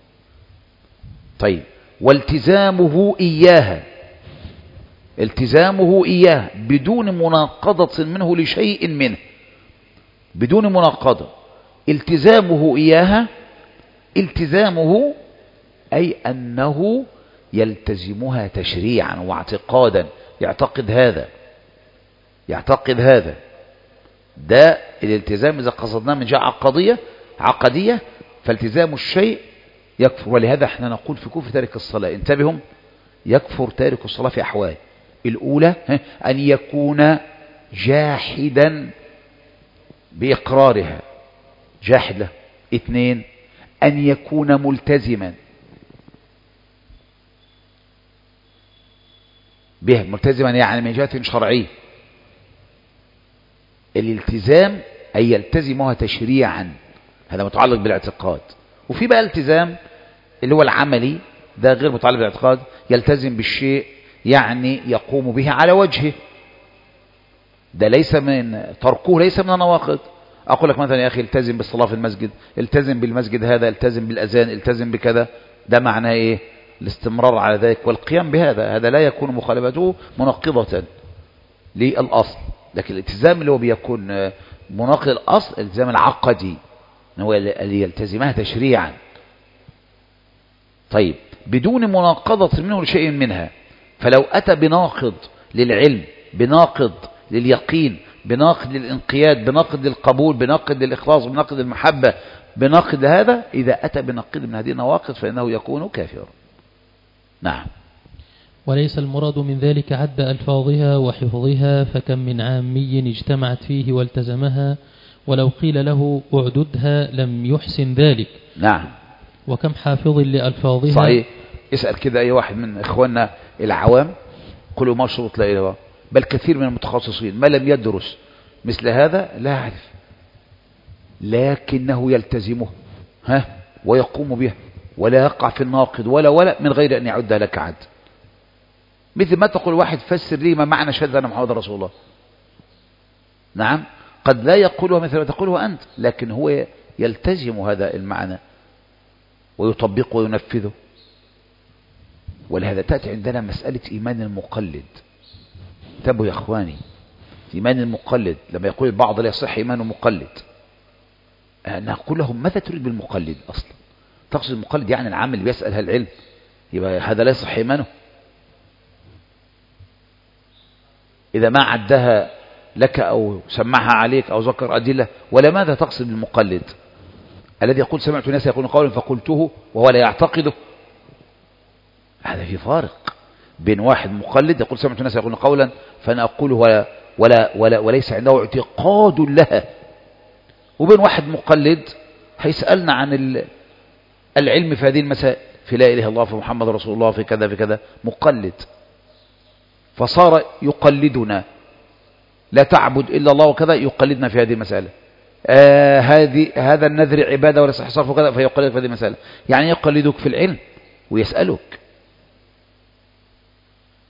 طيب. والتزامه إياها التزامه إياها بدون مناقضة منه لشيء منه بدون مناقضة. التزامه إياها التزامه أي أنه يلتزمها تشريعا واعتقادا يعتقد هذا يعتقد هذا ده الالتزام إذا قصدناه من جهة عقدية عقدية فالتزام الشيء يكفر. ولهذا احنا نقول في كفر تارك الصلاة انتبهوا يكفر تارك الصلاة في أحوال. الأولى أن يكون جاحدا بإقرارها جاحد له. اثنين أن يكون ملتزما به ملتزما يعني من جهة شرعية. الالتزام أي يلتزمها تشريعا هذا متعلق بالاعتقاد. وفي بقى التزام اللي هو العملي ده غير متعلق بالاعتقاد يلتزم بالشيء يعني يقوم به على وجهه ده ليس من تركه ليس من النواقض. أقول لك مثلا يا أخي التزم بالصلاة في المسجد التزم بالمسجد هذا التزم بالأذان التزم بكذا ده معناه إيه الاستمرار على ذلك والقيام بهذا هذا لا يكون مخالفته مناقضة للأصل. لكن الالتزام اللي هو بيكون مناقض الأصل الالتزام العقدي هو اللي يلتزمها تشريعا. طيب. بدون مناقضة منه لشيء منها. فلو أتى بناقض للعلم بناقض لليقين بناقض للانقياد بناقض للقبول بناقض للإخلاص بناقض للمحبة بناقض لهذا إذا أتى بناقض من هذه النواقض فإنه يكون كافرا. نعم.
وليس المراد من ذلك عد ألفاظها وحفظها فكم من عامي اجتمعت فيه والتزمها ولو قيل له اعددها لم يحسن ذلك.
نعم.
وكم حافظ لألفاظها.
صحيح. اسأل كده أي واحد من إخواننا العوام قلوا ما شروط لا إله إلا الله بل كثير من المتخصصين ما لم يدرس مثل هذا لا يعرف لكنه يلتزمه ها ويقوم به ولا يقع في الناقض ولا ولا من غير أن يعد لك عد. مثل ما تقول واحد فسر لي ما معنى شهادة أن محمد رسول الله. نعم. قد لا يقولها مثل ما تقوله أنت لكن هو يلتزم هذا المعنى ويطبقه وينفذه. ولهذا تأتي عندنا مسألة إيمان المقلد. انتبهوا يا أخواني إيمان المقلد لما يقول البعض لا يصح إيمان المقلد نقول لهم ماذا تريد بالمقلد أصلا؟ تقصد المقلد يعني العام اللي بيسأل هالعلم يبقى هذا لا يصح إيمانه إذا ما عدها لك أو سمعها عليك أو ذكر أدلة. ولا ماذا تقصد بالمقلد الذي يقول سمعت ناس يقول قولا فقلته وهو لا يعتقده. هذا في فارق بين واحد مقلد يقول سمعت ناس يقول قولا فأنا أقوله ولا, ولا, ولا وليس عنده اعتقاد لها وبين واحد مقلد هيسألنا عن العلم في هذه المسائل في لا إله إلا الله في محمد رسول الله في كذا في كذا مقلد فصار يقلدنا لا تعبد إلا الله وكذا يقلدنا في هذه المسألة. آه هذه هذا النذر عبادة ولا صح صرف وكذا فيقلدك في هذه المسألة. يعني يقلدك في العلم ويسألك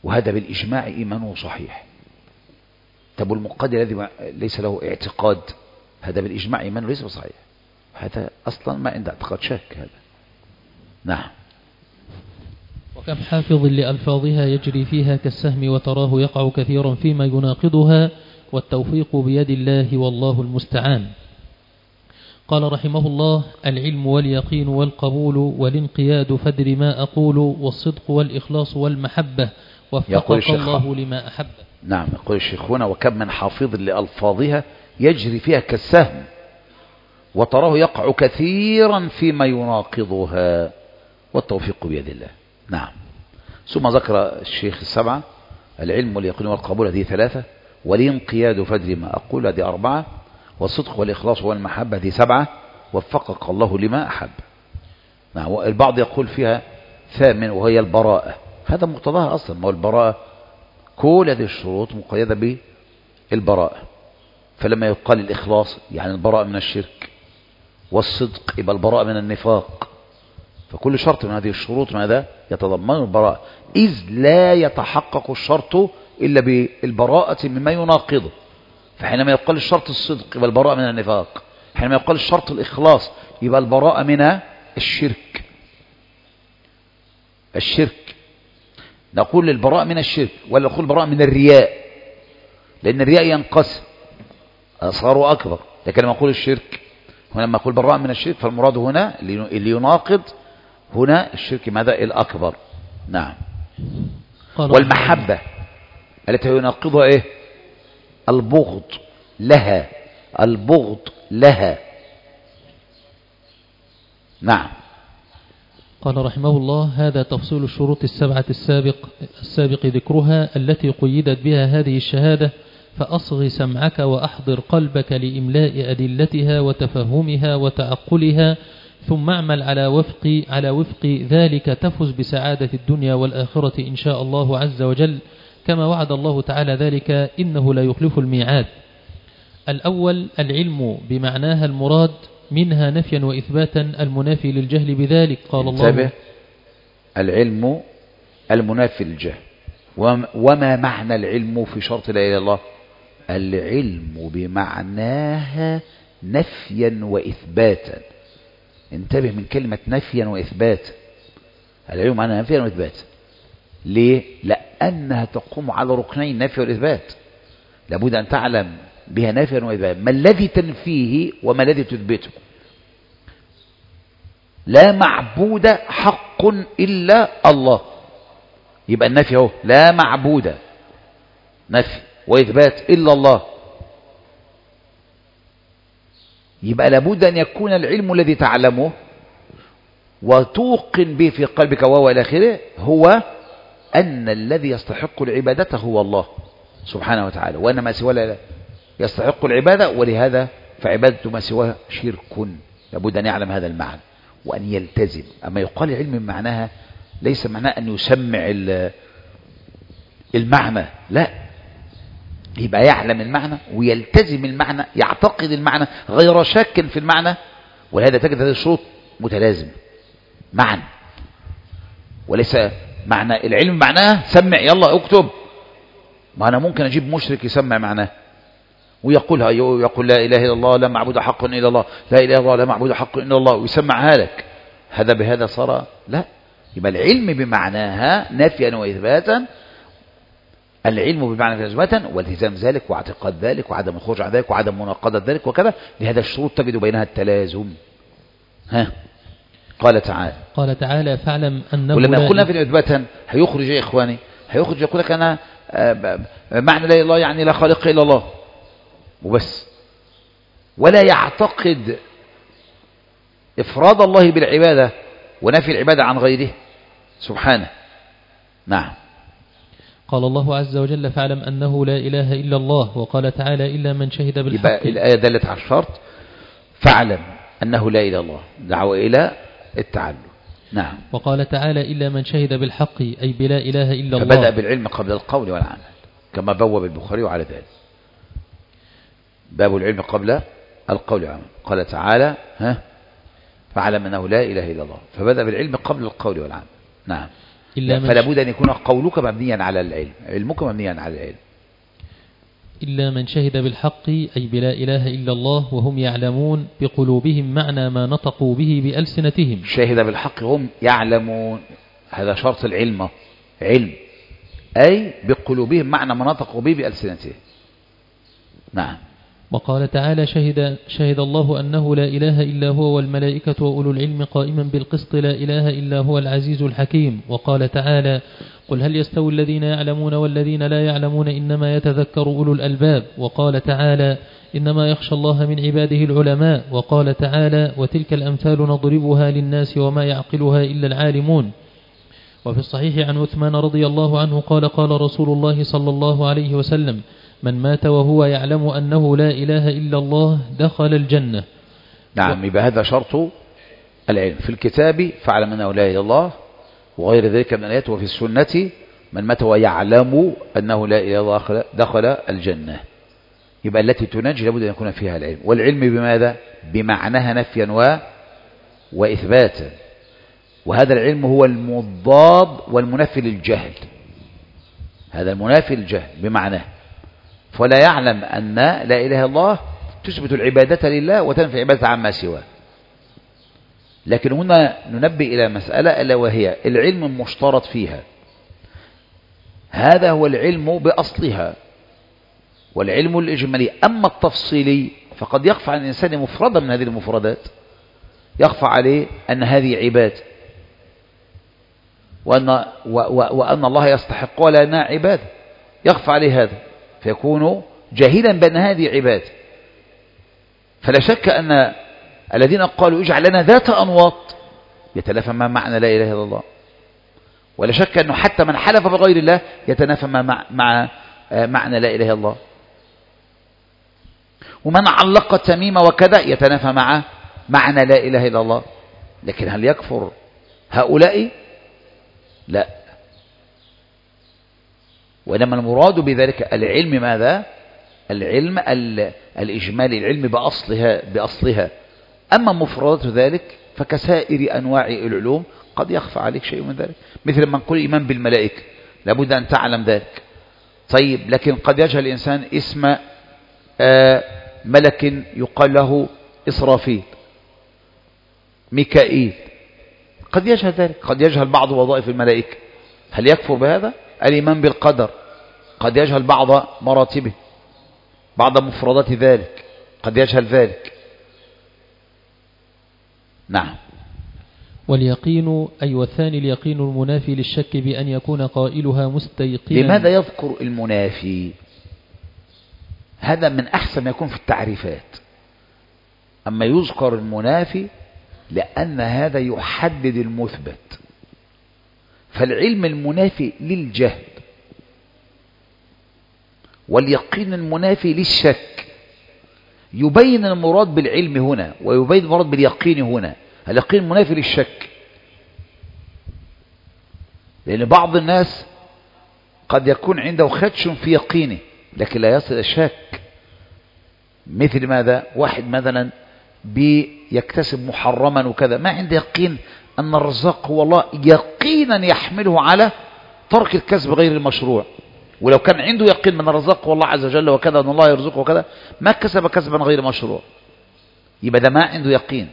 وهذا بالإجماع إيمانه صحيح. طب والمقلد الذي ليس له اعتقاد، هذا بالإجماع إيمانه ليس صحيح، هذا أصلا ما عند اعتقاد شك هذا. نعم.
وكم حافظ لألفاظها يجري فيها كالسهم وتراه يقع كثيرا فيما يناقضها، والتوفيق بيد الله والله المستعان. قال رحمه الله: العلم واليقين والقبول والانقياد فدر ما أقول، والصدق والإخلاص والمحبة، وفقك الله لما أحب.
نعم. يقول الشيخ هنا: وكم من حافظ لألفاظها يجري فيها كالسهم وتراه يقع كثيرا فيما يناقضها، والتوفيق بيد الله. نعم. ثم ذكر الشيخ السبعة: العلم واليقين والقبول هذه ثلاثة، والانقياد فدر ما أقول هذه أربعة، والصدق والإخلاص والمحبة هذه سبعة، وفقك الله لما أحب. نعم. والبعض يقول فيها ثامن وهي البراءة، هذا مقتضاها أصلا، ما هو البراءة كل هذه الشروط مقيدة بالبراءة. فلما يقال الإخلاص يعني البراءة من الشرك، والصدق يبقى البراءة من النفاق، فكل شرط من هذه الشروط ماذا يتضمن البراءة، إذ لا يتحقق الشرط إلا بالبراءة مما يناقضه. فحينما يقال الشرط الصدق يبقى البراءة من النفاق، حينما يقال الشرط الإخلاص يبقى البراءة من الشرك. الشرك نقول البراءة من الشرك، ولا نقول البراءة من الرياء، لأن الرياء ينقسم أصغر وأكبر. لكن لما نقول الشرك هنا، لما نقول براءة من الشرك فالمراد هنا اللي يناقض هنا الشرك ماذا الأكبر. نعم. والمحبة التي يناقضها إيه؟ البغض لها، البغض لها. نعم.
قال رحمه الله: هذا تفصيل الشروط السبعة السابق السابق ذكرها التي قيدت بها هذه الشهادة، فأصغ سمعك وأحضر قلبك لإملاء أدلتها وتفهمها وتعقلها، ثم اعمل على وفق على وفق ذلك تفز بسعادة الدنيا والآخرة إن شاء الله عز وجل، كما وعد الله تعالى ذلك، إنه لا يخلف الميعاد. الأول: العلم بمعناها المراد منها نفيا وإثباتا المنافي للجهل بذلك. قال الله:
انتبه، العلم المنافي للجهل. وما معنى العلم في شرط لا إله إلا الله؟ العلم بمعناها نفيا وإثباتا. انتبه من كلمة نفيا وإثباتا، العلم معناها نفيا وإثباتا. ليه؟ لأنها تقوم على ركنين النفي والإثبات، لابد أن تعلم بها نفيا وإثباتا ما الذي تنفيه وما الذي تثبته. لا معبود حق إلا الله، يبقى النفي اهو لا معبود، نفي وإثبات إلا الله. يبقى لابد أن يكون العلم الذي تعلمه وتوقن به في قلبك وهو إلى آخره هو أن الذي يستحق العبادة هو الله سبحانه وتعالى، وأن ما سواه لا يستحق العبادة، ولهذا فعبادة ما سواه شرك. لابد أن يعلم هذا المعنى وأن يلتزم. أما يقال العلم معناها ليس معناه أن يسمع المعنى، لا، يبقى يعلم المعنى ويلتزم المعنى، يعتقد المعنى غير شاك في المعنى. ولهذا تجد هذه الشروط متلازمة معا، وليس معنى العلم معناه سمع يلا اكتب. ما أنا ممكن أجيب مشرك يسمع معناه ويقولها، يقول لا إله إلا الله لا معبود حق إلا الله، لا إله إلا الله لا معبود حق إلا الله، ويسمعها لك. هذا بهذا صار لا. يبقى العلم بمعناها نفيا وإثباتا، العلم بمعنى إثباتا والتزام ذلك واعتقاد ذلك وعدم الخروج عن ذلك وعدم مناقضة ذلك وكذا. لهذا الشروط تجد بينها التلازم. ها قال تعالى
قال تعالى: فاعلم أنه
ولما يقول نفيا وإثباتا هيخرج يا إخواني، هيخرج يقول لك أنا معنى لا إله إلا الله يعني لا خالق إلا الله وبس، ولا يعتقد إفراد الله بالعبادة ونفي العبادة عن غيره سبحانه. نعم.
قال الله عز وجل: فاعلم أنه لا إله إلا الله. وقال تعالى: إلا من شهد بالحق.
يبقى الآية دلت على الشرط، فاعلم أنه لا إله إلا الله، دعوة إلى التعلم. نعم.
وقال تعالى: إلا من شهد بالحق، أي بلا إله إلا الله.
فبدأ بالعلم قبل القول والعمل، كما بوب البخاري على ذلك، باب العلم قبل القول والعمل. قال تعالى: ها فاعلم أنه لا إله إلا الله، فبدأ بالعلم قبل القول والعمل. نعم.
إلا من
فلا بد أن يكون قولك مبنيا على العلم، علمك مبنيا على العلم.
إلا من شهد بالحق أي بلا إله إلا الله وهم يعلمون بقلوبهم معنى ما نطقوا به بألسنتهم.
شهد بالحق هم يعلمون، هذا شرط العلم، علم أي بقلوبهم معنى ما نطقوا به بألسنتهم. نعم.
وقال تعالى شهد, شهد الله أنه لا إله إلا هو والملائكة وأولو العلم قائما بالقسط لا إله إلا هو العزيز الحكيم. وقال تعالى قل هل يستوي الذين يعلمون والذين لا يعلمون إنما يتذكر أولو الألباب. وقال تعالى إنما يخشى الله من عباده العلماء. وقال تعالى وتلك الأمثال نضربها للناس وما يعقلها إلا العالمون. وفي الصحيح عن عثمان رضي الله عنه قال قال رسول الله صلى الله عليه وسلم من مات وهو يعلم أنه لا إله إلا الله دخل الجنة.
نعم. يبقى هذا شرط العلم في الكتاب فاعلم أنه لا إله إلا الله وغير ذلك من الآيات، وفي السنة من مات ويعلم أنه لا إله إلا الله دخل الجنة. يبقى التي تنجي لابد أن يكون فيها العلم، والعلم بماذا؟ بمعناها نفيا و... وإثباتا، وهذا العلم هو المضاد والمنافي للجهل، هذا المنافي للجهل بمعناه. فلا يعلم أن لا إله إلا الله تثبت العبادة لله وتنفي عبادة عما سواه. لكن هنا ننبه إلى مسألة ألا وهي العلم المشترط فيها، هذا هو العلم بأصلها والعلم الإجمالي. أما التفصيلي فقد يخفى عن الإنسان مفردة من هذه المفردات، يخفى عليه أن هذه عباد وأن, و و وأن الله يستحق لنا عباد، يخفى عليه هذا فيكون جاهلا بأن هذه عباد. فلا شك أن الذين قالوا اجعل لنا ذات أنواط يتنافى مع معنى لا إله إلا الله، ولا شك أنه حتى من حلف بغير الله يتنافى مع, مع معنى لا إله إلا الله، ومن علق التميم وكذا يتنافى مع معنى لا إله إلا الله. لكن هل يكفر هؤلاء؟ لا. وإنما المراد بذلك العلم ماذا؟ العلم الإجمالي، العلم بأصلها, بأصلها. أما مفردات ذلك فكسائر أنواع العلوم قد يخفى عليك شيء من ذلك، مثل ما نقول إيمان بالملائكة لابد أن تعلم ذلك. طيب لكن قد يجهل الإنسان اسم آه ملك يقال له إسرافيل، ميكائيل، قد يجهل ذلك، قد يجهل بعض وظائف الملائكة، هل يكفر بهذا؟ الإيمان بالقدر قد يجهل بعض مراتبه، بعض مفردات ذلك قد يجهل ذلك. نعم.
واليقين أي والثاني اليقين المنافي للشك بأن يكون قائلها مستيقنا.
لماذا يذكر المنافي؟ هذا من أحسن ما يكون في التعريفات. أما يذكر المنافي لأن هذا يحدد المثبت، فالعلم المنافي للجهل واليقين المنافي للشك يبين المراد بالعلم هنا ويبين المراد باليقين هنا. اليقين منافي للشك، لأن بعض الناس قد يكون عنده خدش في يقينه لكن لا يصل الشك. مثل ماذا؟ واحد مثلا بيكتسب محرما وكذا، ما عنده يقين أن الرزاق هو الله، يقينا يحمله على ترك الكسب غير المشروع. ولو كان عنده يقين من الرزاق هو الله عز وجل وكذا أن الله يرزقه وكذا ما كسب كسبا غير مشروع، يبقى ده ما عنده يقين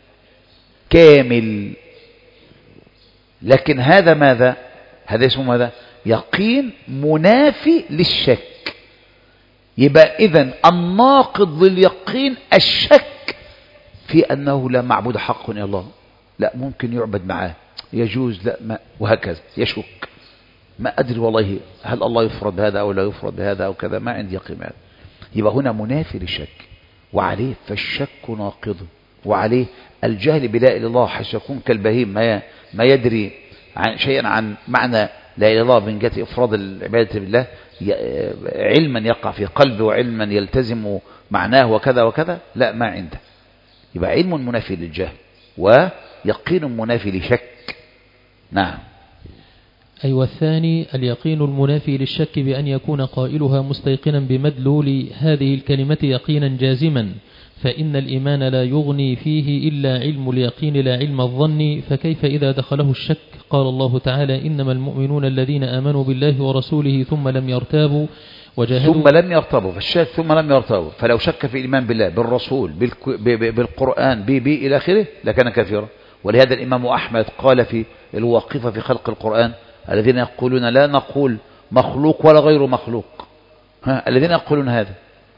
كامل. لكن هذا ماذا؟ هذا اسمه ماذا؟ يقين منافي للشك. يبقى إذن الناقض لليقين الشك في أنه لا معبود حق إلا الله، لا ممكن يعبد معاه، يجوز، لا ما، وهكذا يشك، ما أدري والله هل الله يفرض هذا أو لا يفرض هذا أو كذا، ما عندي يقين هذا. يبقى هنا منافي للشك، وعليه فالشك ناقض، وعليه الجهل بلا إله إلا الله حيث يكون كالبهيم ما ما يدري عن شيئا عن معنى لا إله إلا الله من جهة إفراد العبادة بالله، علما يقع في قلبه وعلما يلتزم معناه وكذا وكذا، لا ما عنده. يبقى علم منافي للجهل ويقين منافي لشك. نعم.
أي والثاني اليقين المنافي للشك بأن يكون قائلها مستيقنا بمدلول هذه الكلمة يقينا جازما، فإن الإيمان لا يغني فيه إلا علم اليقين لا علم الظن، فكيف إذا دخله الشك؟ قال الله تعالى: إنما المؤمنون الذين آمنوا بالله ورسوله ثم لم يرتابوا وجاهدوا.
ثم لم يرتابوا، فالشاهد ثم لم يرتابوا، فلو شك في الإيمان بالله بالرسول بالقرآن بي إلى آخره لكان كافرا. ولهذا الإمام أحمد قال في الواقفة في خلق القرآن: الذين يقولون لا نقول مخلوق ولا غير مخلوق، ها الذين يقولون هذا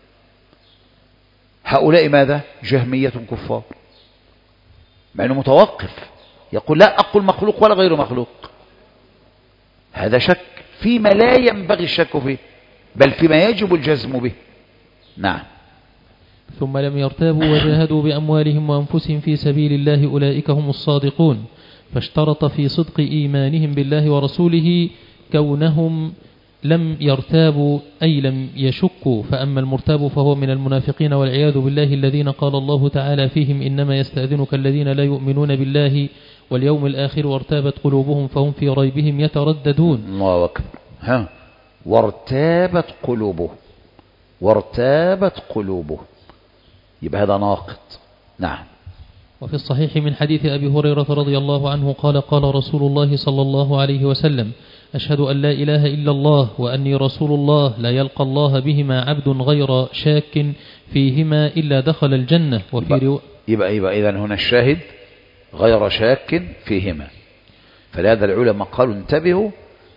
هؤلاء ماذا؟ جهمية كفار، مع أنه متوقف يقول لا أقول مخلوق ولا غير مخلوق. هذا شك فيما لا ينبغي الشك فيه، بل فيما يجب الجزم به. نعم.
ثم لم يرتابوا وجاهدوا بأموالهم وأنفسهم في سبيل الله أولئك هم الصادقون. فاشترط في صدق إيمانهم بالله ورسوله كونهم لم يرتابوا أي لم يشكوا. فأما المرتاب فهو من المنافقين والعياذ بالله الذين قال الله تعالى فيهم: إنما يستأذنك الذين لا يؤمنون بالله واليوم الآخر وارتابت قلوبهم فهم في ريبهم يترددون.
الله أكبر. ها وارتابت قلوبه، وارتابت قلوبه، يبقى هذا ناقض. نعم.
وفي الصحيح من حديث أبي هريرة رضي الله عنه قال: قال رسول الله صلى الله عليه وسلم: أشهد أن لا إله إلا الله وأني رسول الله لا يلقى الله بهما عبد غير شاك فيهما إلا دخل الجنة. وفي
يبقى, يبقى, يبقى إذن هنا الشاهد غير شاك فيهما. فلهذا العلماء قالوا انتبهوا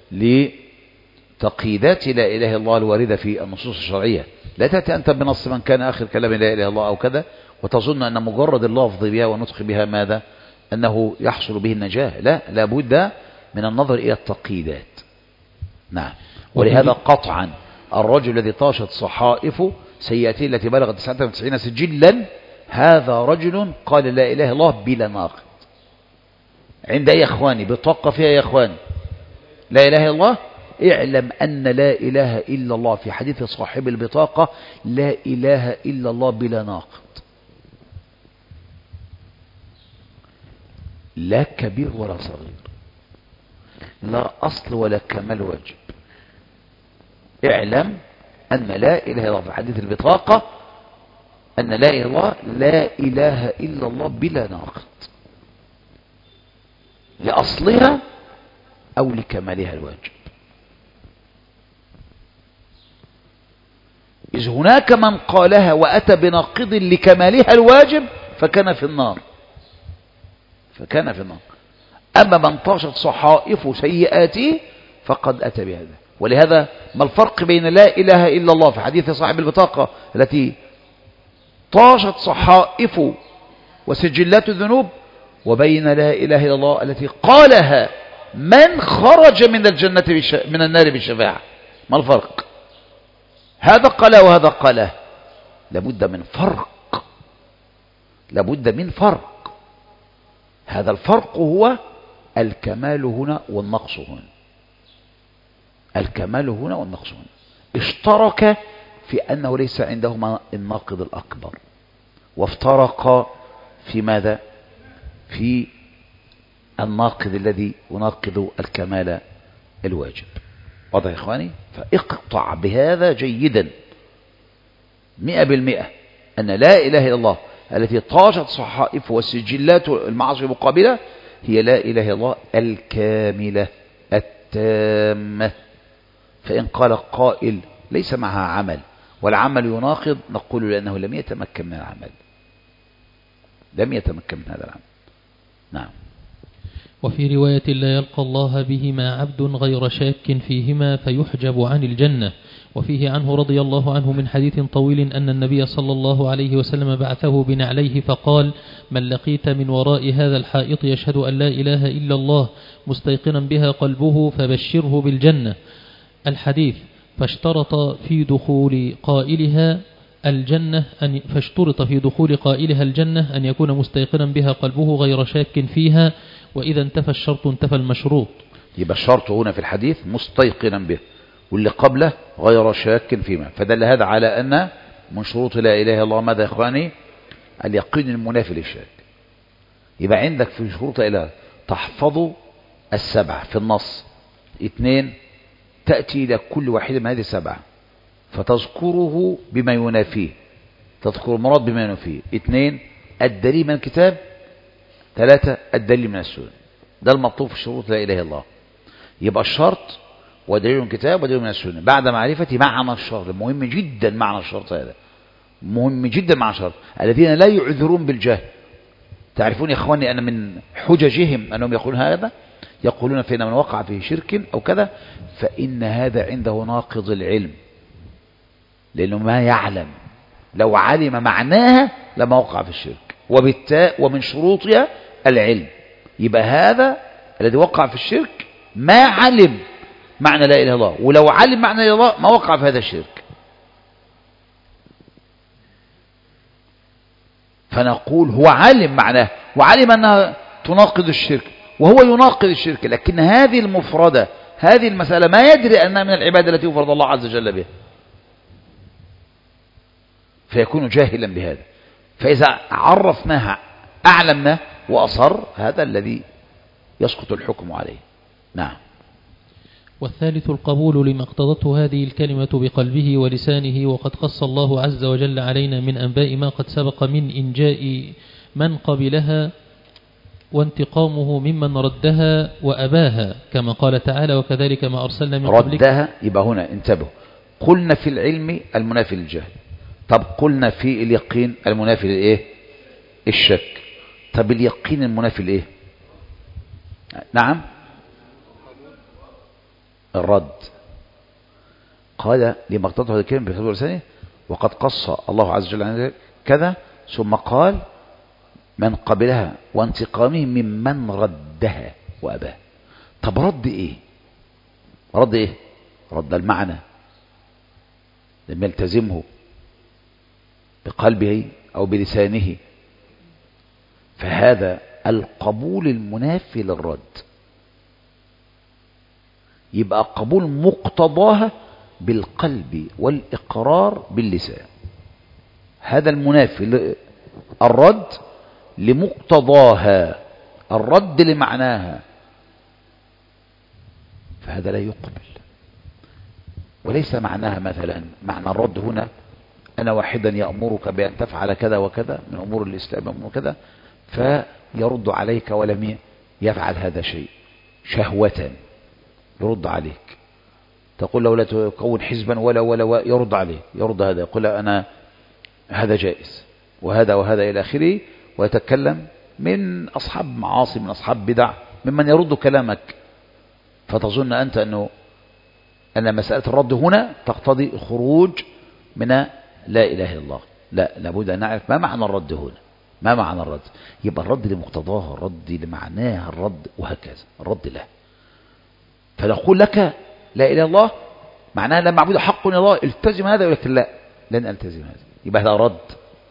لتقييدات لا إله إلا الله الواردة في النصوص الشرعية. لا تأتي أنت بنص من كان آخر كلام لا إله إلا الله أو كذا وتظن أن مجرد اللفظ بها ونطق بها ماذا؟ أنه يحصل به النجاة. لا، لابد من النظر إلى التقييدات. نعم. ولهذا قطعا الرجل الذي طاشت صحائف سيئاته التي بلغت تسعة وتسعين سجلا هذا رجل قال لا إله إلا الله بلا ناقض. عند أي إخواني بطاقة فيها يا إخواني لا إله إلا الله، اعلم أن لا إله إلا الله في حديث صاحب البطاقة لا إله إلا الله بلا ناقض، لا كبير ولا صغير، لا أصل ولا كمال واجب. اعلم أن لا إله إلا الله في حديث البطاقة أن لا إله إلا الله لا إله إلا الله بلا ناقض، لأصلها أو لكمالها الواجب. إذ هناك من قالها وأتى بناقض لكمالها الواجب فكان في النار، فكان في النار. أما من طاشت صحائف سيئاته فقد أتى بهذا. ولهذا ما الفرق بين لا إله إلا الله في حديث صاحب البطاقة التي طاشت صحائف وسجلات الذنوب وبين لا إله إلا الله التي قالها من خرج من الجنة بش... من النار بالشفاعة؟ ما الفرق؟ هذا قال وهذا قال. لابد من فرق، لابد من فرق. هذا الفرق هو الكمال هنا والنقص هنا، الكمال هنا والنقص هنا. اشترك في أنه ليس عندهما الناقض الأكبر، وافترق في ماذا؟ في الناقض الذي يناقض الكمال الواجب. واضح يا إخواني؟ فاقطع بهذا جيدا مئة بالمئة أن لا إله إلا الله التي طاشت صحائف والسجلات المعاصي المقابلة هي لا إله إلا الله الكاملة التامة. فإن قال قائل ليس معها عمل والعمل يناقض، نقول لأنه لم يتمكن من العمل، لم يتمكن من هذا العمل. نعم.
وفي رواية لا يلقى الله بهما عبد غير شاك فيهما فيحجب عن الجنة. وفيه عنه رضي الله عنه من حديث طويل أن النبي صلى الله عليه وسلم بعثه بنعليه فقال: من لقيت من وراء هذا الحائط يشهد أن لا إله إلا الله مستيقنا بها قلبه فبشره بالجنة. الحديث. فاشترط في دخول قائلها الجنة أن فاشترط في دخول قائلها الجنة أن يكون مستيقنا بها قلبه غير شاك فيها، وإذا انتفى الشرط انتفى المشروط.
يبقى الشرط هنا في الحديث مستيقنا به، واللي قبله غير شاك فيما، فدل هذا على أن من شروط لا إله إلا الله ماذا يا إخواني؟ اليقين المنافي للشاك. يبقى عندك في شروط إله تحفظ السبعة في النص، اثنين تأتي إلى كل واحدة من هذه السبعة فتذكره بما ينافيه، تذكر المراد بما ينفيه. اثنين الدليل من الكتاب. ثلاثة الدليل من السنة. ده المطلوب في شروط لا إله إلا الله. يبقى الشرط ودليل من الكتاب ودليل من السنة بعد معرفة معنى الشرط. مهم جدا معنى الشرط هذا، مهم جدا معنى الشرط. الذين لا يعذرون بالجهل، تعرفون يا إخواني أن من حججهم أنهم يقولون هذا، يقولون فإن من وقع فيه شرك أو كذا فإن هذا عنده ناقض العلم، لأنه ما يعلم. لو علم معناها لما وقع في الشرك، وبالتالي ومن شروطها العلم. يبقى هذا الذي وقع في الشرك ما علم معنى لا إله إلا الله، ولو علم معنى لا إله إلا الله ما وقع في هذا الشرك. فنقول هو علم معناه وعلم أنها تناقض الشرك وهو يناقض الشرك، لكن هذه المفردة هذه المسألة ما يدري أنها من العبادة التي يفرض الله عز وجل بها، فيكون جاهلا بهذا. فإذا عرفناها أعلمنا وأصر هذا الذي يسقط الحكم عليه. نعم.
والثالث القبول لما اقتضته هذه الكلمة بقلبه ولسانه، وقد قص الله عز وجل علينا من أنباء ما قد سبق من إنجاء من قبلها وانتقامه ممن ردها وأباها، كما قال تعالى وكذلك ما أرسلنا من قبلك.
ردها يبقى هنا انتبهوا، قلنا في العلم المنافي للجهل، طب قلنا في اليقين المنافي للإيه؟ الشك. طب اليقين المنافي لإيه؟ نعم الرد. قال لما اقتضته هذه الكلمة بقلبه ولسانه وقد قص الله عز وجل عن كذا، ثم قال من قبلها وانتقامه ممن ردها وأباه. طب رد ايه؟ رد ايه؟ رد المعنى لم يلتزمه بقلبه او بلسانه، فهذا القبول المنافي للرد. يبقى قبول مقتضاها بالقلب والإقرار باللسان، هذا المنافي الرد لمقتضاها، الرد لمعناها، فهذا لا يقبل. وليس معناها مثلا معنى الرد هنا أنا واحدا يأمرك بأن تفعل كذا وكذا من أمور الإسلام وكذا فيرد عليك ولم يفعل هذا شيء شهوة، يرد عليك. تقول له لا تكون حزبا ولا ولا يرد عليه، يرد هذا، يقول أنا هذا جائز وهذا وهذا إلى آخره، ويتكلم من أصحاب معاصي من أصحاب بدع ممن يرد كلامك، فتظن أنت أنه أن مسألة الرد هنا تقتضي خروج من لا إله إلا الله. لا، لابد أن نعرف ما معنى الرد هنا، ما معنى الرد. يبقى الرد لمقتضاها، الرد لمعناها، الرد وهكذا، الرد له. فنقول لك لا إله إلا الله معناها لا معبود حق إلا الله، التزم هذا، يقول لك لا لن ألتزم هذا، يبقى هذا رد.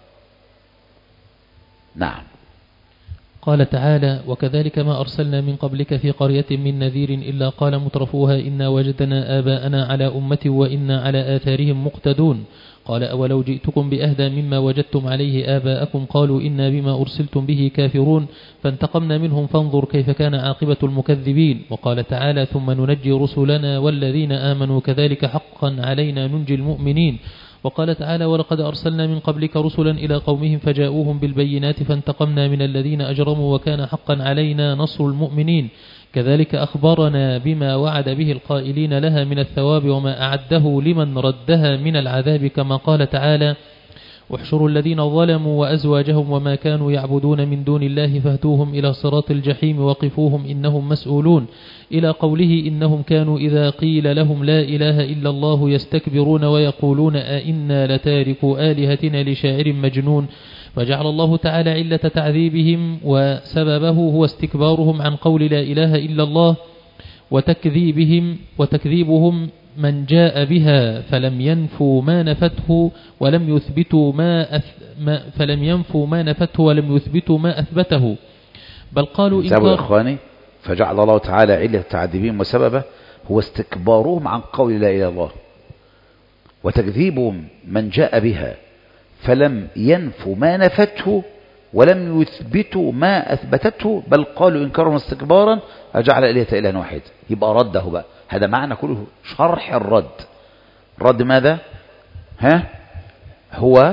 نعم.
قال تعالى وكذلك ما أرسلنا من قبلك في قرية من نذير إلا قال مترفوها إنا وجدنا آباءنا على أمة وإنا على آثارهم مقتدون. قال أولو جئتكم بأهدى مما وجدتم عليه آباءكم قالوا إنا بما أرسلتم به كافرون فانتقمنا منهم فانظر كيف كان عاقبة المكذبين. وقال تعالى ثم ننجي رسلنا والذين آمنوا كذلك حقا علينا ننجي المؤمنين. وقال تعالى ولقد أرسلنا من قبلك رسلا إلى قومهم فجاءوهم بالبينات فانتقمنا من الذين أجرموا وكان حقا علينا نصر المؤمنين. كذلك أخبرنا بما وعد به القائلين لها من الثواب وما أعده لمن ردها من العذاب، كما قال تعالى واحشروا الذين ظلموا وأزواجهم وما كانوا يعبدون من دون الله فاهدوهم إلى صراط الجحيم وقفوهم إنهم مسؤولون، إلى قوله إنهم كانوا إذا قيل لهم لا إله إلا الله يستكبرون ويقولون أئنا لتاركوا آلهتنا لشاعر مجنون. فجعل الله تعالى علة تعذيبهم وسببه هو استكبارهم عن قول لا إله إلا الله وتكذيبهم وتكذيبهم من جاء بها فلم ينفوا ما نفته ولم يثبتوا ما, أث... ما فلم ينفوا ما نفته ولم يثبتوا ما أثبته، بل قالوا
إنكار. إخواني فجعل الله تعالى علة تعذيبهم وسببه هو استكبارهم عن قول لا إله إلا الله وتكذيبهم من جاء بها فلم ينفوا ما نفته ولم يثبتوا ما أثبتته، بل قالوا إنكارهم استكبارا أجعل إلهة إله واحد. يبقى رده بقى، هذا معنى كله شرح الرد. الرد ماذا؟ ها؟ هو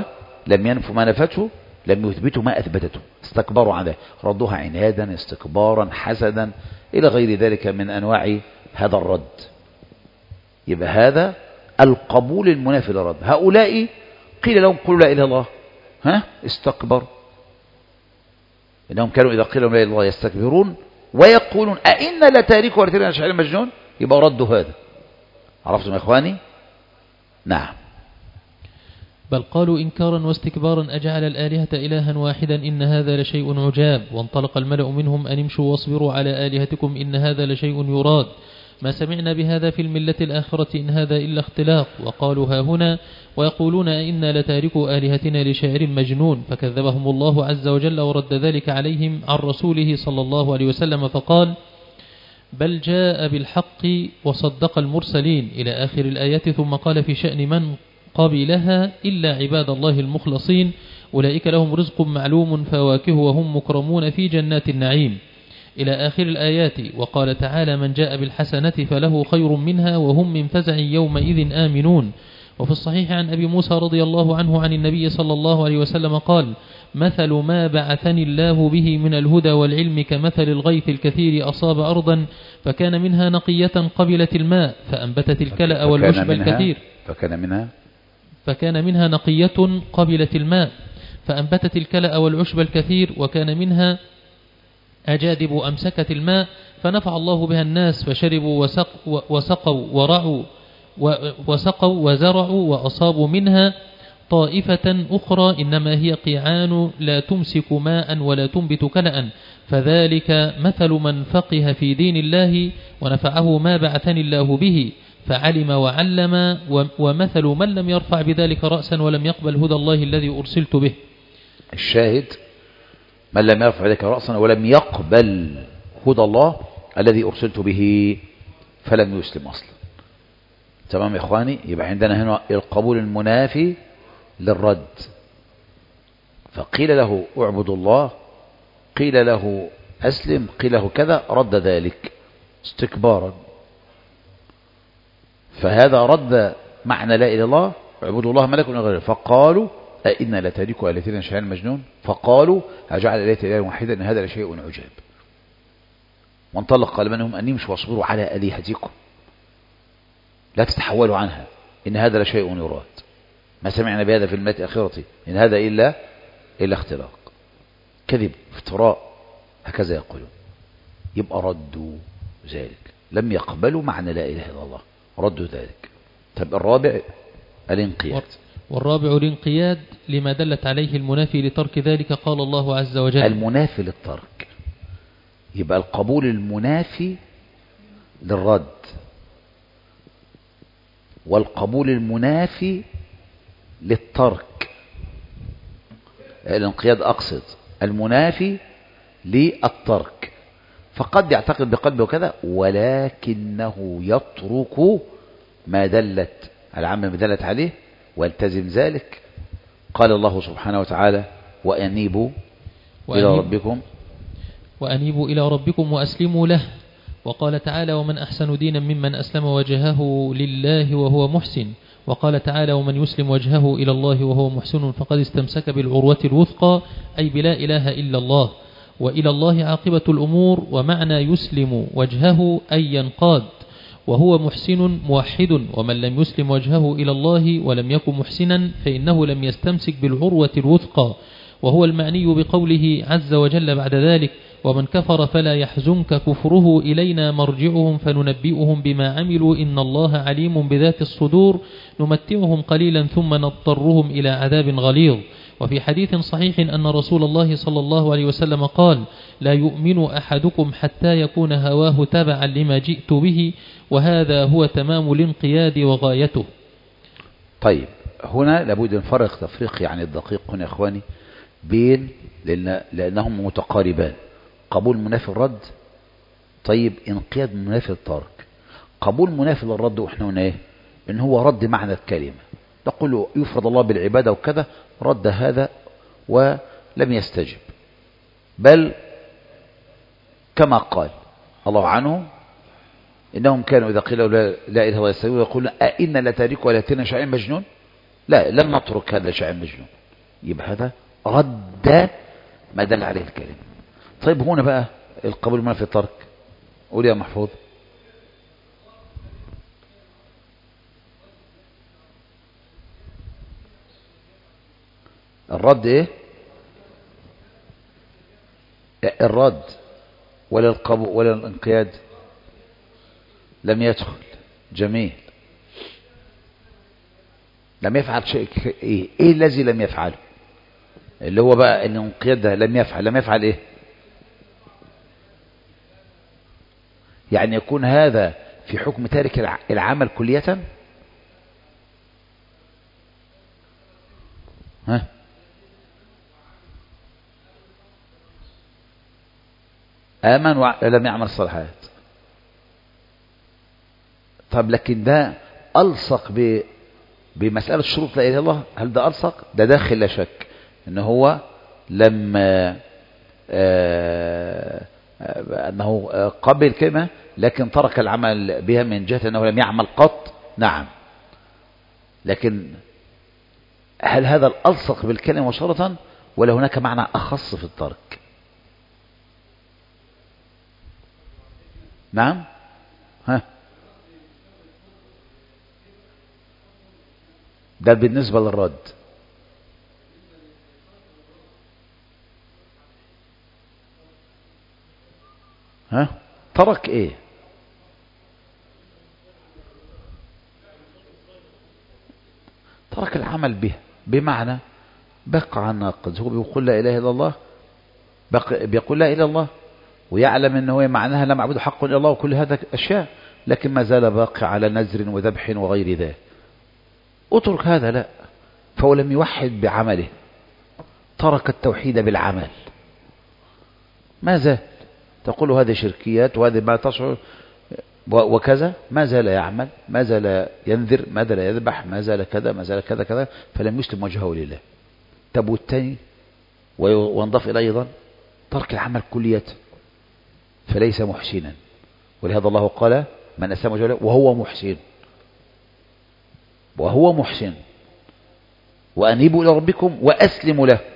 لم ينفوا ما نفته، لم يثبتوا ما أثبتته، استكبروا عن ذلك، ردوها عنادا استكبارا حسدا إلى غير ذلك من أنواع هذا الرد. يبقى هذا القبول المنافي للرد. هؤلاء قيل لهم قولوا لا إله إلا الله، ها استكبر، إنهم كانوا إذا قيل لهم لا إله إلا الله يستكبرون ويقولون أئنا لتاركوا آلهتنا لشاعر مجنون. يبقى ردوا هذا. عرفتم يا إخواني؟ نعم.
بل قالوا إنكارا واستكبارا أجعل الآلهة إلها واحدا إن هذا لشيء عجاب. وانطلق الملأ منهم أن امشوا واصبروا على آلهتكم إن هذا لشيء يراد ما سمعنا بهذا في الملة الآخرة إن هذا إلا اختلاق. وقالوا ها هنا ويقولون إنا لتاركوا آلهتنا لشاعر مجنون. فكذبهم الله عز وجل ورد ذلك عليهم عن رسوله صلى الله عليه وسلم فقال بل جاء بالحق وصدق المرسلين إلى آخر الآيات. ثم قال في شأن من قبلها إلا عباد الله المخلصين أولئك لهم رزق معلوم فواكه وهم مكرمون في جنات النعيم إلى آخر الآيات. وقال تعالى من جاء بالحسنة فله خير منها وهم من فزع يومئذ آمنون. وفي الصحيح عن أبي موسى رضي الله عنه عن النبي صلى الله عليه وسلم قال مثل ما بعثني الله به من الهدى والعلم كمثل الغيث الكثير أصاب أرضا فكان منها نقية قبلت الماء فأنبتت الكلأ والعشب الكثير
فكان منها
فكان منها نقية قبلت الماء فأنبتت الكلأ والعشب الكثير وكان منها أجادب أمسكت الماء فنفع الله بها الناس فشربوا وسق وسقوا ورعوا وسقوا وزرعوا وأصابوا منها طائفة أخرى إنما هي قيعان لا تمسك ماء ولا تنبت كلأ فذلك مثل من فقه في دين الله ونفعه ما بعثني الله به فعلم وعلم ومثل من لم يرفع بذلك رأسا ولم يقبل هدى الله الذي أرسلت به.
الشاهد من لم يرفع بذلك رأسا ولم يقبل هدى الله الذي أرسلت به فلم يسلم أصلا. تمام يا إخواني؟ يبقى عندنا هنا القبول المنافي للرد. فقيل له اعبد الله، قيل له أسلم، قيل له كذا، رد ذلك استكبارا. فهذا رد معنى لا إله إلا الله اعبدوا الله ما لكم من غيره. فقالوا أئنا لتاركوا آلهتنا لشاعر مجنون. فقالوا أجعل آلهة إله واحدا إن هذا لشيء عجاب. وانطلق قال منهم أن امشوا واصبروا على آلهتكم لا تتحولوا عنها إن هذا لشيء يراد ما سمعنا بهذا في الملة الآخرة إن هذا إلا إلا اختلاق كذب افتراء هكذا يقولون. يبقى ردوا ذلك، لم يقبلوا معنى لا إله إلا الله، ردوا ذلك. طب الرابع الانقياد.
والرابع الانقياد لما دلت عليه المنافي لترك ذلك. قال الله عز وجل
المنافي للترك. يبقى القبول المنافي للرد والقبول المنافي للترك. الانقياد أقصد المنافي للترك. فقد يعتقد بقلبه وكذا ولكنه يترك ما دلت العامة ما دلت عليه والتزم ذلك. قال الله سبحانه وتعالى وأنيبوا إلى ربكم
وأنيبوا إلى ربكم وأسلموا له. وقال تعالى ومن أحسن دينا ممن أسلم وجهه لله وهو محسن. وقال تعالى ومن يسلم وجهه إلى الله وهو محسن فقد استمسك بالعروة الوثقى أي بلا إله إلا الله وإلى الله عاقبة الأمور. ومعنى يسلم وجهه أي ينقاد وهو محسن موحد. ومن لم يسلم وجهه إلى الله ولم يكن محسنا فإنه لم يستمسك بالعروة الوثقى. وهو المعني بقوله عز وجل بعد ذلك ومن كفر فلا يحزنك كفره إلينا مرجعهم فننبئهم بما عملوا إن الله عليم بذات الصدور نمتعهم قليلا ثم نضطرهم إلى عذاب غليظ. وفي حديث صحيح أن رسول الله صلى الله عليه وسلم قال لا يؤمن أحدكم حتى يكون هواه تبعا لما جئت به وهذا هو تمام الانقياد وغايته.
طيب هنا لابد نفرق تفريق يعني الدقيق هنا يا إخواني بين لأن لأنهم متقاربان. قبول منافي الرد طيب انقياد منافي الترك. قبول منافي للرد واحنا هنا ايه ان هو رد معنى الكلمة نقول يفرض الله بالعبادة وكذا رد هذا ولم يستجب بل كما قال الله عنه إنهم كانوا إذا قيل لا إله إلا الله يستجيبون يقولون أئنا لتاركوا آلهتنا لشاعر مجنون. لا لم نترك هذا لشاعر مجنون يبقى هذا رد ما دل عليه الكلمة. طيب هنا بقى القبول ما في الترك، قول يا محفوظ. الرد ايه؟ الرد ولا القبول ولا الانقياد؟ لم يدخل. جميل. لم يفعل شيء. ايه ايه الذي لم يفعله؟ اللي هو بقى ان الانقياد ده لم يفعل. لم يفعل ايه؟ يعني يكون هذا في حكم تارك العمل كلية. ها آمن ولم يعمل الصالحات. طب لكن ده ألصق ب بمسألة شروط لا إله إلا الله. هل ده ألصق؟ ده داخل لا شك إن هو لما آه أنه قبل كلمة لكن ترك العمل بها من جهة أنه لم يعمل قط. نعم. لكن هل هذا الألصق بالكلمة شرطا ولا هناك معنى أخص في الترك؟ نعم. ها ده بالنسبة للرد. ها ترك ايه؟ ترك العمل به، بمعنى بقى عن ناقض. هو بيقول لا اله الا الله، بيقول لا اله الا الله ويعلم ان هو معناها لا معبود حق الا الله وكل هذا اشياء، لكن ما زال باقي على نذر وذبح وغير ذلك. اترك هذا. لا، فهو لم يوحد بعمله، ترك التوحيد بالعمل. ما زال تقول هذه شركيات وهذه ما تشعر وكذا، ما زال يعمل، ما زال ينذر، ما زال يذبح، ما زال كذا، ما زال كذا كذا، فلم يسلم وجهه لله. طب والثاني وانضاف إليه أيضا ترك العمل كلية فليس محسنا، ولهذا الله قال من أسلم وجهه لله وهو محسن، وهو محسن وأنيبوا إلى ربكم وأسلموا له.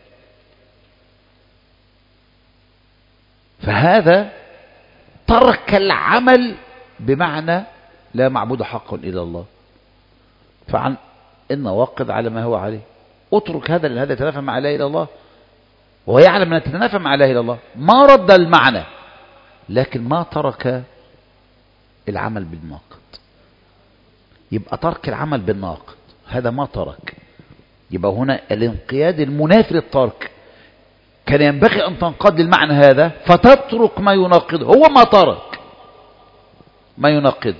فهذا ترك العمل بمعنى لا معبود حق إلا الله، فعن النواقض على ما هو عليه. اترك هذا لأن هذا يتنافى مع لا إله إلا الله، وهو يعلم أن تتنافى مع لا إله إلا الله. ما رد المعنى لكن ما ترك العمل بالناقض. يبقى ترك العمل بالناقض هذا ما ترك. يبقى هنا الانقياد المنافي للترك. كان ينبغي أن تنقاد للمعنى هذا فتترك ما يناقضه. هو ما ترك ما يناقضه،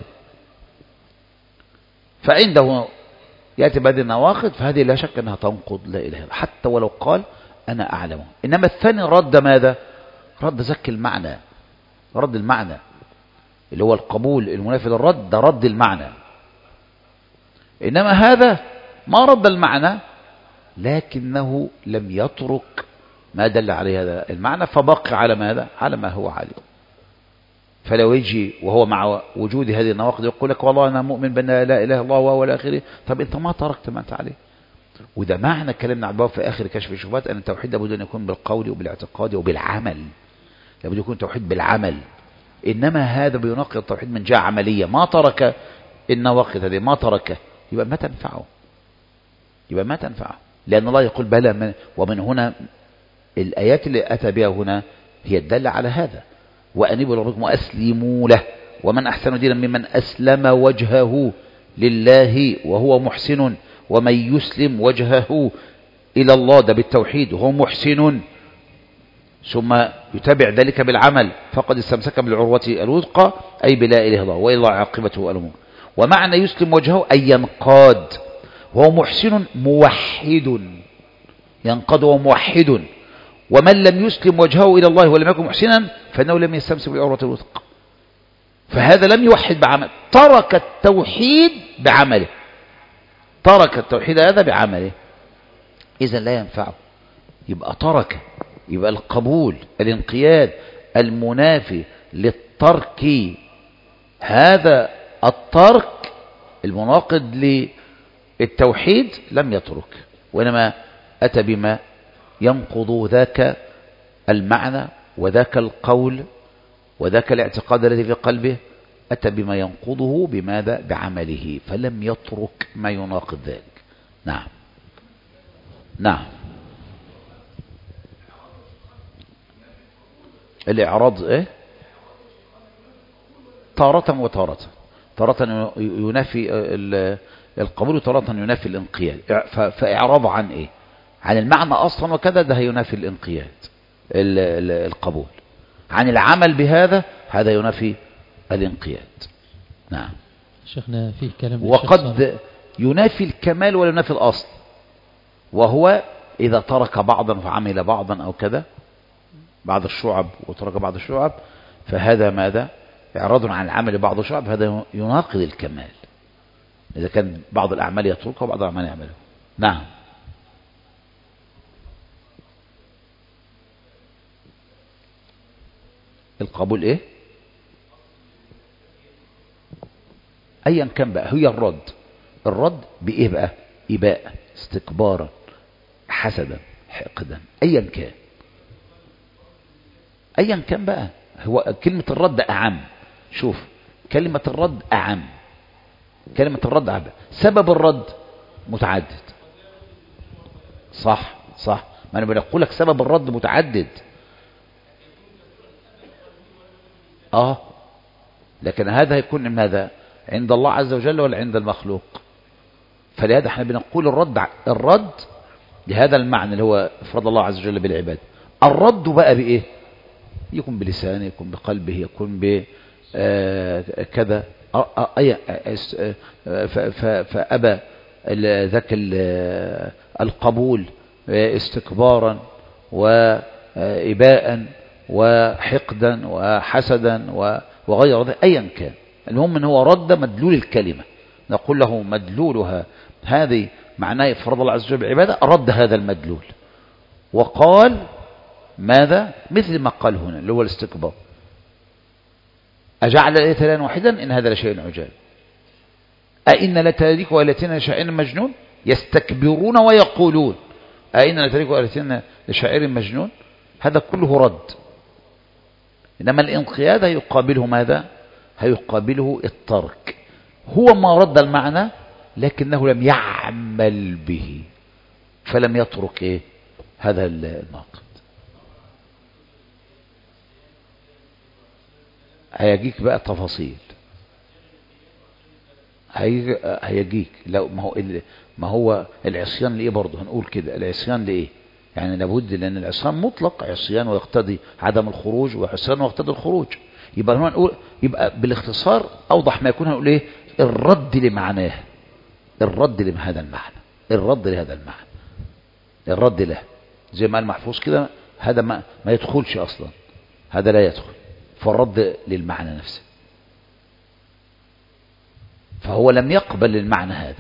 فعنده يأتي بهذه النواقض، فهذه لا شك أنها تنقض لا إله إلا الله حتى ولو قال أنا أعلمه. إنما الثاني رد ماذا؟ رد زك المعنى، رد المعنى اللي هو القبول المنافي للرد، ده رد المعنى. إنما هذا ما رد المعنى لكنه لم يترك ما دل عليه هذا المعنى، فبقى على ماذا؟ على ما هو عليه. فلو يجي وهو مع وجود هذه النواقض يقول لك والله أنا مؤمن بأن لا إله إلا الله وهو الآخر، طب أنت ما تركت ما أنت عليه. وده معنى كلامنا عن الباب في آخر كشف الشبهات، أن التوحيد لابد أن يكون بالقول وبالاعتقاد وبالعمل، لابد يكون توحيد بالعمل. إنما هذا بيناقض التوحيد من جهة عملية، ما ترك النواقض هذه، ما تركه، يبقى ما تنفعه، يبقى ما تنفعه. لأن الله يقول بلى من، ومن هنا الآيات اللي أتى بها هنا هي الدالة على هذا. وأنيبوا إلى ربكم وأسلموا له ومن أحسن دينا ممن أسلم وجهه لله وهو محسن ومن يسلم وجهه إلى الله، ده بالتوحيد وهو محسن ثم يتابع ذلك بالعمل فقد استمسك بالعروة الوثقى أي بلا إله إلا الله وإلى الله عاقبته الأمور. ومعنى يسلم وجهه أي ينقاد وهو محسن موحد، ينقاد وهو موحد. ومن لم يسلم وجهه إلى الله ولم يكن محسنا فإنه لم يستمسك بالعروة الوثقى. فهذا لم يوحد بعمل، ترك التوحيد بعمله، ترك التوحيد هذا بعمله، إذن لا ينفعه. يبقى ترك، يبقى القبول الانقياد المنافي للترك، هذا الترك المناقض للتوحيد لم يترك، وإنما أتى بما ينقض ذاك المعنى وذاك القول وذاك الاعتقاد الذي في قلبه، أتى بما ينقضه بماذا؟ بعمله، فلم يترك ما يناقض ذلك. نعم نعم. الإعراض إيه؟ تارة وتارة، تارة ينافي القبول وتارة ينافي الانقياد. فإعراض عن إيه؟ عن المعنى أصلا وكذا، ده ينافي الانقياد القبول. عن العمل بهذا، هذا ينافي الانقياد. نعم.
شيخنا فيه كلام
وقد ينافي الكمال ولا ينافي الأصل، وهو إذا ترك بعضا فعمل بعضا أو كذا، بعض الشعب وترك بعض الشعب، فهذا ماذا؟ إعراض عن العمل بعض الشعب، هذا يناقض الكمال إذا كان بعض الأعمال يتركها وبعض الأعمال يعملها. نعم. القبول إيه؟ أيا كان بقى، هي الرد. الرد بإيه بقى؟ إباء، استكبارا، حسدا، حقدا، أيا كان أيا كان بقى. هو كلمة الرد أعم. شوف، كلمة الرد أعم، كلمة الرد أعم. سبب الرد متعدد. صح صح، ما أنا بقول لك سبب الرد متعدد. آه لكن هذا يكون من هذا عند الله عز وجل ولا عند المخلوق؟ فلهذا احنا بنقول الرد الرد لهذا المعنى اللي هو افراد الله عز وجل بالعباد. الرد بقى بإيه؟ يكون بلسانه، يكون بقلبه، يكون بكذا. فأبى ذاك القبول استكبارا وإباء وحقدا وحسدا وغير ذلك، أيا كان. المهم ان هو رد مدلول الكلمة، نقول له مدلولها هذه معناه افراد الله عز وجل بالعبادة، رد هذا المدلول وقال ماذا؟ مثل ما قال هنا اللي هو الاستكبار. أجعل الآلهة إلها واحدا إن هذا لشيء عجاب، أئن لتارك آلهتنا لشاعر مجنون، يستكبرون ويقولون أئن لتارك آلهتنا لشاعر مجنون. هذا كله رد. إنما الانقياد هيقابله ماذا؟ هيقابله الترك. هو ما رد المعنى لكنه لم يعمل به، فلم يترك إيه؟ هذا الناقد. هيجيك بقى تفاصيل، هيجيك لو ما هو ما هو العصيان لإيه برضه؟ هنقول كده العصيان لإيه؟ يعني لابد، لأن العصيان مطلق عصيان ويقتضي عدم الخروج، وعصيان ويقتضي الخروج. يبقى هنا نقول، يبقى بالاختصار أوضح ما يكون هنقول إيه؟ الرد لمعناه، الرد لهذا المعنى، الرد لهذا المعنى، الرد له زي ما المحفوظ كده، هذا ما, ما يدخلش أصلا، هذا لا يدخل، فالرد للمعنى نفسه. فهو لم يقبل المعنى هذا.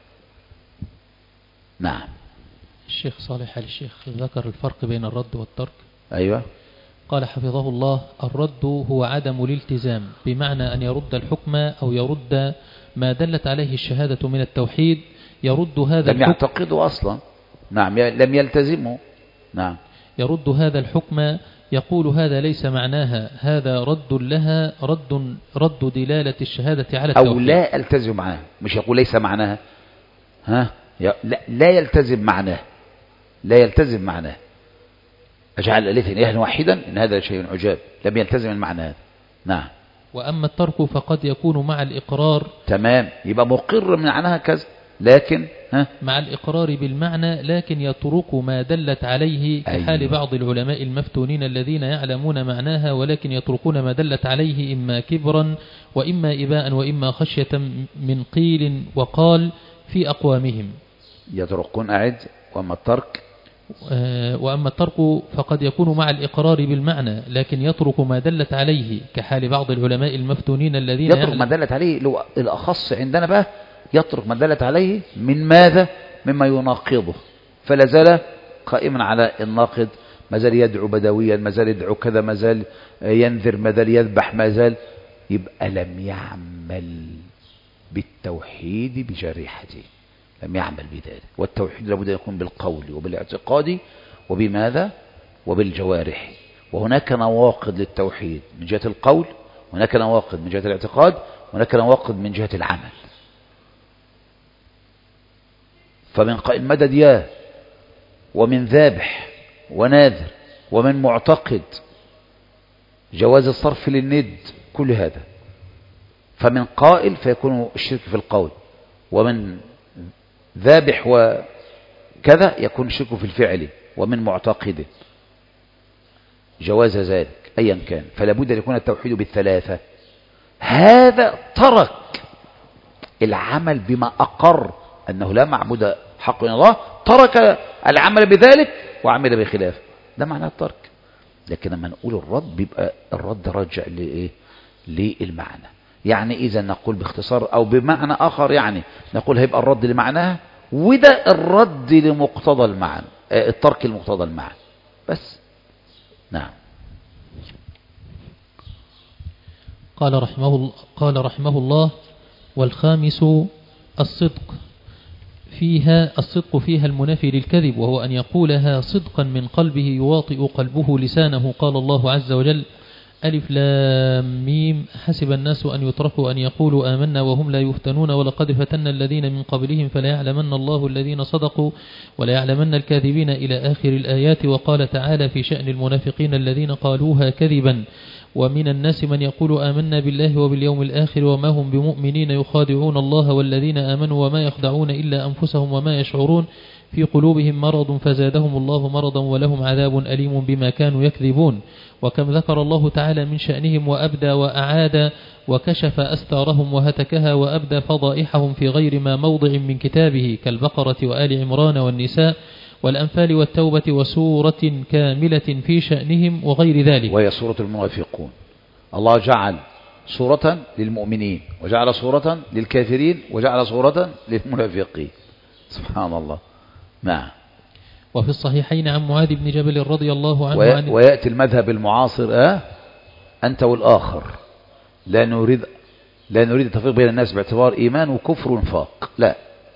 نعم.
الشيخ صالح آل الشيخ ذكر الفرق بين الرد والترك.
أيوة.
قال حفظه الله: الرد هو عدم الالتزام، بمعنى أن يرد الحكم أو يرد ما دلت عليه الشهادة من التوحيد، يرد هذا
لم
الحكم
يعتقده أصلا. نعم، لم يلتزمه. نعم.
يرد هذا الحكم، يقول هذا ليس معناها، هذا رد لها، رد رد دلالة الشهادة على التوحيد.
أو لا ألتزم معها، مش يقول ليس معناها، ها، لا, لا يلتزم معناه، لا يلتزم معناه. أجعل الآلهة إلها واحدا إن هذا شيء عجاب، لم يلتزم المعنى هذا. نعم.
وأما الترك فقد يكون مع الإقرار.
تمام، يبقى مقر من معناها كذا، لكن ها
مع الإقرار بالمعنى، لكن يترك ما دلت عليه، كحال أيوة. بعض العلماء المفتونين الذين يعلمون معناها ولكن يتركون ما دلت عليه، إما كبرا وإما إباء وإما خشية من قيل وقال في أقوامهم.
يتركون أعد. وأما الترك
وأما الترك فقد يكون مع الإقرار بالمعنى، لكن يترك ما دلت عليه، كحال بعض العلماء المفتونين الذين
يترك ما دلت عليه. لو الأخص عندنا بقى يترك ما دلت عليه من ماذا؟ مما يناقضه، فلا زال قائما على الناقض، ما زال يدعو بدويا، ما زال يدعو كذا، ما زال ينذر، ما زال يذبح، ما زال، يبقى لم يعمل بالتوحيد بجريحته، لم يعمل بذلك. والتوحيد لابد أن يكون بالقول وبالاعتقاد وبماذا؟ وبالجوارح. وهناك نواقض للتوحيد من جهة القول، هناك نواقض من جهة الاعتقاد، هناك نواقض من جهة العمل. فمن قائل مدد ياه، ومن ذابح وناذر، ومن معتقد جواز الصرف للند، كل هذا. فمن قائل فيكون الشرك في القول، ومن ذابح وكذا يكون الشرك في الفعل، ومن معتقد جواز ذلك أيا كان. فلا بد أن يكون التوحيد بالثلاثة. هذا ترك العمل بما أقر أنه لا معبود حق إلا الله، ترك العمل بذلك وعمل بخلافه، ده معنى الترك. لكن لما نقول الرد بيبقى الرد راجع لإيه؟ للمعنى. يعني إذا نقول باختصار أو بمعنى آخر، يعني نقول هيبقى الرد لمعناها، وده الرد لمقتضى المعنى، الترك لمقتضى المعنى بس. نعم.
قال رحمه قال رحمه الله: والخامس الصدق فيها الصدق فيها المنافي للكذب، وهو أن يقولها صدقا من قلبه يواطئ قلبه لسانه. قال الله عز وجل: ألف لام ميم حسب الناس أن يتركوا أن يقولوا آمنا وهم لا يفتنون ولقد فتنا الذين من قبلهم فلا يعلمن الله الذين صدقوا ولا يعلمن الكاذبين إلى آخر الآيات. وقال تعالى في شأن المنافقين الذين قالوها كذبا: ومن الناس من يقول آمنا بالله وباليوم الآخر وما هم بمؤمنين يخادعون الله والذين آمنوا وما يخدعون إلا أنفسهم وما يشعرون في قلوبهم مرض فزادهم الله مرضا ولهم عذاب أليم بما كانوا يكذبون. وكم ذكر الله تعالى من شأنهم وأبدى وأعاد وكشف أستارهم وهتكها وأبدى فضائحهم في غير ما موضع من كتابه كالبقرة وآل عمران والنساء والأنفال والتوبة وسورة كاملة في شأنهم وغير ذلك.
وهي سورة المنافقون. الله جعل سورة للمؤمنين وجعل سورة للكافرين وجعل سورة للمنافقين. سبحان الله. نعم.
وفي الصحيحين عن معاذ بن جبل رضي الله عنه
وي...
عن
ويأتي المذهب المعاصر آه أنت والآخر، لا نريد لا نريد التفريق بين الناس باعتبار إيمان وكفر ونفاق، لا،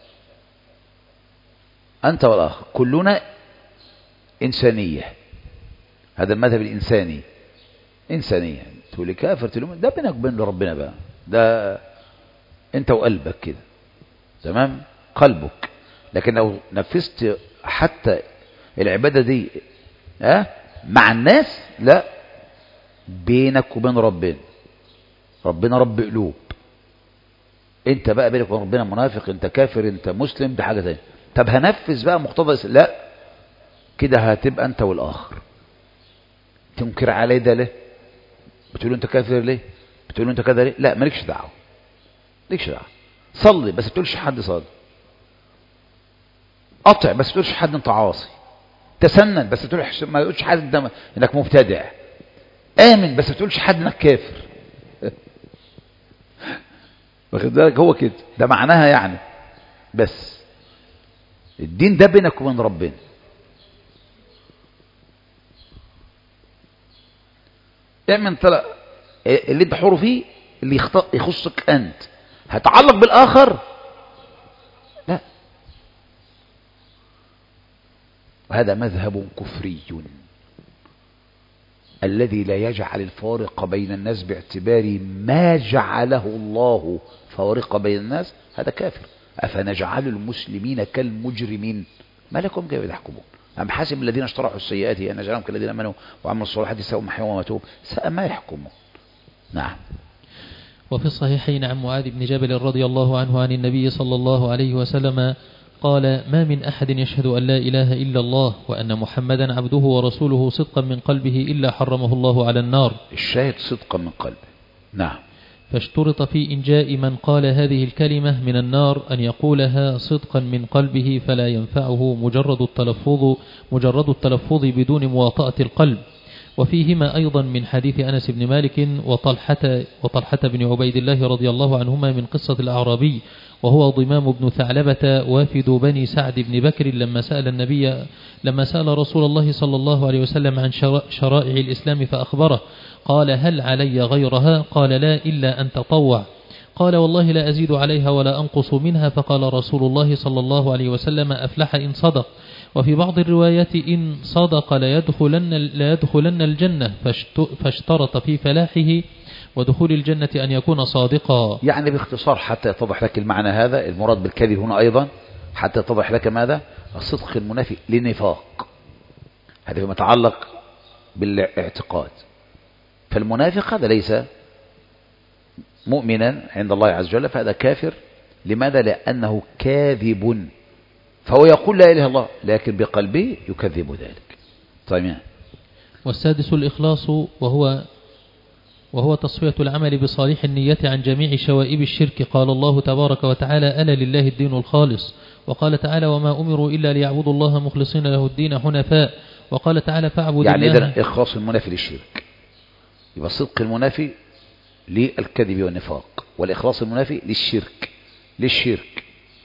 أنت والآخر كلنا إنسانية. هذا المذهب الإنساني، إنسانية. تقول لي كافر تلوم، ده بينك وبين ربنا بقى، ده أنت وقلبك كده، تمام، قلبك. لكن لو نفذت حتى العبادة دي أه؟ مع الناس، لا، بينك وبين ربنا. ربنا رب قلوب، انت بقى بينك وبين ربنا منافق، انت كافر، انت مسلم، ده حاجة تانية. طب هنفذ بقى مقتضى، لا، كده هتبقى انت والاخر. تنكر عليه ده ليه؟ بتقول انت كافر ليه؟ بتقول انت كذا ليه؟ لا، مالكش دعوه، مالكش دعوه. صلي بس ما تقولش حد صلي، قطع بس ما تقولش حد انت عاصي، تسنن بس ما تقولش حد انك مبتدع، امن بس ما تقولش حد انك كافر. واخد بالك؟ هو كده، ده معناها يعني. بس الدين ده بينك وبين ربنا. اعمل طلع اللي انت حر فيه، اللي يخصك انت. هتعلق بالاخر، لا. وهذا مذهب كفري الذي لا يجعل الفارق بين الناس باعتبار ما جعله الله فارق بين الناس، هذا كافر. أفنجعل المسلمين كالمجرمين ما لكم كيف تحكمون أم حسب الذين اشترحوا السيئات أن نجعلهم كالذين آمنوا وعملوا الصالحات سواء محيوا وماتوا ساء ما يحكمون. نعم.
وفي الصحيحين عن معاذ بن جبل رضي الله عنه عن النبي صلى الله عليه وسلم قال: ما من أحد يشهد أن لا إله إلا الله وأن محمدا عبده ورسوله صدقا من قلبه إلا حرمه الله على النار.
الشاهد صدقا من قلبه. نعم.
فاشترط في إنجاء من قال هذه الكلمة من النار أن يقولها صدقا من قلبه، فلا ينفعه مجرد التلفظ مجرد التلفظ بدون مواطأة القلب. وفيهما أيضا من حديث أنس بن مالك وطلحة, وطلحة بن عبيد الله رضي الله عنهما من قصة الأعرابي، وهو ضمام بن ثعلبة وافد بني سعد بن بكر لما سأل النبي لما سأل رسول الله صلى الله عليه وسلم عن شرائع الإسلام فأخبره. قال: هل علي غيرها؟ قال: لا، إلا أن تطوع. قال والله لا أزيد عليها ولا أنقص منها. فقال رسول الله صلى الله عليه وسلم أفلح إن صدق. وفي بعض الروايات إن صدق ليدخلن, ليدخلن الجنة، فاشترط في فلاحه ودخول الجنة أن يكون صادقا.
يعني باختصار حتى يتضح لك المعنى هذا، المراد بالكذب هنا أيضا حتى يتضح لك ماذا؟ الصدق المنافي للنفاق، هذا فيما يتعلق بالاعتقاد. فالمنافق هذا ليس مؤمنا عند الله عز وجل، فهذا كافر. لماذا؟ لأنه كاذب، فهو يقول لا إله إلا الله لكن بقلبه يكذب ذلك. طيب.
والسادس الإخلاص، وهو وهو تصفية العمل بصالح النية عن جميع شوائب الشرك. قال الله تبارك وتعالى ألا لله الدين الخالص. وقال تعالى وما أمروا إلا ليعبدوا الله مخلصين له الدين حنفاء. وقال تعالى فاعبد
يعني
الله.
إذن إخلاص المنافي للشرك، يبقى صدق المنافي للكذب والنفاق، والإخلاص المنافي للشرك للشرك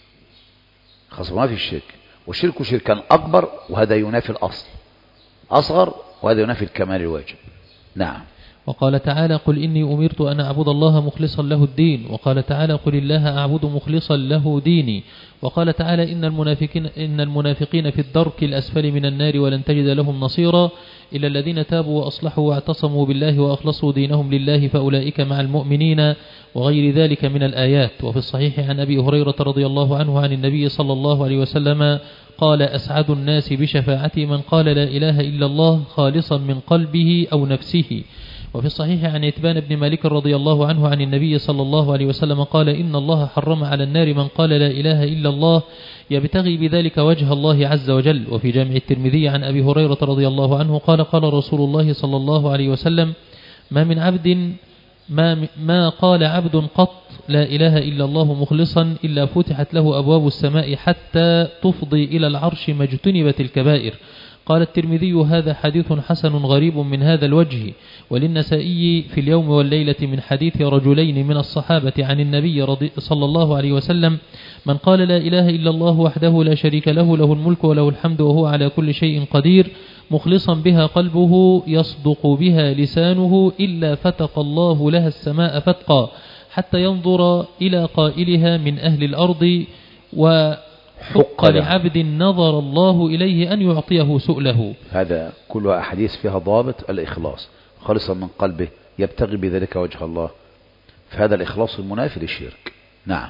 إخلاص المنافي للشرك. والشرك شركا أكبر، وهذا ينافي الأصل أصغر، وهذا ينافي الكمال الواجب. نعم.
وقال تعالى قل إني أمرت أن أعبد الله مخلصا له الدين. وقال تعالى قل الله أعبد مخلصا له ديني. وقال تعالى إن المنافقين, إن المنافقين في الدرك الأسفل من النار ولن تجد لهم نصيرا إلا الذين تابوا وأصلحوا واعتصموا بالله وأخلصوا دينهم لله فأولئك مع المؤمنين وغير ذلك من الآيات. وفي الصحيح عن أبي هريرة رضي الله عنه عن النبي صلى الله عليه وسلم قال أسعد الناس بشفاعتي من قال لا إله إلا الله خالصا من قلبه أو نفسه. وفي الصحيح عن عتبان بن مالك رضي الله عنه عن النبي صلى الله عليه وسلم قال إن الله حرم على النار من قال لا إله إلا الله يبتغي بذلك وجه الله عز وجل. وفي جامع الترمذي عن أبي هريرة رضي الله عنه قال قال رسول الله صلى الله عليه وسلم ما من عبد ما, ما قال عبد قط لا إله إلا الله مخلصا إلا فتحت له أبواب السماء حتى تفضي إلى العرش ما اجتنبت الكبائر. قال الترمذي هذا حديث حسن غريب من هذا الوجه. وللنسائي في اليوم والليلة من حديث رجلين من الصحابة عن النبي صلى الله عليه وسلم من قال لا إله إلا الله وحده لا شريك له له الملك وله الحمد وهو على كل شيء قدير مخلصا بها قلبه يصدق بها لسانه إلا فتق الله لها السماء فتقا حتى ينظر إلى قائلها من أهل الأرض و حق لعبد نظر الله إليه أن يعطيه سؤله.
هذا كلها أحاديث فيها ضابط الإخلاص، خالصا من قلبه يبتغي بذلك وجه الله، فهذا الإخلاص المنافي للشرك. نعم.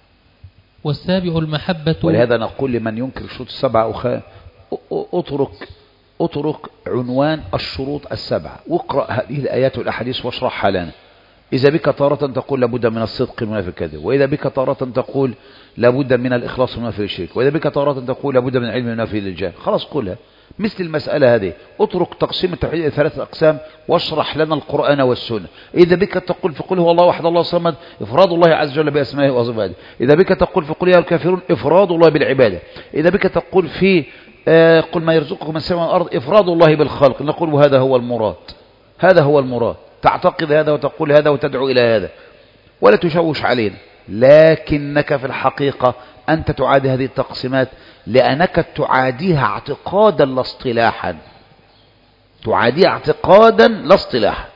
والسابع المحبة.
ولهذا نقول لمن ينكر الشروط السبعة أخا أترك أترك عنوان الشروط السبعة واقرأ هذه الآيات والأحاديث واشرحها لنا. إذا بك تارة تقول لابد من الصدق المنافي الكذب، وإذا بك تارة تقول لابد من الإخلاص المنافي للشرك، وإذا بك تارة تقول لابد من العلم المنافي للجهل. خلاص كلها مثل المسألة هذه. اترك تقسيم التوحيد إلى ثلاثة أقسام واشرح لنا القرآن والسنة. إذا بك تقول في قل هو الله وحده الله الصمد إفراد الله عز وجل بأسمائه وصفاته. إذا بك تقول في قل يا الكافرون إفراد الله بالعبادة. إذا بك تقول في آه قل ما يرزقكم من السماء والأرض إفراد الله بالخلق. نقول وهذا هو المراد، هذا هو المراد. تعتقد هذا وتقول هذا وتدعو إلى هذا ولا تشوش علينا، لكنك في الحقيقة أنت تعادي هذه التقسيمات لأنك تعاديها اعتقادا لا اصطلاحا، تعاديها اعتقادا لا اصطلاحا.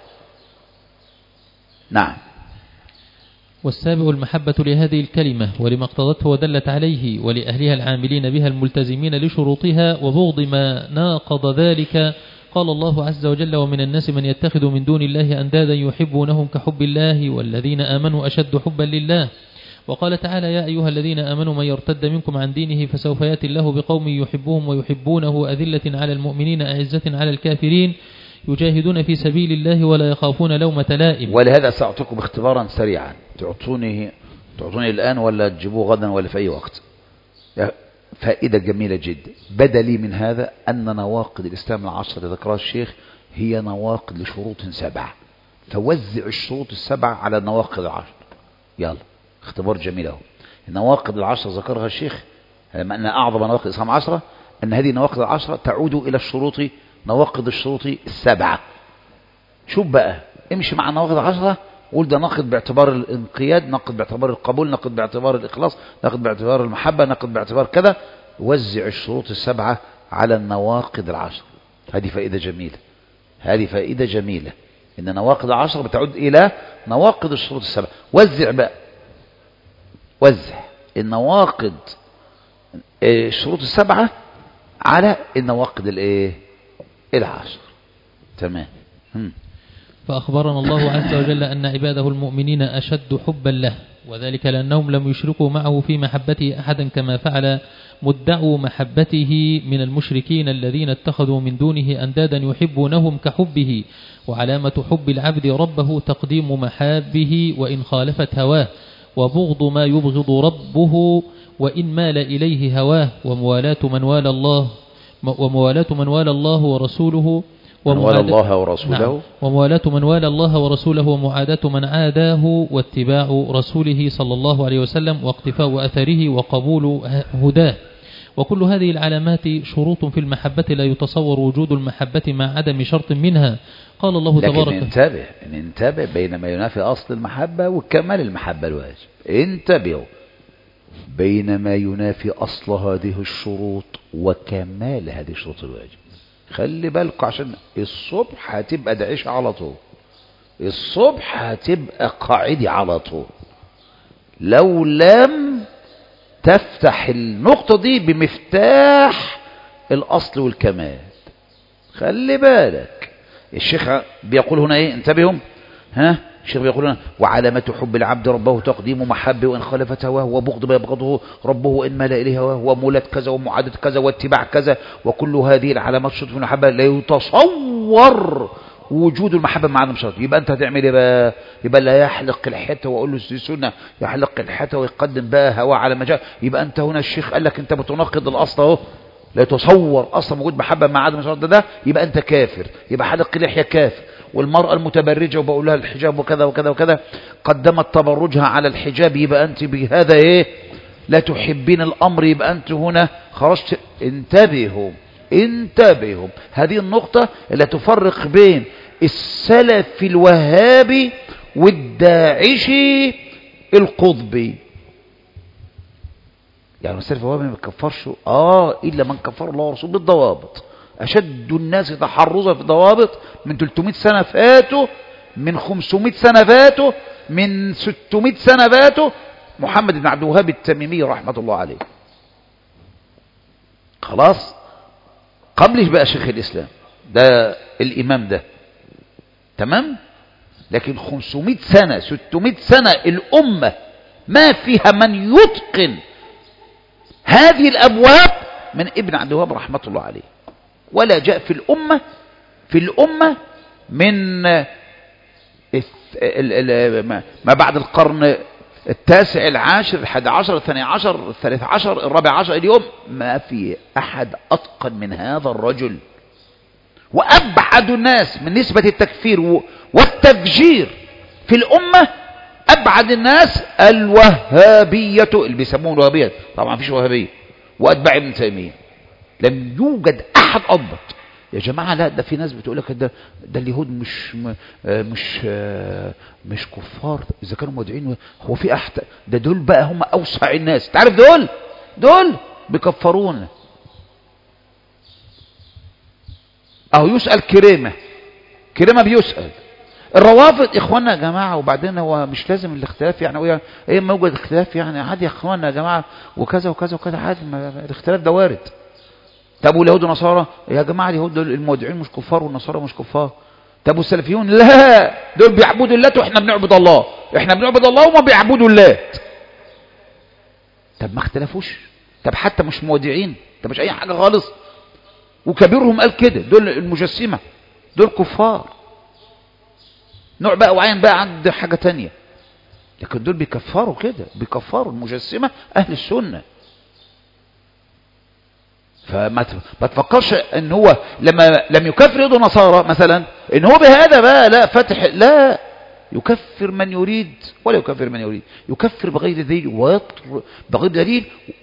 نعم.
والسابع المحبة لهذه الكلمة ولما اقتضته ودلت عليه ولأهلها العاملين بها الملتزمين لشروطها وبغض ما ناقض ذلك. قال الله عز وجل ومن الناس من يتخذ من دون الله أندادا يحبونهم كحب الله والذين آمنوا أشد حبا لله. وقال تعالى يا أيها الذين آمنوا من يرتد منكم عن دينه فسوف يأتي الله بقوم يحبهم ويحبونه أذلة على المؤمنين أعزة على الكافرين يجاهدون في سبيل الله ولا يخافون لومة لائم.
ولهذا سأعطيكم اختبارا سريعا تعطوني تعطوني الآن ولا تجيبوه غدا ولا في أي وقت. فائدة جميلة جدا. بدا لي من هذا أن نواقض الإسلام العشرة ذكرها الشيخ هي نواقض لشروط سبعة، فوزع الشروط السبعة على النواقض العشر. يلا اختبار جميل اهو. النواقض العشرة ذكرها الشيخ لما أن أعظم نواقض الإسلام العشرة أن هذه النواقض العشرة تعود إلى الشروط نواقض الشروط السبعة. شوف بقى امشي مع النواقض العشرة قول ده ناقض باعتبار الانقياد، ناقض باعتبار القبول، ناقض باعتبار الإخلاص، ناقض باعتبار المحبة، ناقض باعتبار كذا. وزع الشروط السبعة على النواقض العشر. هذه فائدة جميلة، هذه فائدة جميلة إن نواقض عشر بتعود إلى نواقض الشروط السبع. وزع بقى، وزع النواقض الشروط السبعة على النواقض الايه العشر. تمام. هم.
فأخبرنا الله عز وجل أن عباده المؤمنين أشد حبا له، وذلك لأنهم لم يشركوا معه في محبته أحدا كما فعل مدعوا محبته من المشركين الذين اتخذوا من دونه أندادا يحبونهم كحبه. وعلامة حب العبد ربه تقديم محابه وإن خالفت هواه، وبغض ما يبغض ربه وإن مال إليه هواه، وموالاة من والى الله وموالاة من والى الله ورسوله
وموالاة الله ورسوله
نعم. وموالاة من والى الله ورسوله ومعاداة من عاداه، واتباع رسوله صلى الله عليه وسلم، واقتفاء أثره وقبول هداه. وكل هذه العلامات شروط في المحبة لا يتصور وجود المحبة مع عدم شرط منها. قال الله تبارك.
لكن انتبه انتبه بين ما ينافي أصل المحبة وكمال المحبة الواجب. انتبهوا بين ما ينافي أصل هذه الشروط وكمال هذه الشروط الواجب. خلي بالكم عشان الصبح هتبقى دعيشة على طول، الصبح هتبقى قاعدي على طول لو لم تفتح النقطة دي بمفتاح الأصل والكمال. خلي بالك الشيخ بيقول هنا ايه، انتبهوا ها. الشيخ بيقول هنا وعلامة حب العبد ربه تقديم محبه وإن خالفت هواه، وبغض ما يبغضه ربه وإن مال إليه هواه، ومولات كذا ومعادة كذا واتباع كذا. وكل هذه العلامات شروط في المحبة لا يتصور وجود المحبة مع عدم شرط. يبقى انت هتعمل ايه بقى؟ يبقى لا يحلق الحته واقول له سنه يحلق الحته ويقدم بقى هواه على ما جاء. يبقى انت هنا الشيخ قال لك انت بتناقض الاصل اهو، لا يتصور اصلا وجود محبه مع عدم شرط. ده يبقى انت كافر، يبقى حلق لحيه كافر. والمرأة المتبرجة وبقول لها الحجاب وكذا وكذا وكذا قدمت تبرجها على الحجاب، يبقى أنت بهذا إيه لا تحبين الأمر، يبقى أنت هنا خرجت. انتبهوا انتبهوا هذه النقطة اللي تفرق بين السلف الوهابي والداعشي القطبي. يعني السلف الوهابي ما بيكفرش آه إلا من كفر الله ورسوله بالضوابط. أشد الناس تحرزا في ضوابط من ثلاثمائة سنة فاتوا، من خمسمائة سنة فاتوا، من ستمائة سنة فاتوا محمد بن عبد الوهاب التميمي رحمة الله عليه. خلاص قبلش بقى شيخ الإسلام ده الإمام ده تمام. لكن خمسمائة سنة ستمائة سنة الأمة ما فيها من يتقن هذه الأبواب من ابن عبد الوهاب رحمة الله عليه. ولا جاء في الأمة في الأمة من ما بعد القرن التاسع العاشر الحادي عشر الثاني عشر الثالث عشر الرابع عشر اليوم ما في أحد أتقن من هذا الرجل. وأبعد الناس من نسبة التكفير والتفجير في الأمة أبعد الناس الوهابية اللي بيسموه الوهابية. طبعا فيش وهابية وأتباع ابن تيمية، لم يوجد أحد أضبط. يا جماعة لا ده في ناس بتقول لك ده ده اليهود مش مش مش كفار إذا كانوا مدعين. هو في أحد ده دول بقى هم أوسع الناس. تعرف دول دول بيكفرون. أهو يسأل كريمة كريمة بيسأل الروافض إخواننا يا جماعة. وبعدين هو مش لازم الاختلاف يعني ايه ما يوجد اختلاف يعني عادي يا إخواننا يا جماعة وكذا وكذا وكذا عادي الاختلاف ده وارد. طب واليهود والنصارى يا جماعة اليهود المودعين مش كفار والنصارى مش كفار. طب والسلفيون لا دول بيعبدوا اللات واحنا بنعبد الله. احنا بنعبد الله وما بيعبدوا اللات. طب ما اختلفوش. طب حتى مش مودعين. طب مش اي حاجة خالص. وكبيرهم قال كده دول المجسمة دول كفار. نوع بقى وعين بقى عند حاجة تانية. لكن دول بيكفروا كده بيكفروا المجسمة اهل السنة. فما تفكرش ان هو لما لم يكفر يد نصارى مثلا ان هو بهذا بقى لا فتح لا يكفر من يريد ولا يكفر من يريد. يكفر بغير دليل ويطر بغير دليل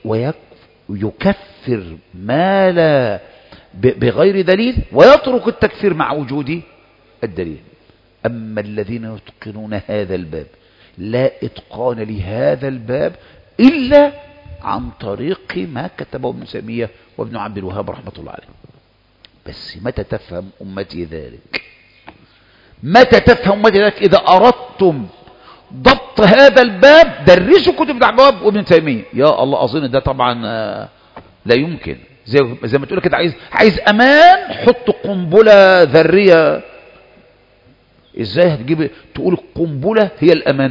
ويكفر ما لا بغير دليل ويترك التكفير مع وجود الدليل. أما الذين يتقنون هذا الباب لا إتقان لهذا الباب إلا عن طريق ما كتبه ابن تيمية وابن عبد الوهاب رحمة الله عليه. بس متى تفهم أمتي ذلك؟ متى تفهم متى ذلك؟ إذا أردتم ضبط هذا الباب درسوا كتب ابن عبد الوهاب وابن تيمية. يا الله، أظن ده طبعا لا يمكن. زي, زي ما تقول كده، عايز عايز أمان، حط قنبلة ذرية. إزاي هتجيب تقول القنبلة هي الأمان؟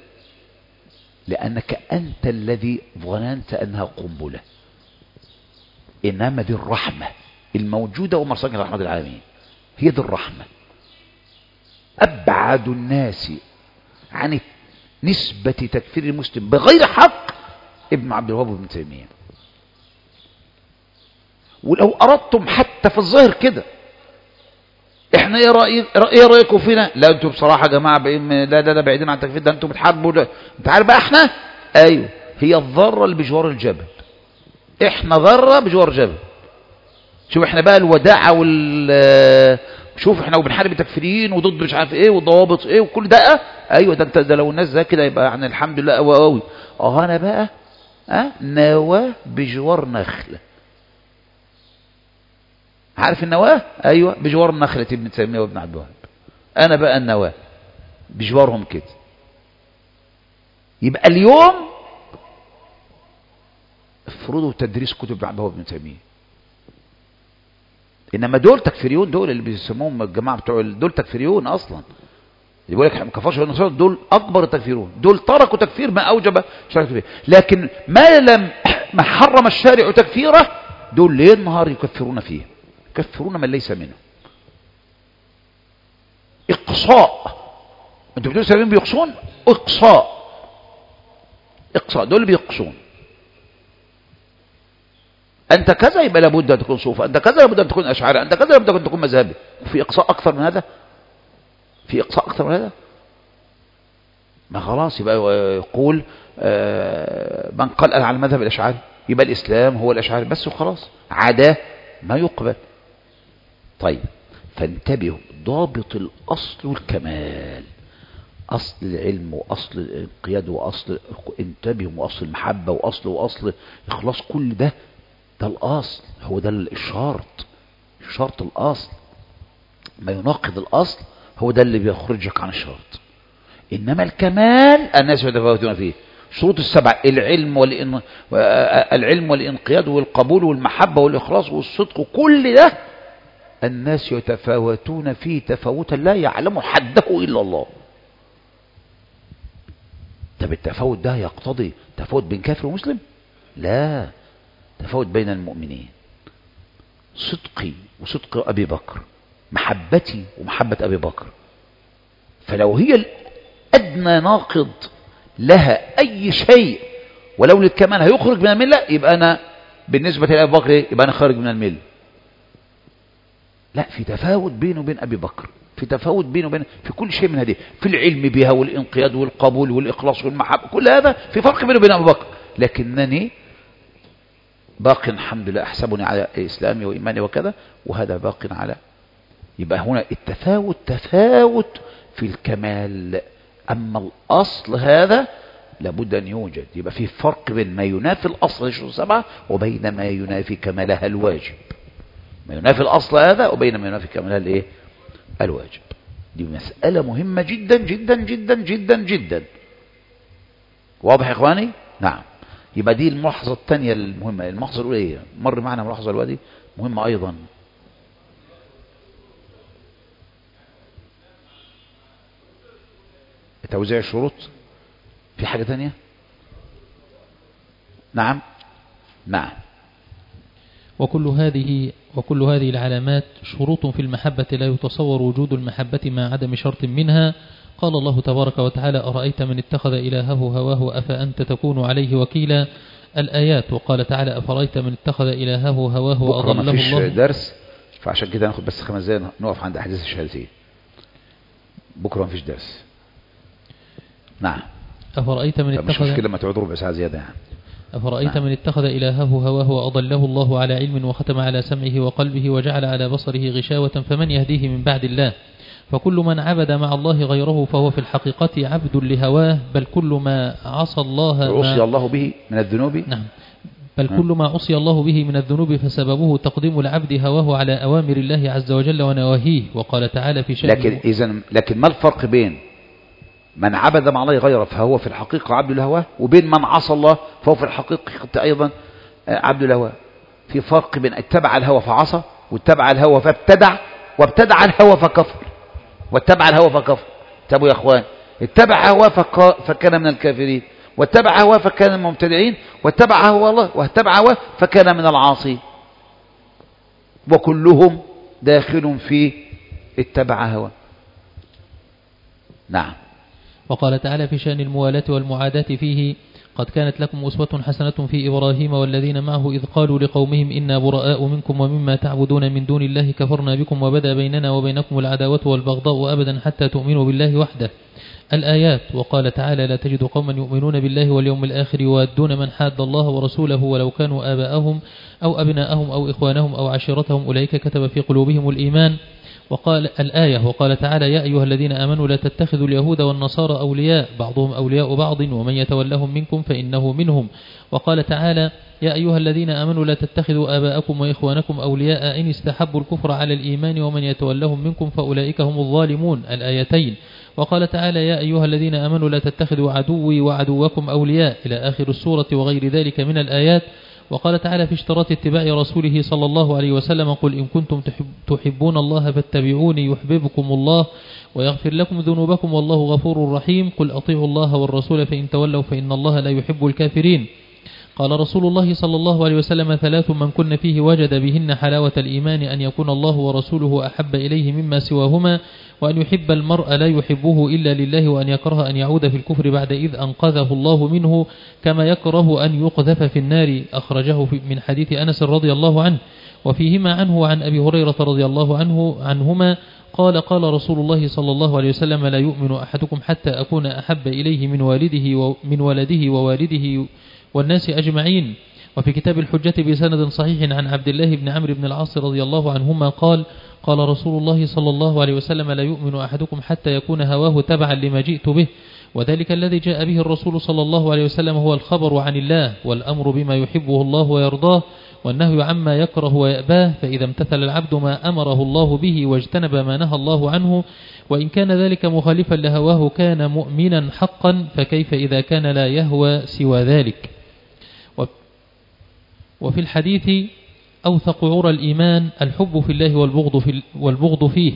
لأنك أنت الذي ظننت أنها قنبلة، إنما دي الرحمة الموجودة ومرسلة رحمة العالمين. هي دي الرحمة. أبعد الناس عن نسبة تكفير المسلم بغير حق ابن عبد الوهاب وابن تيمية. ولو أردتم حتى في الظاهر كده، احنا ايه رأيك ايه رأيكم فينا؟ لا انتوا بصراحة يا جماعة لا لا لا بعيدين عن التكفير، ده انتوا بتحاربوا. انت عارف بقى احنا ايوه، هي الذرة اللي بجوار الجبل، احنا ذرة بجوار الجبل. شوف احنا بقى الوداعة وال شوف احنا وبنحارب التكفيريين وضد مش عارف ايه والضوابط ايه وكل ده. ايوه ده انت ده لو الناس ده كده يبقى يعني الحمد لله قوي قوي. اه انا بقى اه نواه بجوار نخله. عارف النواه؟ ايوه بجوار نخله ابن تيميه وابن عبد الوهاب. انا بقى النواه بجوارهم كده. يبقى اليوم افرضوا تدريس كتب ابن عبد الوهاب وابن تيميه. انما دول تكفيريون، دول اللي بيسموهم الجماعه بتوع دول تكفيريون اصلا. يقول لك ما كفرش النصارى، دول اكبر التكفيرون، دول تركوا تكفير ما اوجب شرع التكفير. لكن ما لم ما حرم الشارع تكفيره، دول ليل نهار يكفرون فيه، يكفرون من ليس منه. اقصاء. انتوا بتقولوا سلفيين بيقصون؟ اقصاء. اقصاء، دول اللي بيقصون. أنت كذا يبقى لابد أن تكون صوفي، أنت كذا لابد أن تكون أشعري، أنت كذا لابد أن تكون مذهبي. في إقصاء أكثر من هذا؟ في إقصاء أكثر من هذا؟ ما خلاص يبقى يقول من قال أنا على المذهب الأشعري يبقى الإسلام هو الأشعري بس وخلاص، عداه ما يقبل. طيب فانتبهوا، ضابط الأصل والكمال، أصل العلم وأصل الانقياد وأصل انتبهوا، وأصل المحبة وأصل وأصل إخلاص، كل ده ده الأصل، هو ده الشرط، شرط الأصل. ما يناقض الأصل هو ده اللي بيخرجك عن الشرط. إنما الكمال الناس يتفاوتون فيه. شروط السبع، العلم والإن... العلم والإنقياد والقبول والمحبة والإخلاص والصدق، كل ده الناس يتفاوتون فيه تفاوتا لا يعلم حده إلا الله. طب التفاوت ده يقتضي تفاوت بين كافر ومسلم؟ لا، تفاوت بين المؤمنين. صدقي وصدق أبي بكر، محبتي ومحبة أبي بكر. فلو هي الأدنى ناقض لها أي شيء ولو للكمال هيخرج من الملة، يبقى أنا بالنسبة لأبي بكر يبقى أنا خارج من الملة. لا، في تفاوت بينه وبين أبي بكر، في تفاوت بينه وبين في كل شيء من هذه، في العلم بها والإنقياد والقبول والإخلاص والمحبة، كل هذا في فرق بينه وبين أبي بكر. لكنني باق الحمد لله أحسبني على إسلامي وإيماني وكذا، وهذا باق على. يبقى هنا التفاوت تفاوت في الكمال، أما الأصل هذا لابد أن يوجد. يبقى في فرق بين ما ينافي الأصل السبعة وبين ما ينافي كمالها الواجب. ما ينافي الأصل هذا وبين ما ينافي كمالها الإيه؟ الواجب. دي مسألة مهمة جدا جدا جدا جدا جدا. واضح يا إخواني؟ نعم. يبقى دي الملاحظة الثانية المهمة. الملاحظة الأولى إيه؟ مر معنا ملاحظة الأولى مهمة أيضا. توزيع الشروط. في حاجة ثانية؟ نعم نعم.
وكل هذه وكل هذه العلامات شروط في المحبة لا يتصور وجود المحبة مع عدم شرط منها. قال الله تبارك وتعالى: أرأيت من اتخذ إلهه هواه أفأنت تكون عليه وكيلا. الآيات. وقال تعالى: أفرأيت من اتخذ إلهه هواه وأضله الله.
بكرة ما فيش درس، فعشان كده ناخد بس خمس دقايق نقف عند أحاديث الشهادتين. بكرة ما فيش درس. نعم.
أفرأيت من اتخذ،
مش مشكلة ما تقعد ربع ساعة زيادة يعني.
أفرأيت من اتخذ إلهه هواه وأضله الله على علم وختم على سمعه وقلبه وجعل على بصره غشاوة فمن يهديه من بعد الله. فكل من عبد مع الله غيره فهو في الحقيقة عبد لهواه، بل كل ما عصى الله
عصي الله به من الذنوب.
نعم. بل كل ما عصي الله به من الذنوب فسببه تقديم العبد هواه على أوامر الله عز وجل ونواهيه. وقال تعالى في شأن
لكن إذن لكن ما الفرق بين من عبد مع الله غيره فهو في الحقيقة عبد الهوى، وبين من عصى الله فهو في الحقيقة أيضا عبد الهوى؟ في فرق بين اتبع الهوى فعصى، واتبع الهوى فابتدع، وابتدع الهوى فكفر، واتبع الهوى فكفر. تابوا يا اخوان، اتبع هواه فكان من الكافرين، واتبع هواه فكان من المبتدعين، واتبع هوى الله واتبع هواه فكان من العاصين، وكلهم داخل في اتبع هواه. نعم.
وقال تعالى في شأن الموالاة والمعاداة فيه: قد كانت لكم أسوة حسنة في إبراهيم والذين معه إذ قالوا لقومهم إنا براء منكم ومما تعبدون من دون الله كفرنا بكم وبدأ بيننا وبينكم العداوة والبغضاء أبدا حتى تؤمنوا بالله وحده. الآيات. وقال تعالى: لا تجد قوما يؤمنون بالله واليوم الآخر يوادون من حاد الله ورسوله ولو كانوا آباءهم أو أبناءهم أو إخوانهم أو عشيرتهم أولئك كتب في قلوبهم الإيمان. وقال الآية. وقال تعالى: يا أيها الذين آمنوا لا تتخذوا اليهود والنصارى أولياء بعضهم أولياء بعض ومن يتولهم منكم فإنه منهم. وقال تعالى: يا أيها الذين آمنوا لا تتخذوا آباءكم وإخوانكم أولياء إن استحبوا الكفر على الإيمان ومن يتولهم منكم فأولئك هم الظالمون. الآيتين. وقال تعالى: يا أيها الذين آمنوا لا تتخذوا عدوي وعدوكم أولياء إلى آخر السورة وغير ذلك من الآيات. وقال تعالى في اشتراط اتباع رسوله صلى الله عليه وسلم: قل إن كنتم تحبون الله فاتبعوني يحببكم الله ويغفر لكم ذنوبكم والله غفور رحيم. قل أطيعوا الله والرسول فإن تولوا فإن الله لا يحب الكافرين. قال رسول الله صلى الله عليه وسلم: ثلاث من كن فيه وجد بهن حلاوة الإيمان: أن يكون الله ورسوله أحب إليه مما سواهما، وأن يحب المرء لا يحبه إلا لله، وأن يكره أن يعود في الكفر بعد إذ أنقذه الله منه، كما يكره أن يقذف في النار. أخرجه من حديث أنس رضي الله عنه. وفيهما عنه وعن أبي هريرة رضي الله عنه عنهما قال: قال رسول الله صلى الله عليه وسلم: لا يؤمن أحدكم حتى أكون أحب إليه من والده ومن ولده ووالده والناس أجمعين. وفي كتاب الحجة بسند صحيح عن عبد الله بن عمرو بن العاص رضي الله عنهما قال: قال رسول الله صلى الله عليه وسلم: لا يؤمن أحدكم حتى يكون هواه تبعا لما جئت به. وذلك الذي جاء به الرسول صلى الله عليه وسلم هو الخبر عن الله والأمر بما يحبه الله ويرضاه والنهي عما يكره ويأباه. فإذا امتثل العبد ما أمره الله به واجتنب ما نهى الله عنه، وإن كان ذلك مخالفا لهواه كان مؤمنا حقا، فكيف إذا كان لا يهوى سوى ذلك. وفي الحديث: أوثق عرى الإيمان الحب في الله والبغض, في والبغض فيه.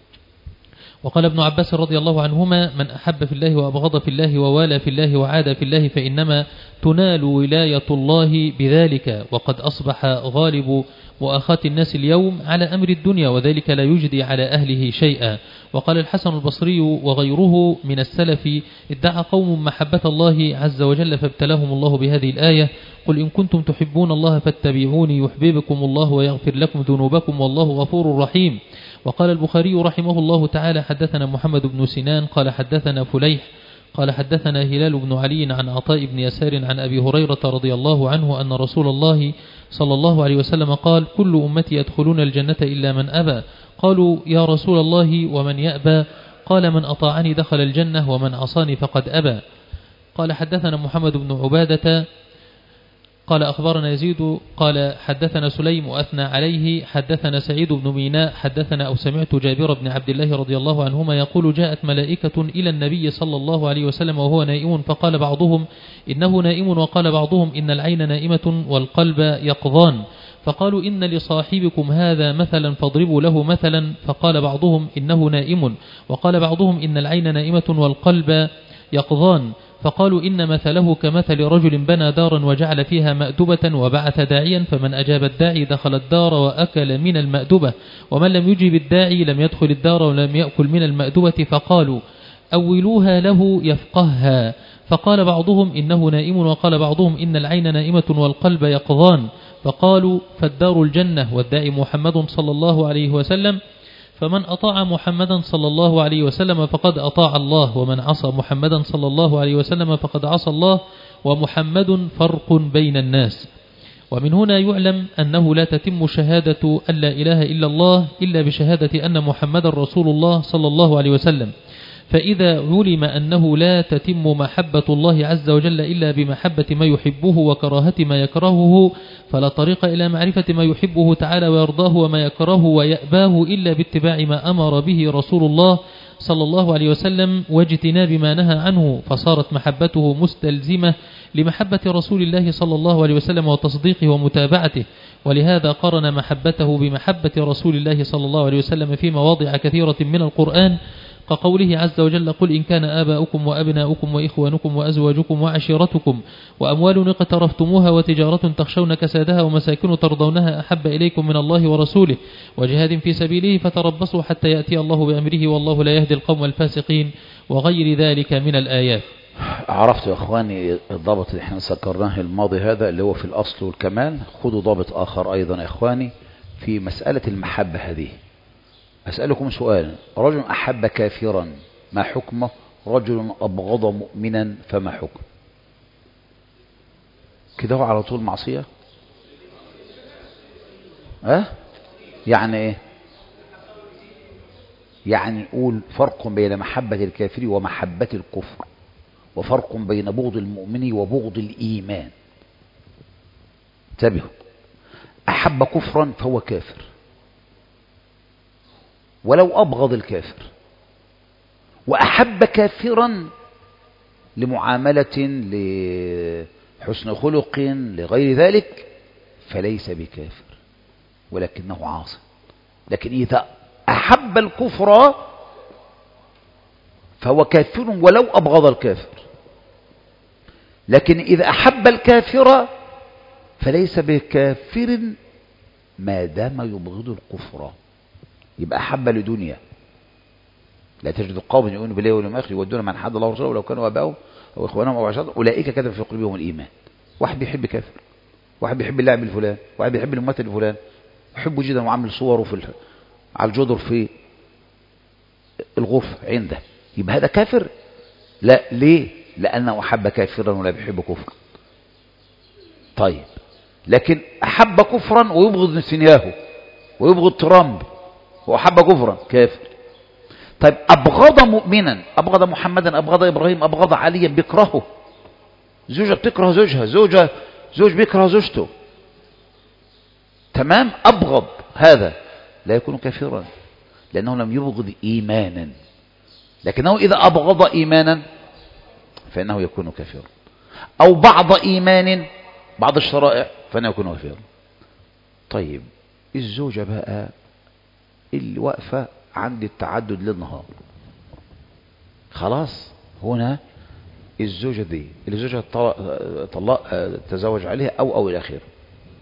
وقال ابن عباس رضي الله عنهما: من أحب في الله وأبغض في الله ووالى في الله وعاد في الله فإنما تنال ولاية الله بذلك. وقد أصبح غالب مؤاخاة الناس اليوم على أمر الدنيا، وذلك لا يجدي على أهله شيئا. وقال الحسن البصري وغيره من السلف: ادعى قوم محبة الله عز وجل فابتلاهم الله بهذه الآية: قل إن كنتم تحبون الله فاتبعوني يحببكم الله ويغفر لكم ذنوبكم والله غفور رحيم. وقال البخاري رحمه الله تعالى: حدثنا محمد بن سنان قال حدثنا فليح قال حدثنا هلال بن علي عن عطاء بن يسار عن أبي هريرة رضي الله عنه أن رسول الله صلى الله عليه وسلم قال: كل أمتي يدخلون الجنة إلا من أبى. قالوا: يا رسول الله ومن يأبى؟ قال: من أطاعني دخل الجنة ومن عصاني فقد أبى. قال حدثنا محمد بن عبادة قال أخبرنا يزيد قال حدثنا سليم وأثنى عليه حدثنا سعيد بن ميناء حدثنا أو سمعت جابر بن عبد الله رضي الله عنهما يقول: جاءت ملائكة إلى النبي صلى الله عليه وسلم وهو نائم، فقال بعضهم: إنه نائم، وقال بعضهم: إن العين نائمة والقلب يقظان. فقالوا: إن لصاحبكم هذا مثلا فاضربوا له مثلا. فقال بعضهم: إنه نائم، وقال بعضهم: إن العين نائمة والقلب يقظان. فقالوا: إن مثله كمثل رجل بنى دارا وجعل فيها مأدبة وبعث داعيا، فمن أجاب الداعي دخل الدار وأكل من المأدبة، ومن لم يجب الداعي لم يدخل الدار ولم يأكل من المأدبة. فقالوا: أولوها له يفقهها. فقال بعضهم: إنه نائم، وقال بعضهم: إن العين نائمة والقلب يقظان. فقالوا: فالدار الجنة والداعي محمد صلى الله عليه وسلم، فمن أطاع محمدا صلى الله عليه وسلم فقد أطاع الله، ومن عصى محمدا صلى الله عليه وسلم فقد عصى الله، ومحمد فرق بين الناس. ومن هنا يعلم أنه لا تتم شهادة أن لا إله إلا الله إلا بشهادة أن محمدا رسول الله صلى الله عليه وسلم. فإذا علم أنه لا تتم محبة الله عز وجل إلا بمحبة ما يحبه وكراهة ما يكرهه، فلا طريق إلى معرفة ما يحبه تعالى ويرضاه وما يكرهه ويأباه إلا باتباع ما أمر به رسول الله صلى الله عليه وسلم واجتناب ما نهى عنه، فصارت محبته مستلزمة لمحبة رسول الله صلى الله عليه وسلم وتصديقه ومتابعته. ولهذا قرن محبته بمحبة رسول الله صلى الله عليه وسلم في مواضع كثيرة من القرآن، كقوله عز وجل: قل إن كان آباؤكم وأبناؤكم وإخوانكم وأزواجكم وعشيرتكم وأموال اقترفتموها وتجارة تخشون كسادها ومساكن ترضونها أحب إليكم من الله ورسوله وجهاد في سبيله فتربصوا حتى يأتي الله بأمره والله لا يهدي القوم الفاسقين، وغير ذلك من الآيات.
عرفت يا أخواني الضابط اللي احنا سكرناه الماضي هذا اللي هو في الأصل والكمال. خذوا ضابط آخر أيضا يا أخواني في مسألة المحبة هذه. أسألكم سؤال: رجل أحب كافرا ما حكمه؟ رجل أبغض مؤمنا فما حكم؟ كده هو على طول معصية؟ أه؟ يعني إيه؟ يعني نقول فرق بين محبة الكافر ومحبة الكفر، وفرق بين بغض المؤمن وبغض الإيمان. انتبهوا، أحب كفرا فهو كافر ولو أبغض الكافر، وأحب كافرا لمعاملة لحسن خلق لغير ذلك فليس بكافر ولكنه عاصي. لكن إذا أحب الكفر فهو كافر ولو أبغض الكافر، لكن إذا أحب الكافر فليس بكافر ما دام يبغض الكفر. يبقى أحب لدنيا. لا تجد قوم يؤمنون بالله واليوم الآخر يودون من حد الله ورسوله ولو كانوا آباءهم أو إخوانهم أو عشيرتهم أولئك كتب في قلوبهم الإيمان. واحد بيحب كافر، واحد بيحب اللاعب الفلان، واحد بيحب الممثل الفلان، يحبه جدا وعامل صوره في الح... على الجدر في الغرفة عنده، يبقى هذا كافر؟ لا. ليه؟ لأنه أحب كافرا ولا بيحب كفرا. طيب، لكن أحب كفرا ويبغض نتنياهو ويبغض ترامب وأحب كفرا، كافر. طيب، أبغض مؤمنا، أبغض محمدا، أبغض إبراهيم، أبغض عليا، بيكرهه. زوجة بتكره زوجها، زوجة زوج بيكره زوجته، تمام، أبغض، هذا لا يكون كافرا لأنه لم يبغض إيمانا. لكنه إذا أبغض إيمانا فإنه يكون كافرا، أو بعض إيمان، بعض الشرائع، فإنه يكون كافرا. طيب، الزوجة بقى اللي واقفة عند التعدد للنهار، خلاص هنا الزوجة دي اللي زوجها طلق تزوج عليها أو أو إلى آخره،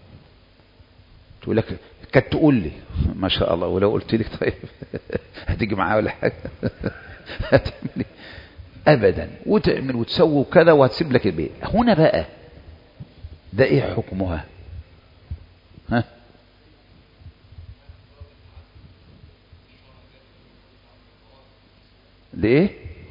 تقول لك كانت تقول لي ما شاء الله، ولو قلت لك طيب هتيجي معايا ولا حاجة هتعملي أبدا، وتعمل وتسوي كذا وهتسيب لك البيت. هنا بقى ده إيه حكمها؟ ها؟ ليه؟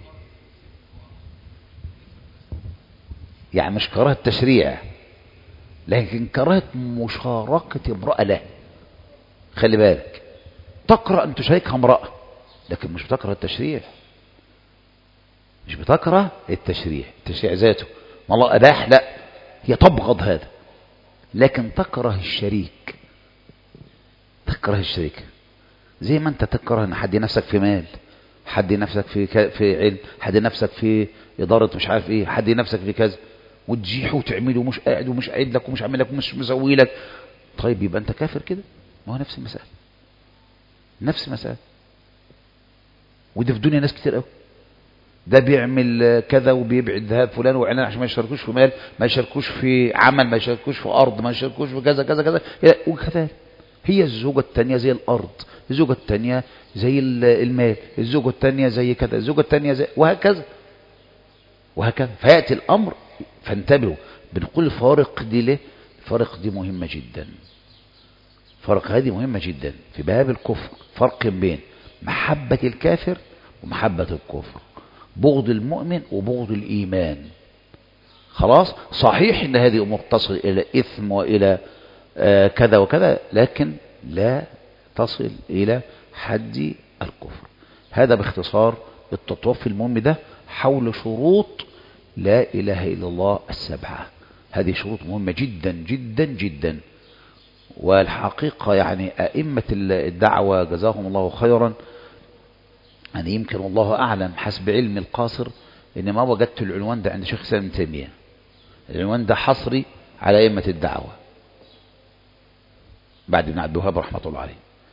يعني مش كراهة تشريع، لكن كراهة مشاركة امرأة له. خلي بالك، تكره أن تشاركها امرأة، لكن مش بتكره التشريع، مش بتكره التشريع، التشريع ذاته ما الله أباح، لا، هي تبغض هذا، لكن تكره الشريك، تكره الشريك زي ما أنت تكره أن حد نفسك في مال، حد نفسك في ك... في علم، حد نفسك في إدارة مش عارف إيه، حد نفسك في كذا، وتجيح وتعمله ومش قاعد ومش قاعد لك ومش عامل لك ومش مسوي لك. طيب، يبقى أنت كافر كده؟ ما هو نفس المسألة، نفس المسألة. وده في الدنيا ناس كتير قوي، ده بيعمل كذا وبيبعد ذهب فلان وعلان عشان ما يشاركوش في مال، ما يشاركوش في عمل، ما يشاركوش في أرض، ما يشاركوش في كذا كذا كذا. وكذلك هي الزوجة التانية زي الأرض، الزوجة التانية زي المال، الزوجة التانية زي كذا، الزوجة التانية زي، وهكذا وهكذا. فيأتي الأمر، فانتبهوا، بنقول الفارق دي ليه؟ الفارق دي مهمة جدا، فرق هذه مهمة جدا في باب الكفر. فرق بين محبة الكافر ومحبة الكفر، بغض المؤمن وبغض الإيمان. خلاص، صحيح ان هذه امور تصل الى اثم والى آه كذا وكذا، لكن لا تصل الى حد الكفر. هذا باختصار التطوف المهم ده حول شروط لا إله إلا الله السبعة. هذه شروط مهمة جدا جدا جدا. والحقيقة يعني أئمة الدعوة جزاهم الله خيرا، يعني يمكن الله أعلم حسب علمي القاصر إن ما وجدت العنوان ده عند شيخ الإسلام ابن تيمية. العنوان ده حصري على أئمة الدعوة بعد ابن عبد الوهاب رحمة الله عليه.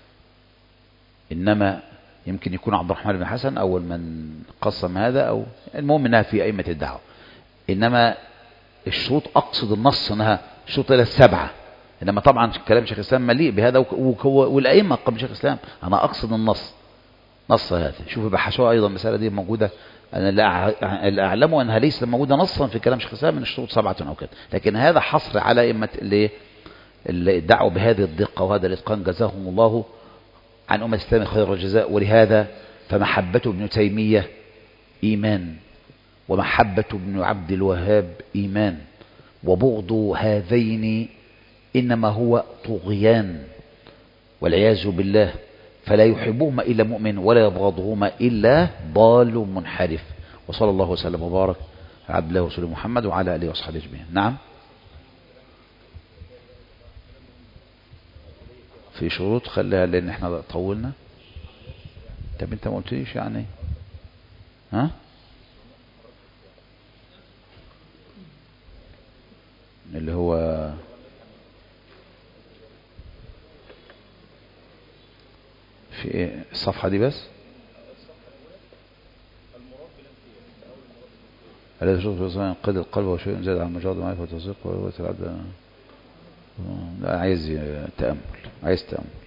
إنما يمكن يكون عبد الرحمن بن حسن أول من قسم هذا، أو المهم أنها في أئمة الدعوة. إنما الشروط أقصد النص أنها شروط إلى السبعة. إنما طبعا كلام شيخ الإسلام مليء بهذا، والأئمة قبل شيخ الإسلام. أنا أقصد النص، نص هذا. شوفوا بحثوا أيضا المسألة دي موجودة. أنا لا أعلم أنها ليست موجودة نصا في كلام شيخ الإسلام من الشروط سبعة أو كذا، لكن هذا حصر على أئمة الدعوة بهذه الدقة وهذا الإتقان جزاهم الله عن أمة الإسلام خير الجزاء. ولهذا فمحبة ابن تيمية إيمان، ومحبة ابن عبد الوهاب إيمان، وبغض هذين إنما هو طغيان والعياذ بالله. فلا يحبهما إلا مؤمن ولا يبغضهما إلا ضال منحرف. وصلى الله وسلم وبارك على عبد الله ورسوله محمد وعلى آله وصحبه أجمعين. نعم، في شروط خليها لأن احنا طولنا. طب انت ما قلتليش يعني ها اللي هو في ايه الصفحة دي بس الذي يشوف في قيد القلب وشيء زاد عن مجرد معرفة وتصديق وتعدى. لا عايز تأمل، عايز تأمل.